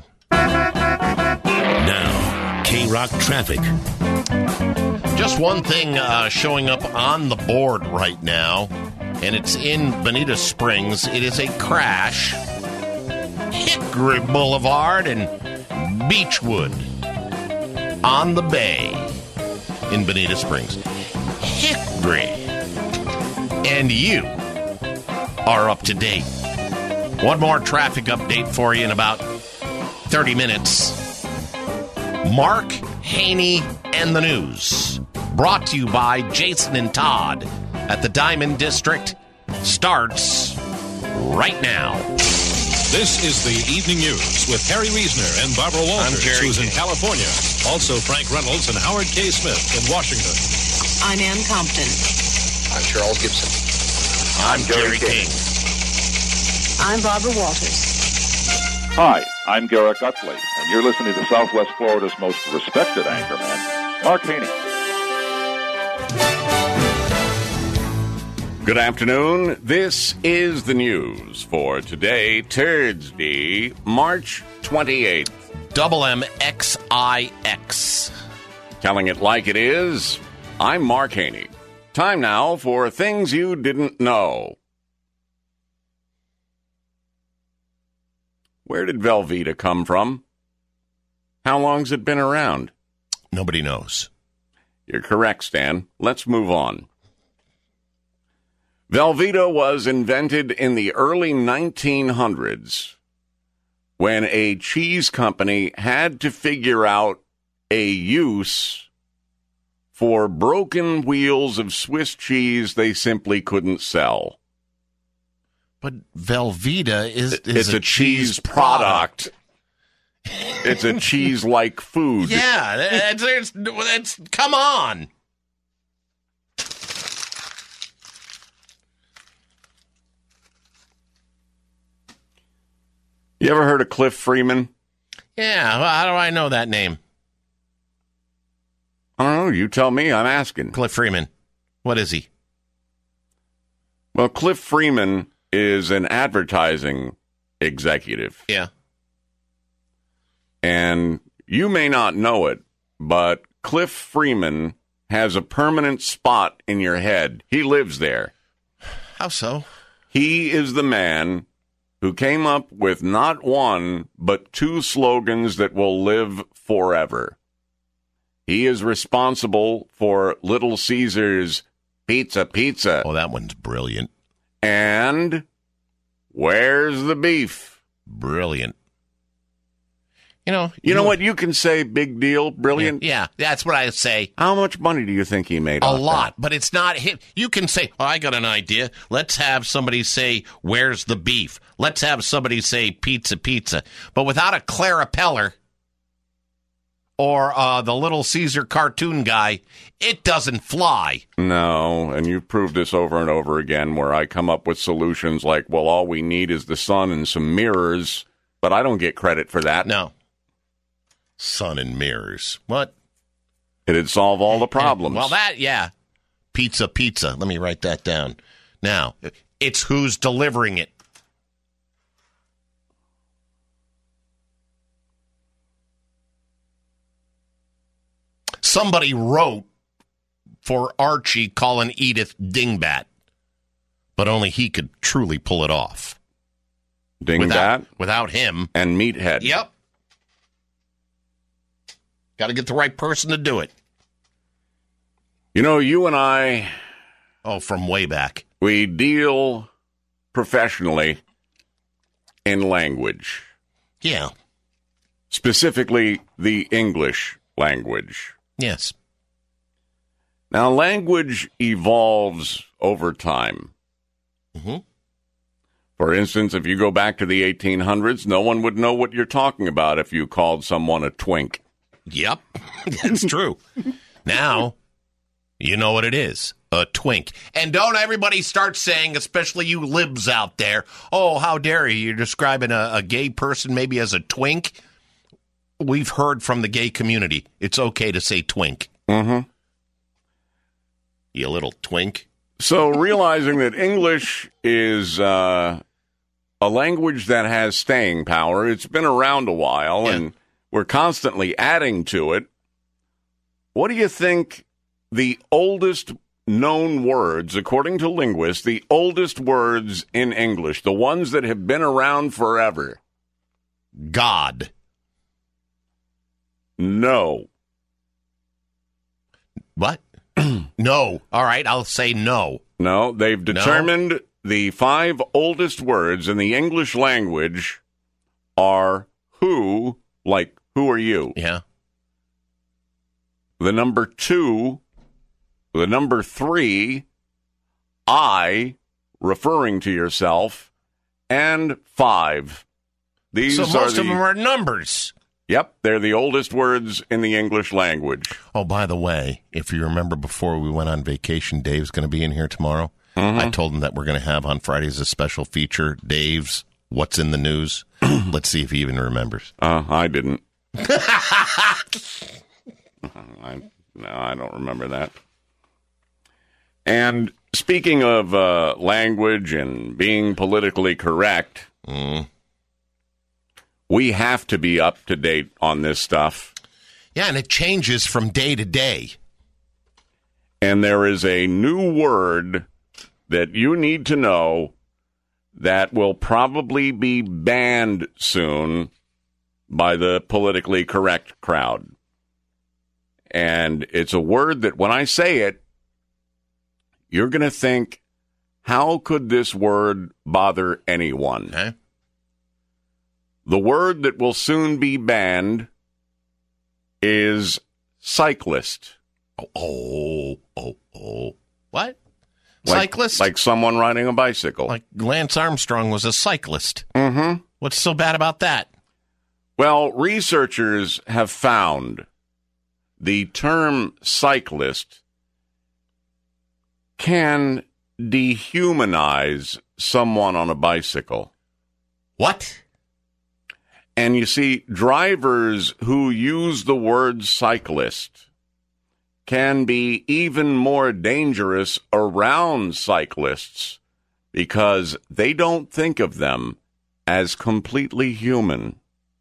Now, K Rock traffic. Just one thing uh, showing up on the board right now, and it's in Bonita Springs. It is a crash. Hickory Boulevard and Beechwood on the bay in Bonita Springs. Hickory. And you are up to date. One more traffic update for you in about thirty minutes. Mark Haney and the News. Brought to you by Jason and Todd at the Diamond District. Starts right now. This is the Evening News with Harry Reisner and Barbara Walters, Jerry who's in King. California. Also Frank Reynolds and Howard K. Smith in Washington. I'm Ann Compton. I'm Charles Gibson. I'm Jerry King. I'm Barbara Walters. Hi, I'm Garrett Gutley, and you're listening to Southwest Florida's most respected anchorman, Mark Haney. Good afternoon. This is the news for today, Thursday, March twenty-eighth. Double M X I X. Telling it like it is, I'm Mark Haney. Time now for Things You Didn't Know. Where did Velveeta come from? How long's it been around? Nobody knows. You're correct, Stan. Let's move on. Velveeta was invented in the early nineteen hundreds when a cheese company had to figure out a use for broken wheels of Swiss cheese they simply couldn't sell. But Velveeta is, is it's a, a cheese, cheese product. It's a cheese-like food. Yeah, that's, that's, that's, come on. You ever heard of Cliff Freeman? Yeah, well, how do I know that name? I don't know. You tell me. I'm asking. Cliff Freeman. What is he? Well, Cliff Freeman is an advertising executive. Yeah. And you may not know it, but Cliff Freeman has a permanent spot in your head. He lives there. How so? He is the man who came up with not one, but two slogans that will live forever. He is responsible for Little Caesars Pizza Pizza. Oh, that one's brilliant. And where's the beef? Brilliant. You know, you, you know what? You can say big deal, brilliant. Yeah, yeah, that's what I say. How much money do you think he made? A off lot, that? But it's not him. You can say, oh, I got an idea. Let's have somebody say, where's the beef? Let's have somebody say pizza, pizza. But without a Clara Peller or uh, the Little Caesar cartoon guy, it doesn't fly. No, and you've proved this over and over again where I come up with solutions like, well, all we need is the sun and some mirrors, but I don't get credit for that. No. Sun and mirrors. What? It'd solve all the problems. Well, that, yeah. Pizza, pizza. Let me write that down. Now, it's who's delivering it. Somebody wrote for Archie calling Edith Dingbat, but only he could truly pull it off. Dingbat? Without, without him. And Meathead. Yep. Got to get the right person to do it. You know, you and I... Oh, from way back. We deal professionally in language. Yeah. Specifically, the English language. Yes. Now, language evolves over time. Mm-hmm. For instance, if you go back to the eighteen hundreds, no one would know what you're talking about if you called someone a twink. Yep, that's true. Now, you know what it is, a twink. And don't everybody start saying, especially you libs out there, oh, how dare you, you're describing a, a gay person maybe as a twink. We've heard from the gay community, it's okay to say twink. Mm-hmm. You little twink. So realizing that English is uh, a language that has staying power, it's been around a while, yeah. and we're constantly adding to it. What do you think the oldest known words, according to linguists, the oldest words in English, the ones that have been around forever? God. No. What? No. All right, I'll say no. No, they've determined no. the five oldest words in the English language are who, like, who are you? Yeah. The number two, the number three, I, referring to yourself, and five. These so are most the, of them are numbers. Yep, they're the oldest words in the English language. Oh, by the way, if you remember before we went on vacation, Dave's going to be in here tomorrow. Mm-hmm. I told him that we're going to have on Fridays a special feature, Dave's What's in the News. Let's see if he even remembers. Uh, I didn't. I, no, I don't remember that. And speaking of uh, language and being politically correct, mm. we have to be up to date on this stuff. Yeah, and it changes from day to day. And there is a new word that you need to know that will probably be banned soon by the politically correct crowd. And it's a word that when I say it, you're going to think, how could this word bother anyone? Okay. The word that will soon be banned is cyclist. Oh, oh, oh, oh. What? Like, Cyclist? Like someone riding a bicycle. Like Lance Armstrong was a cyclist. Mm-hmm. What's so bad about that? Well, researchers have found the term cyclist can dehumanize someone on a bicycle. What? And you see, drivers who use the word cyclist can be even more dangerous around cyclists because they don't think of them as completely human.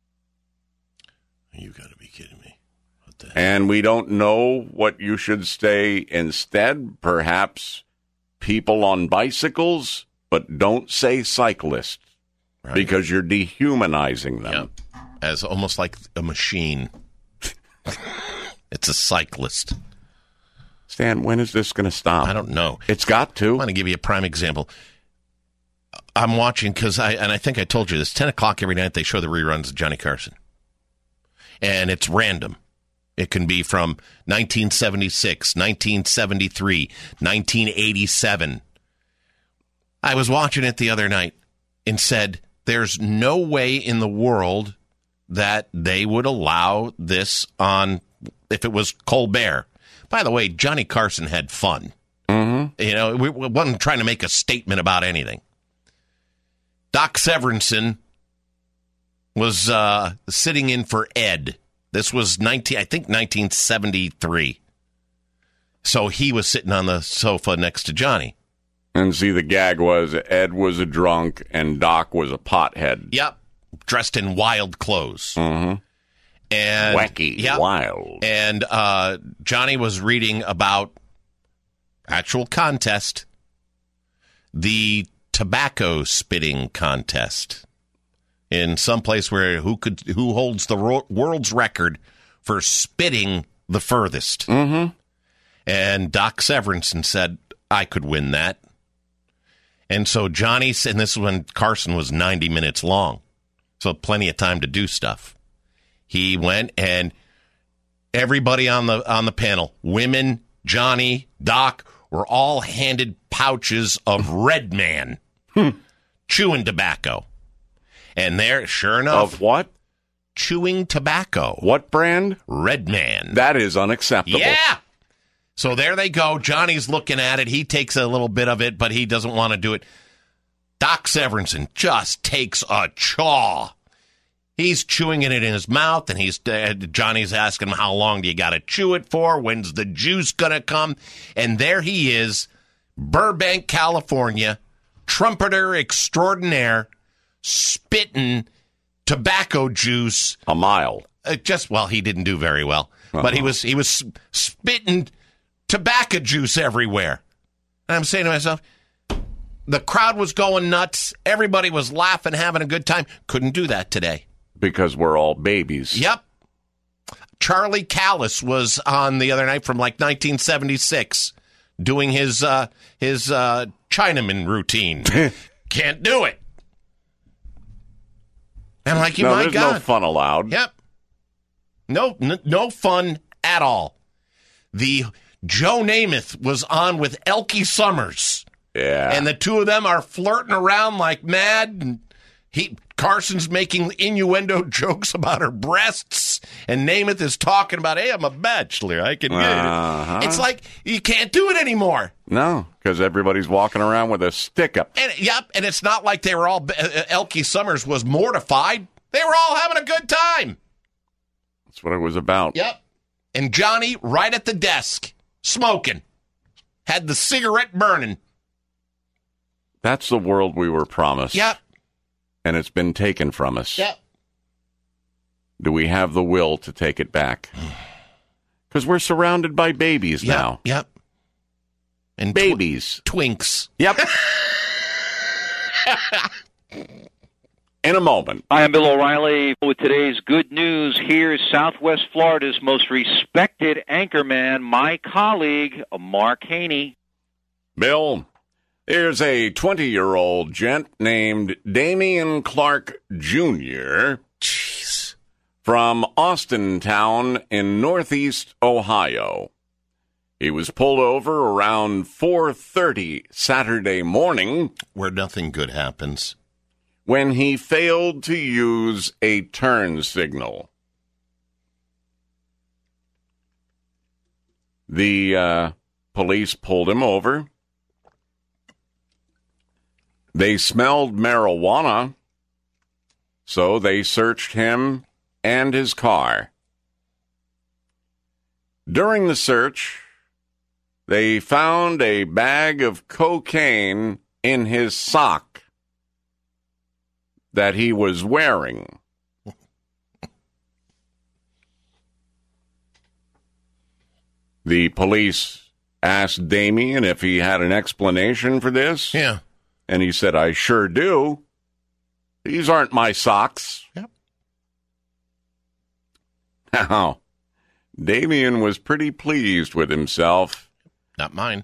You got to be kidding me. What the heck? And we don't know what you should say instead. Perhaps people on bicycles, but don't say cyclist. Right. Because you're dehumanizing them. Yep. As almost like a machine. It's a cyclist. Stan, when is this going to stop? I don't know. It's got to. I'm going to give you a prime example. I'm watching because I, and I think I told you this, ten o'clock every night they show the reruns of Johnny Carson. And it's random. It can be from nineteen seventy-six, nineteen seventy-three, nineteen eighty-seven. I was watching it the other night and said, there's no way in the world that they would allow this on if it was Colbert. By the way, Johnny Carson had fun. Mm-hmm. You know, we, we wasn't trying to make a statement about anything. Doc Severinsen was uh, sitting in for Ed. This was nineteen, I think, nineteen seventy-three. So he was sitting on the sofa next to Johnny. And see, the gag was Ed was a drunk and Doc was a pothead. Yep. Dressed in wild clothes. Mm-hmm. And wacky, yep. wild. And uh, Johnny was reading about actual contest, the tobacco spitting contest in some place where who could who holds the ro- world's record for spitting the furthest. Mm-hmm. And Doc Severinsen said, I could win that. And so Johnny, and this is when Carson was ninety minutes long, so plenty of time to do stuff. He went and everybody on the on the panel, women, Johnny, Doc, were all handed pouches of Red Man chewing tobacco. And there, sure enough. Of what? Chewing tobacco. What brand? Red Man. That is unacceptable. Yeah. So there they go. Johnny's looking at it. He takes a little bit of it, but he doesn't want to do it. Doc Severinsen just takes a chaw. He's chewing it in his mouth, and he's uh, Johnny's asking him, how long do you got to chew it for? When's the juice going to come? And there he is, Burbank, California, trumpeter extraordinaire, spitting tobacco juice. A mile. Uh, just, well, he didn't do very well. Uh-huh. But he was he was spitting tobacco juice everywhere. And I'm saying to myself, the crowd was going nuts. Everybody was laughing, having a good time. Couldn't do that today. Because we're all babies. Yep. Charlie Callis was on the other night from like nineteen seventy-six doing his uh, his uh, Chinaman routine. Can't do it. I'm like, you no, my there's God. No fun allowed. Yep. No, n- no fun at all. The Joe Namath was on with Elkie Summers. Yeah. And the two of them are flirting around like mad. And he Carson's making innuendo jokes about her breasts. And Namath is talking about, hey, I'm a bachelor. I can get uh-huh. it. It's like, you can't do it anymore. No, because everybody's walking around with a stick up. And, yep, and it's not like they were all, uh, Elkie Summers was mortified. They were all having a good time. That's what it was about. Yep. And Johnny, right at the desk, smoking, had the cigarette burning. That's the world we were promised. Yep. And it's been taken from us. Yep. Do we have the will to take it back? Because we're surrounded by babies yep. now. Yep. And babies. Tw- twinks. Yep. In a moment. I am Bill O'Reilly with today's good news. Here's Southwest Florida's most respected anchorman, my colleague, Mark Haney. Bill, there's a twenty-year-old gent named Damian Clark Junior Jeez. From Austintown in northeast Ohio. He was pulled over around four thirty Saturday morning. Where nothing good happens. When he failed to use a turn signal. The uh, police pulled him over. They smelled marijuana so they searched him and his car. During the search, they found a bag of cocaine in his sock that he was wearing. The police asked Damien if he had an explanation for this. Yeah. And he said, I sure do. These aren't my socks. Yep. Now, Damien was pretty pleased with himself. Not mine.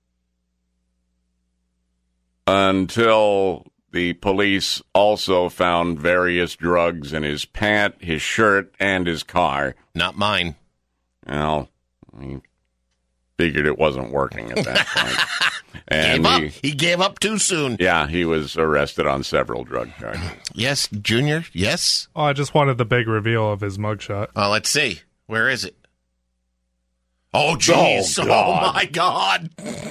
Until the police also found various drugs in his pant, his shirt, and his car. Not mine. Well, he figured it wasn't working at that point. And gave up. He, he gave up too soon. Yeah, he was arrested on several drug charges. Yes, Junior, yes? Oh, I just wanted the big reveal of his mugshot. Oh, let's see. Where is it? Oh, jeez. Oh, Oh, God. my God.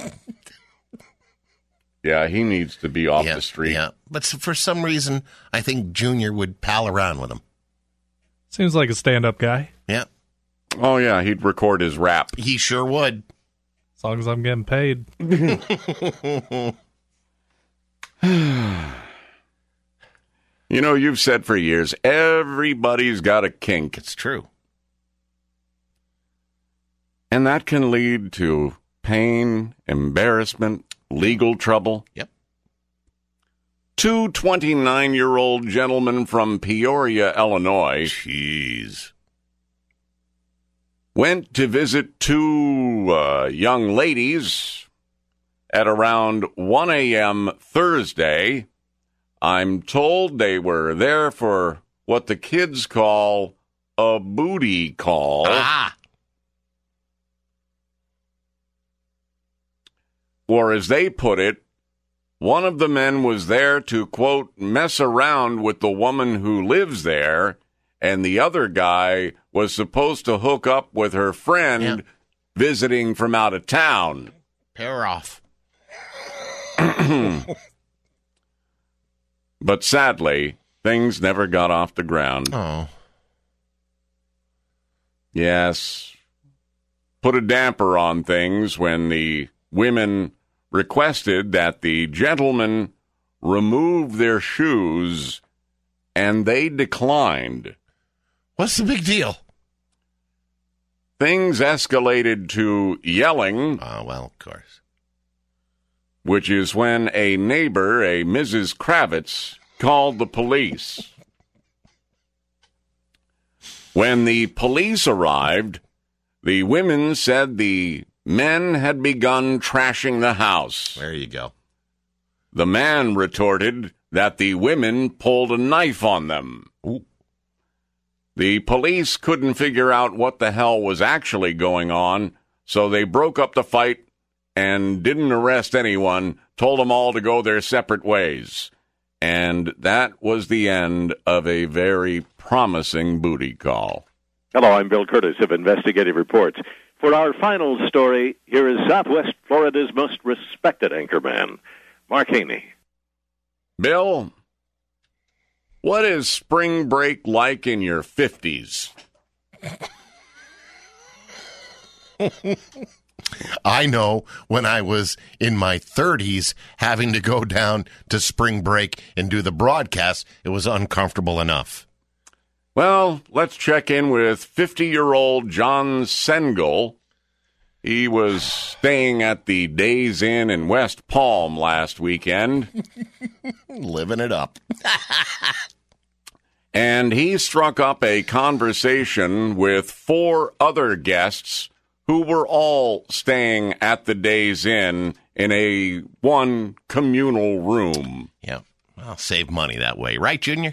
Yeah, he needs to be off yeah, the street. Yeah, but for some reason, I think Junior would pal around with him. Seems like a stand-up guy. Yeah. Oh, yeah, he'd record his rap. He sure would. As long as I'm getting paid. You know, you've said for years, everybody's got a kink. It's true. And that can lead to pain, embarrassment, legal trouble. Yep. Two twenty-nine-year-old gentlemen from Peoria, Illinois, Jeez. went to visit two uh, young ladies at around one a.m. Thursday. I'm told they were there for what the kids call a booty call. Ah. Or as they put it, one of the men was there to, quote, mess around with the woman who lives there, and the other guy was supposed to hook up with her friend Yeah. visiting from out of town. Pair off. But sadly, things never got off the ground. Oh. Yes. Put a damper on things when the women requested that the gentlemen remove their shoes, and they declined. What's the big deal? Things escalated to yelling. Oh, well, of course. Which is when a neighbor, a Missus Kravitz, called the police. When the police arrived, the women said the men had begun trashing the house. There you go. The man retorted that the women pulled a knife on them. Ooh. The police couldn't figure out what the hell was actually going on, so they broke up the fight and didn't arrest anyone, told them all to go their separate ways. And that was the end of a very promising booty call. Hello, I'm Bill Curtis of Investigative Reports. For our final story, here is Southwest Florida's most respected anchorman, Mark Haney. Bill, what is spring break like in your fifties? I know when I was in my thirties having to go down to spring break and do the broadcast, it was uncomfortable enough. Well, let's check in with fifty-year-old John Sengel. He was staying at the Days Inn in West Palm last weekend. Living it up. And he struck up a conversation with four other guests who were all staying at the Days Inn in a one communal room. Yeah, I'll save money that way. Right, Junior?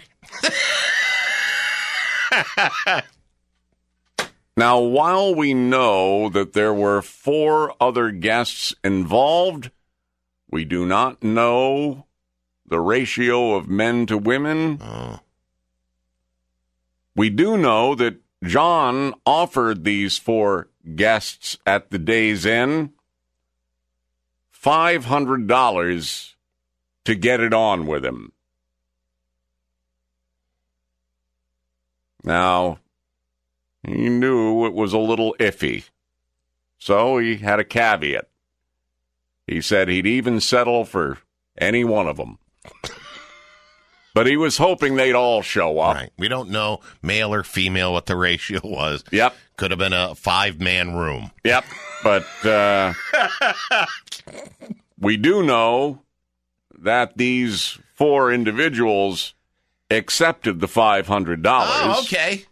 Now, while we know that there were four other guests involved, we do not know the ratio of men to women. Oh. We do know that John offered these four guests at the Days Inn five hundred dollars to get it on with him. Now, he knew it was a little iffy, so he had a caveat. He said he'd even settle for any one of them. But he was hoping they'd all show up. Right. We don't know, male or female, what the ratio was. Yep. Could have been a five-man room. Yep. But uh, we do know that these four individuals accepted the five hundred dollars. Oh, okay.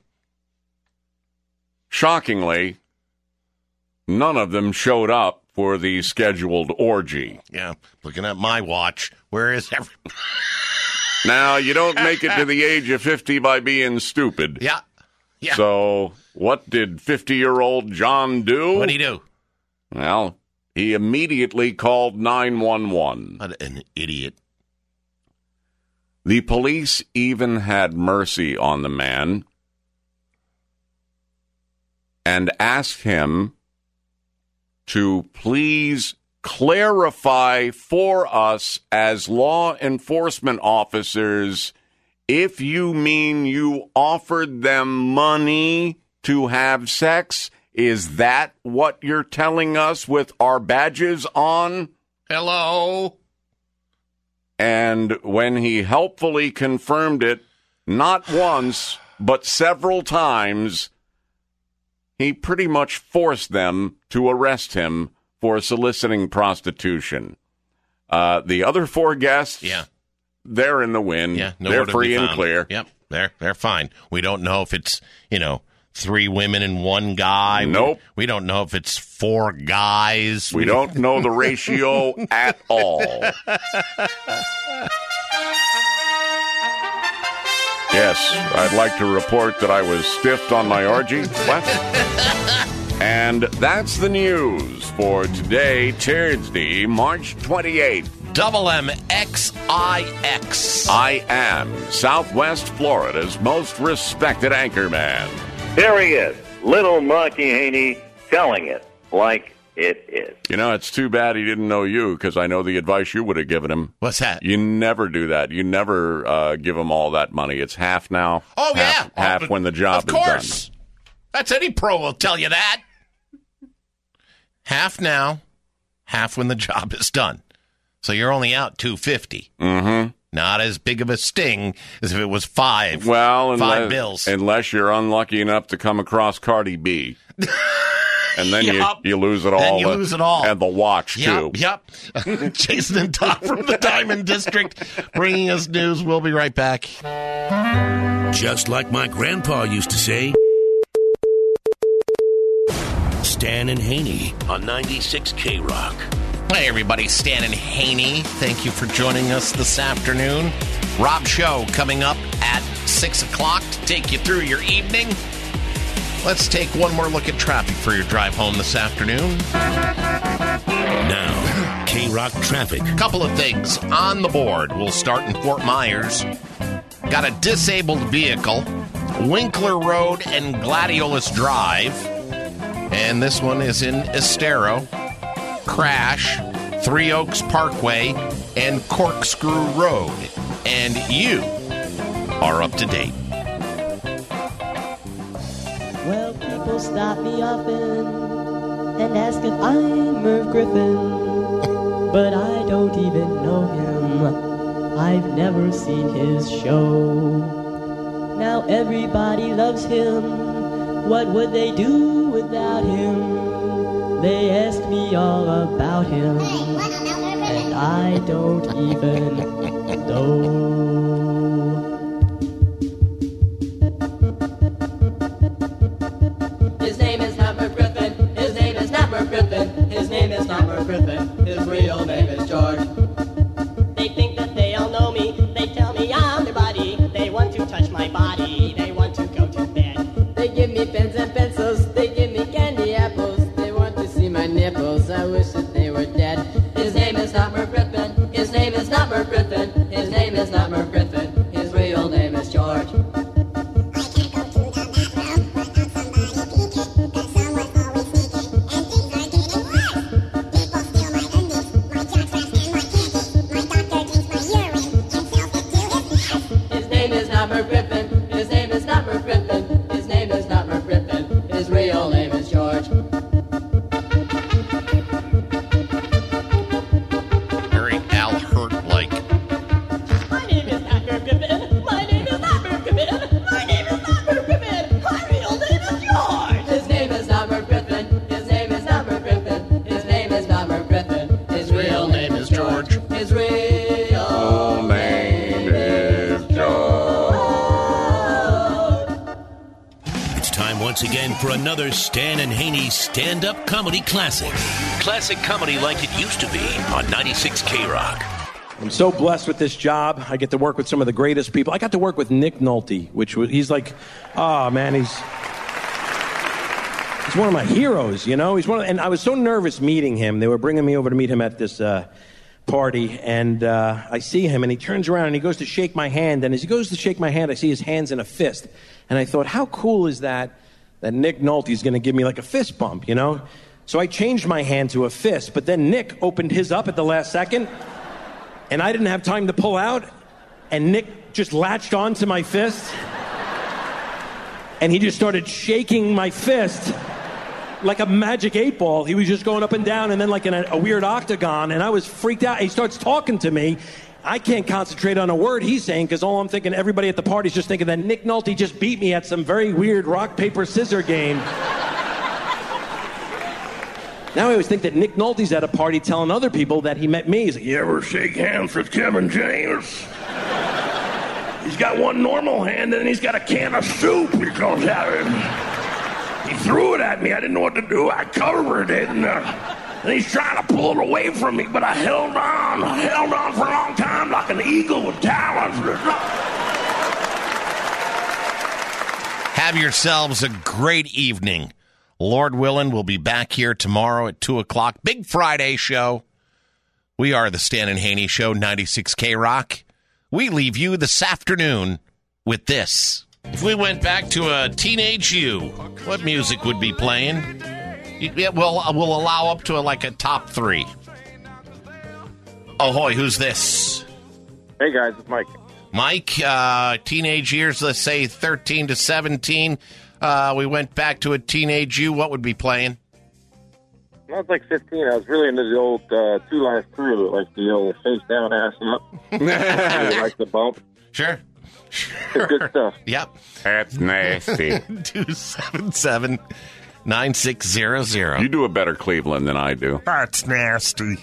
Shockingly, none of them showed up for the scheduled orgy. Yeah, looking at my watch, where is everybody? Now, you don't make it to the age of fifty by being stupid. Yeah. Yeah. So, what did fifty-year-old John do? What did he do? Well, he immediately called nine one one. What an idiot. The police even had mercy on the man and asked him to please clarify for us as law enforcement officers if you mean you offered them money to have sex. Is that what you're telling us with our badges on? Hello? And when he helpfully confirmed it, not once, but several times, he pretty much forced them to arrest him for soliciting prostitution. Uh, the other four guests, yeah, they're in the wind. Yeah, they're free and clear. Yep, they're they're fine. We don't know if it's, you know, three women and one guy. Nope. We, we don't know if it's four guys. We don't know the ratio at all. Yes, I'd like to report that I was stiffed on my orgy. What? And that's the news for today, Thursday, March twenty-eighth. Double M X I X. I am Southwest Florida's most respected anchorman. There he is, little Marky Haney, telling it like it is. You know, it's too bad he didn't know you, because I know the advice you would have given him. What's that? You never do that. You never uh, give him all that money. It's half now. Oh, half, yeah. Half oh, when the job is done. Of course. That's any pro will tell you that. Half now, half when the job is done. So you're only out two hundred fifty dollars. Mm-hmm. Not as big of a sting as if it was five. Well, five unless, bills. Unless you're unlucky enough to come across Cardi B. And then yep. you, you lose it all. Then you lose it all. And the watch, yep, too. Yep. Jason and Doc from the Diamond District bringing us news. We'll be right back. Just like my grandpa used to say, Stan and Haney on ninety-six K Rock. Hey, everybody. Stan and Haney. Thank you for joining us this afternoon. Rob Show coming up at six o'clock to take you through your evening. Let's take one more look at traffic for your drive home this afternoon. Now, K Rock traffic. Couple of things on the board. We'll start in Fort Myers. Got a disabled vehicle, Winkler Road and Gladiolus Drive. And this one is in Estero. Crash, Three Oaks Parkway, and Corkscrew Road. And you are up to date. Well, people stop me often and ask if I'm Merv Griffin, but I don't even know him. I've never seen his show. Now everybody loves him. What would they do without him? They ask me all about him, and I don't even know. His name is not Merv Griffin. His name is not Merv Griffin. His name is not Merv Griffin. His real name is George. They think that they all know me. They tell me I'm their body. They want to touch my body. They want to go to bed. They give me pens and pencils. They give me candy apples. My nipples, I wish that they were dead. His name is not Merv Griffin. His name is not Merv Griffin. His name is not Merv Griffin. His real name is George. His name is not Merv Griffin. His name is not Merv Griffin. for another Stan and Haney stand-up comedy classic. Classic comedy like it used to be on ninety-six K Rock. I'm so blessed with this job. I get to work with some of the greatest people. I got to work with Nick Nolte, which was, he's like, oh, man, he's he's one of my heroes, you know? He's one of, and I was so nervous meeting him. They were bringing me over to meet him at this uh, party, and uh, I see him, and he turns around, and he goes to shake my hand, and as he goes to shake my hand, I see his hands in a fist. And I thought, how cool is that, that Nick Nolte's going to give me like a fist bump, you know? So I changed my hand to a fist, but then Nick opened his up at the last second, and I didn't have time to pull out, and Nick just latched onto my fist, and he just started shaking my fist like a magic eight ball. He was just going up and down, and then like in a, a weird octagon, and I was freaked out. He starts talking to me. I can't concentrate on a word he's saying, because all I'm thinking, everybody at the party's just thinking that Nick Nolte just beat me at some very weird rock, paper, scissor game. Now I always think that Nick Nolte's at a party telling other people that he met me. He's like, you ever shake hands with Kevin James? He's got one normal hand, and then he's got a can of soup he comes out of. He threw it at me. I didn't know what to do. I covered it, and, uh, and he's trying to pull it away from me, but I held on. I held on for a long time like an eagle with talons. Have yourselves a great evening. Lord willing, we'll be back here tomorrow at two o'clock. Big Friday show. We are the Stan and Haney Show, ninety-six K Rock. We leave you this afternoon with this. If we went back to a teenage you, what music would be playing? Yeah, we'll, we'll allow up to a, like a top three. Ahoy, who's this? Hey, guys, it's Mike. Mike, uh, teenage years, let's say thirteen to seventeen. Uh, we went back to a teenage you. What would be playing? When I was like fifteen, I was really into the old uh, Two Live Crew, like the old face down, ass up. Really like the bump. Sure. Sure. It's good stuff. Yep. That's nasty. two seven seven, nine six zero zero. You do a better Cleveland than I do. That's nasty.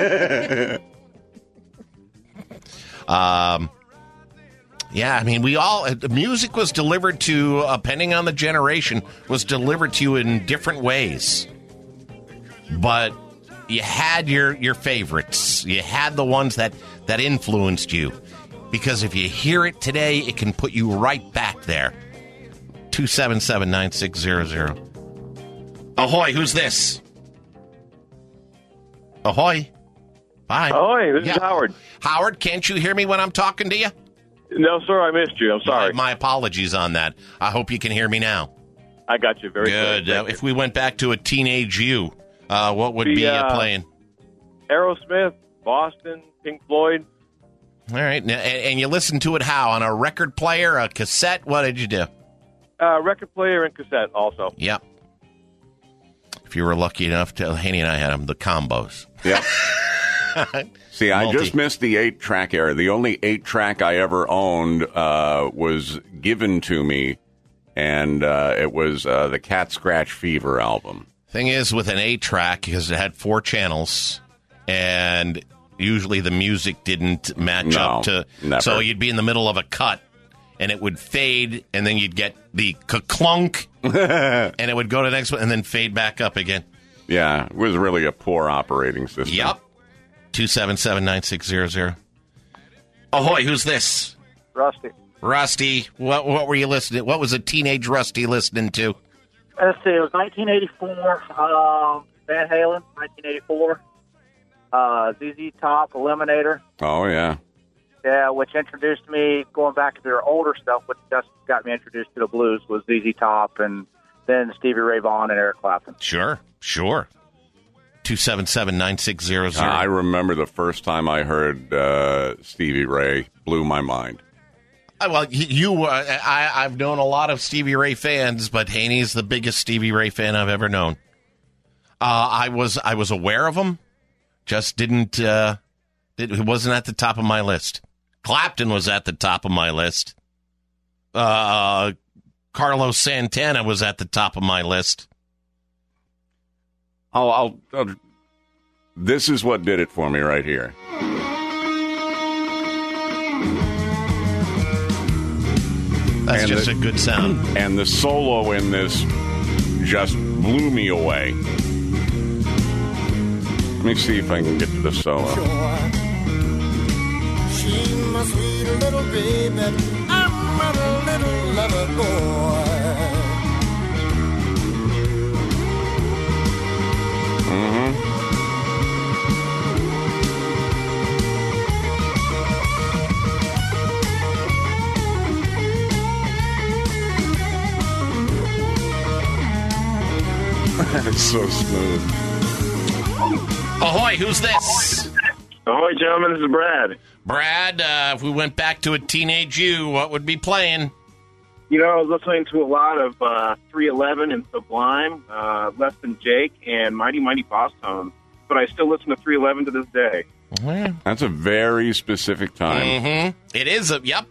um... Yeah, I mean, we all, uh, music was delivered to, uh, depending on the generation, was delivered to you in different ways. But you had your, your favorites. You had the ones that, that influenced you. Because if you hear it today, it can put you right back there. two seven seven, nine six zero zero. Ahoy, who's this? Ahoy. Bye. Ahoy, this yeah. is Howard. Howard, can't you hear me when I'm talking to you? No, sir, I missed you. I'm sorry. My, my apologies on that. I hope you can hear me now. I got you very good. good. Uh, if we went back to a teenage you, uh, what would the, be uh, uh, playing? Aerosmith, Boston, Pink Floyd. All right. Now, and, and you listened to it how? On a record player, a cassette? What did you do? Uh, record player and cassette also. Yep. If you were lucky enough to, Haney and I had them, the combos. Yep. See, I Multi. just missed the eight-track era. The only eight-track I ever owned uh, was given to me, and uh, it was uh, the Cat Scratch Fever album. Thing is, with an eight-track, because it had four channels, and usually the music didn't match No, up to... never. So you'd be in the middle of a cut, and it would fade, and then you'd get the clunk, and it would go to the next one, and then fade back up again. Yeah, it was really a poor operating system. Yep. two seven seven, nine six zero zero. Ahoy, who's this? Rusty. Rusty, what what were you listening? What was a teenage Rusty listening to? Let's see, it was nineteen eighty-four, um, Van Halen, nineteen eighty-four, uh, Z Z Top, Eliminator. Oh, yeah. Yeah, which introduced me, going back to their older stuff, which just got me introduced to the blues, was Z Z Top, and then Stevie Ray Vaughan and Eric Clapton. Sure, sure. two seven seven, nine six zero zero. I remember the first time I heard uh, Stevie Ray, blew my mind. Uh, well, you, uh, I, I've known a lot of Stevie Ray fans, but Haney's the biggest Stevie Ray fan I've ever known. Uh, I was I was aware of him, just didn't. Uh, it, it wasn't at the top of my list. Clapton was at the top of my list. Uh, Carlos Santana was at the top of my list. I'll, I'll, I'll. This is what did it for me right here. That's And just the- a good sound. And the solo in this just blew me away. Let me see if I can get to the solo. She's my sweet little baby. I'm a little lover boy. Mm-hmm. It's so smooth. Ahoy, who's this? Ahoy, gentlemen, this is Brad. Brad, uh, if we went back to a teenage you, what would be playing? You know, I was listening to a lot of uh, three eleven and Sublime, uh, Less Than Jake, and Mighty Mighty Boss Tones. But I still listen to three eleven to this day. That's a very specific time. Mm-hmm. It is a, yep.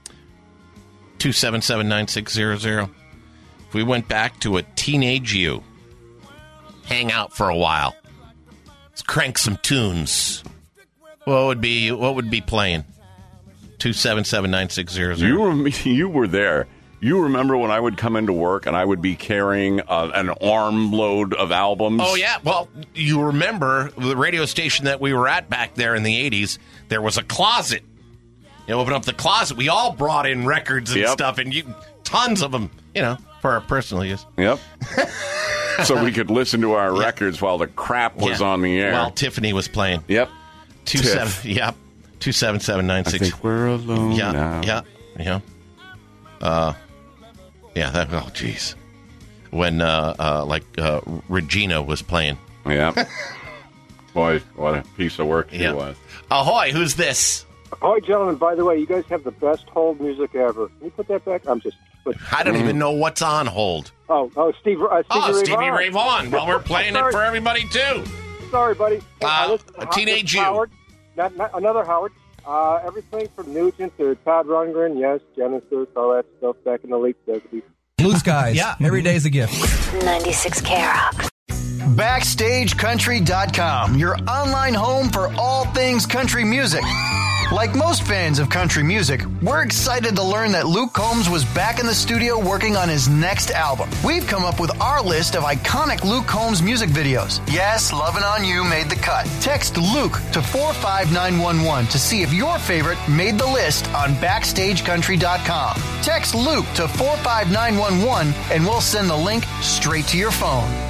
two seven seven, nine six zero zero. If we went back to a teenage you, hang out for a while, let's crank some tunes. What would be what would be playing? two seven seven, nine six zero zero. You were, you were there. You remember when I would come into work and I would be carrying uh, an armload of albums? Oh, yeah. Well, you remember the radio station that we were at back there in the eighties, there was a closet. You open up the closet, we all brought in records and Yep. stuff, and you tons of them, you know, for our personal use. Yep. So we could listen to our records while the crap was Yeah. on the air. While Tiffany was playing. Yep. Two Tiff. seven, yep. Two seven seven nine I six. think we're alone yeah, now. Yeah, yeah, uh, yeah. That, oh, jeez. When uh, uh, like uh, Regina was playing. Yeah. Boy, what a piece of work she Yeah. was. Ahoy! Who's this? Ahoy, gentlemen. By the way, you guys have the best hold music ever. Can you put that back? I'm just. But, I don't even know what's on hold. Oh, oh, Steve. Uh, Stevie Oh, Ray Stevie Vaughan. Ray Vaughan. Well, we're playing it Sorry. for everybody too. Sorry, buddy. Hey, Uh, listen, a Ho- teenage this is you. Howard. Not, not, another Howard. Uh, everything from Nugent to Todd Rundgren, yes, Genesis, all that stuff back in the late seventies. Blue skies. Yeah. Every day's a gift. ninety-six K Rock. Backstage Country dot com, your online home for all things country music. Like most fans of country music, we're excited to learn that Luke Combs was back in the studio working on his next album. We've come up with our list of iconic Luke Combs music videos. Yes, Lovin' On You made the cut. Text Luke to four five nine one one to see if your favorite made the list on Backstage Country dot com. Text Luke to four five nine one one and we'll send the link straight to your phone.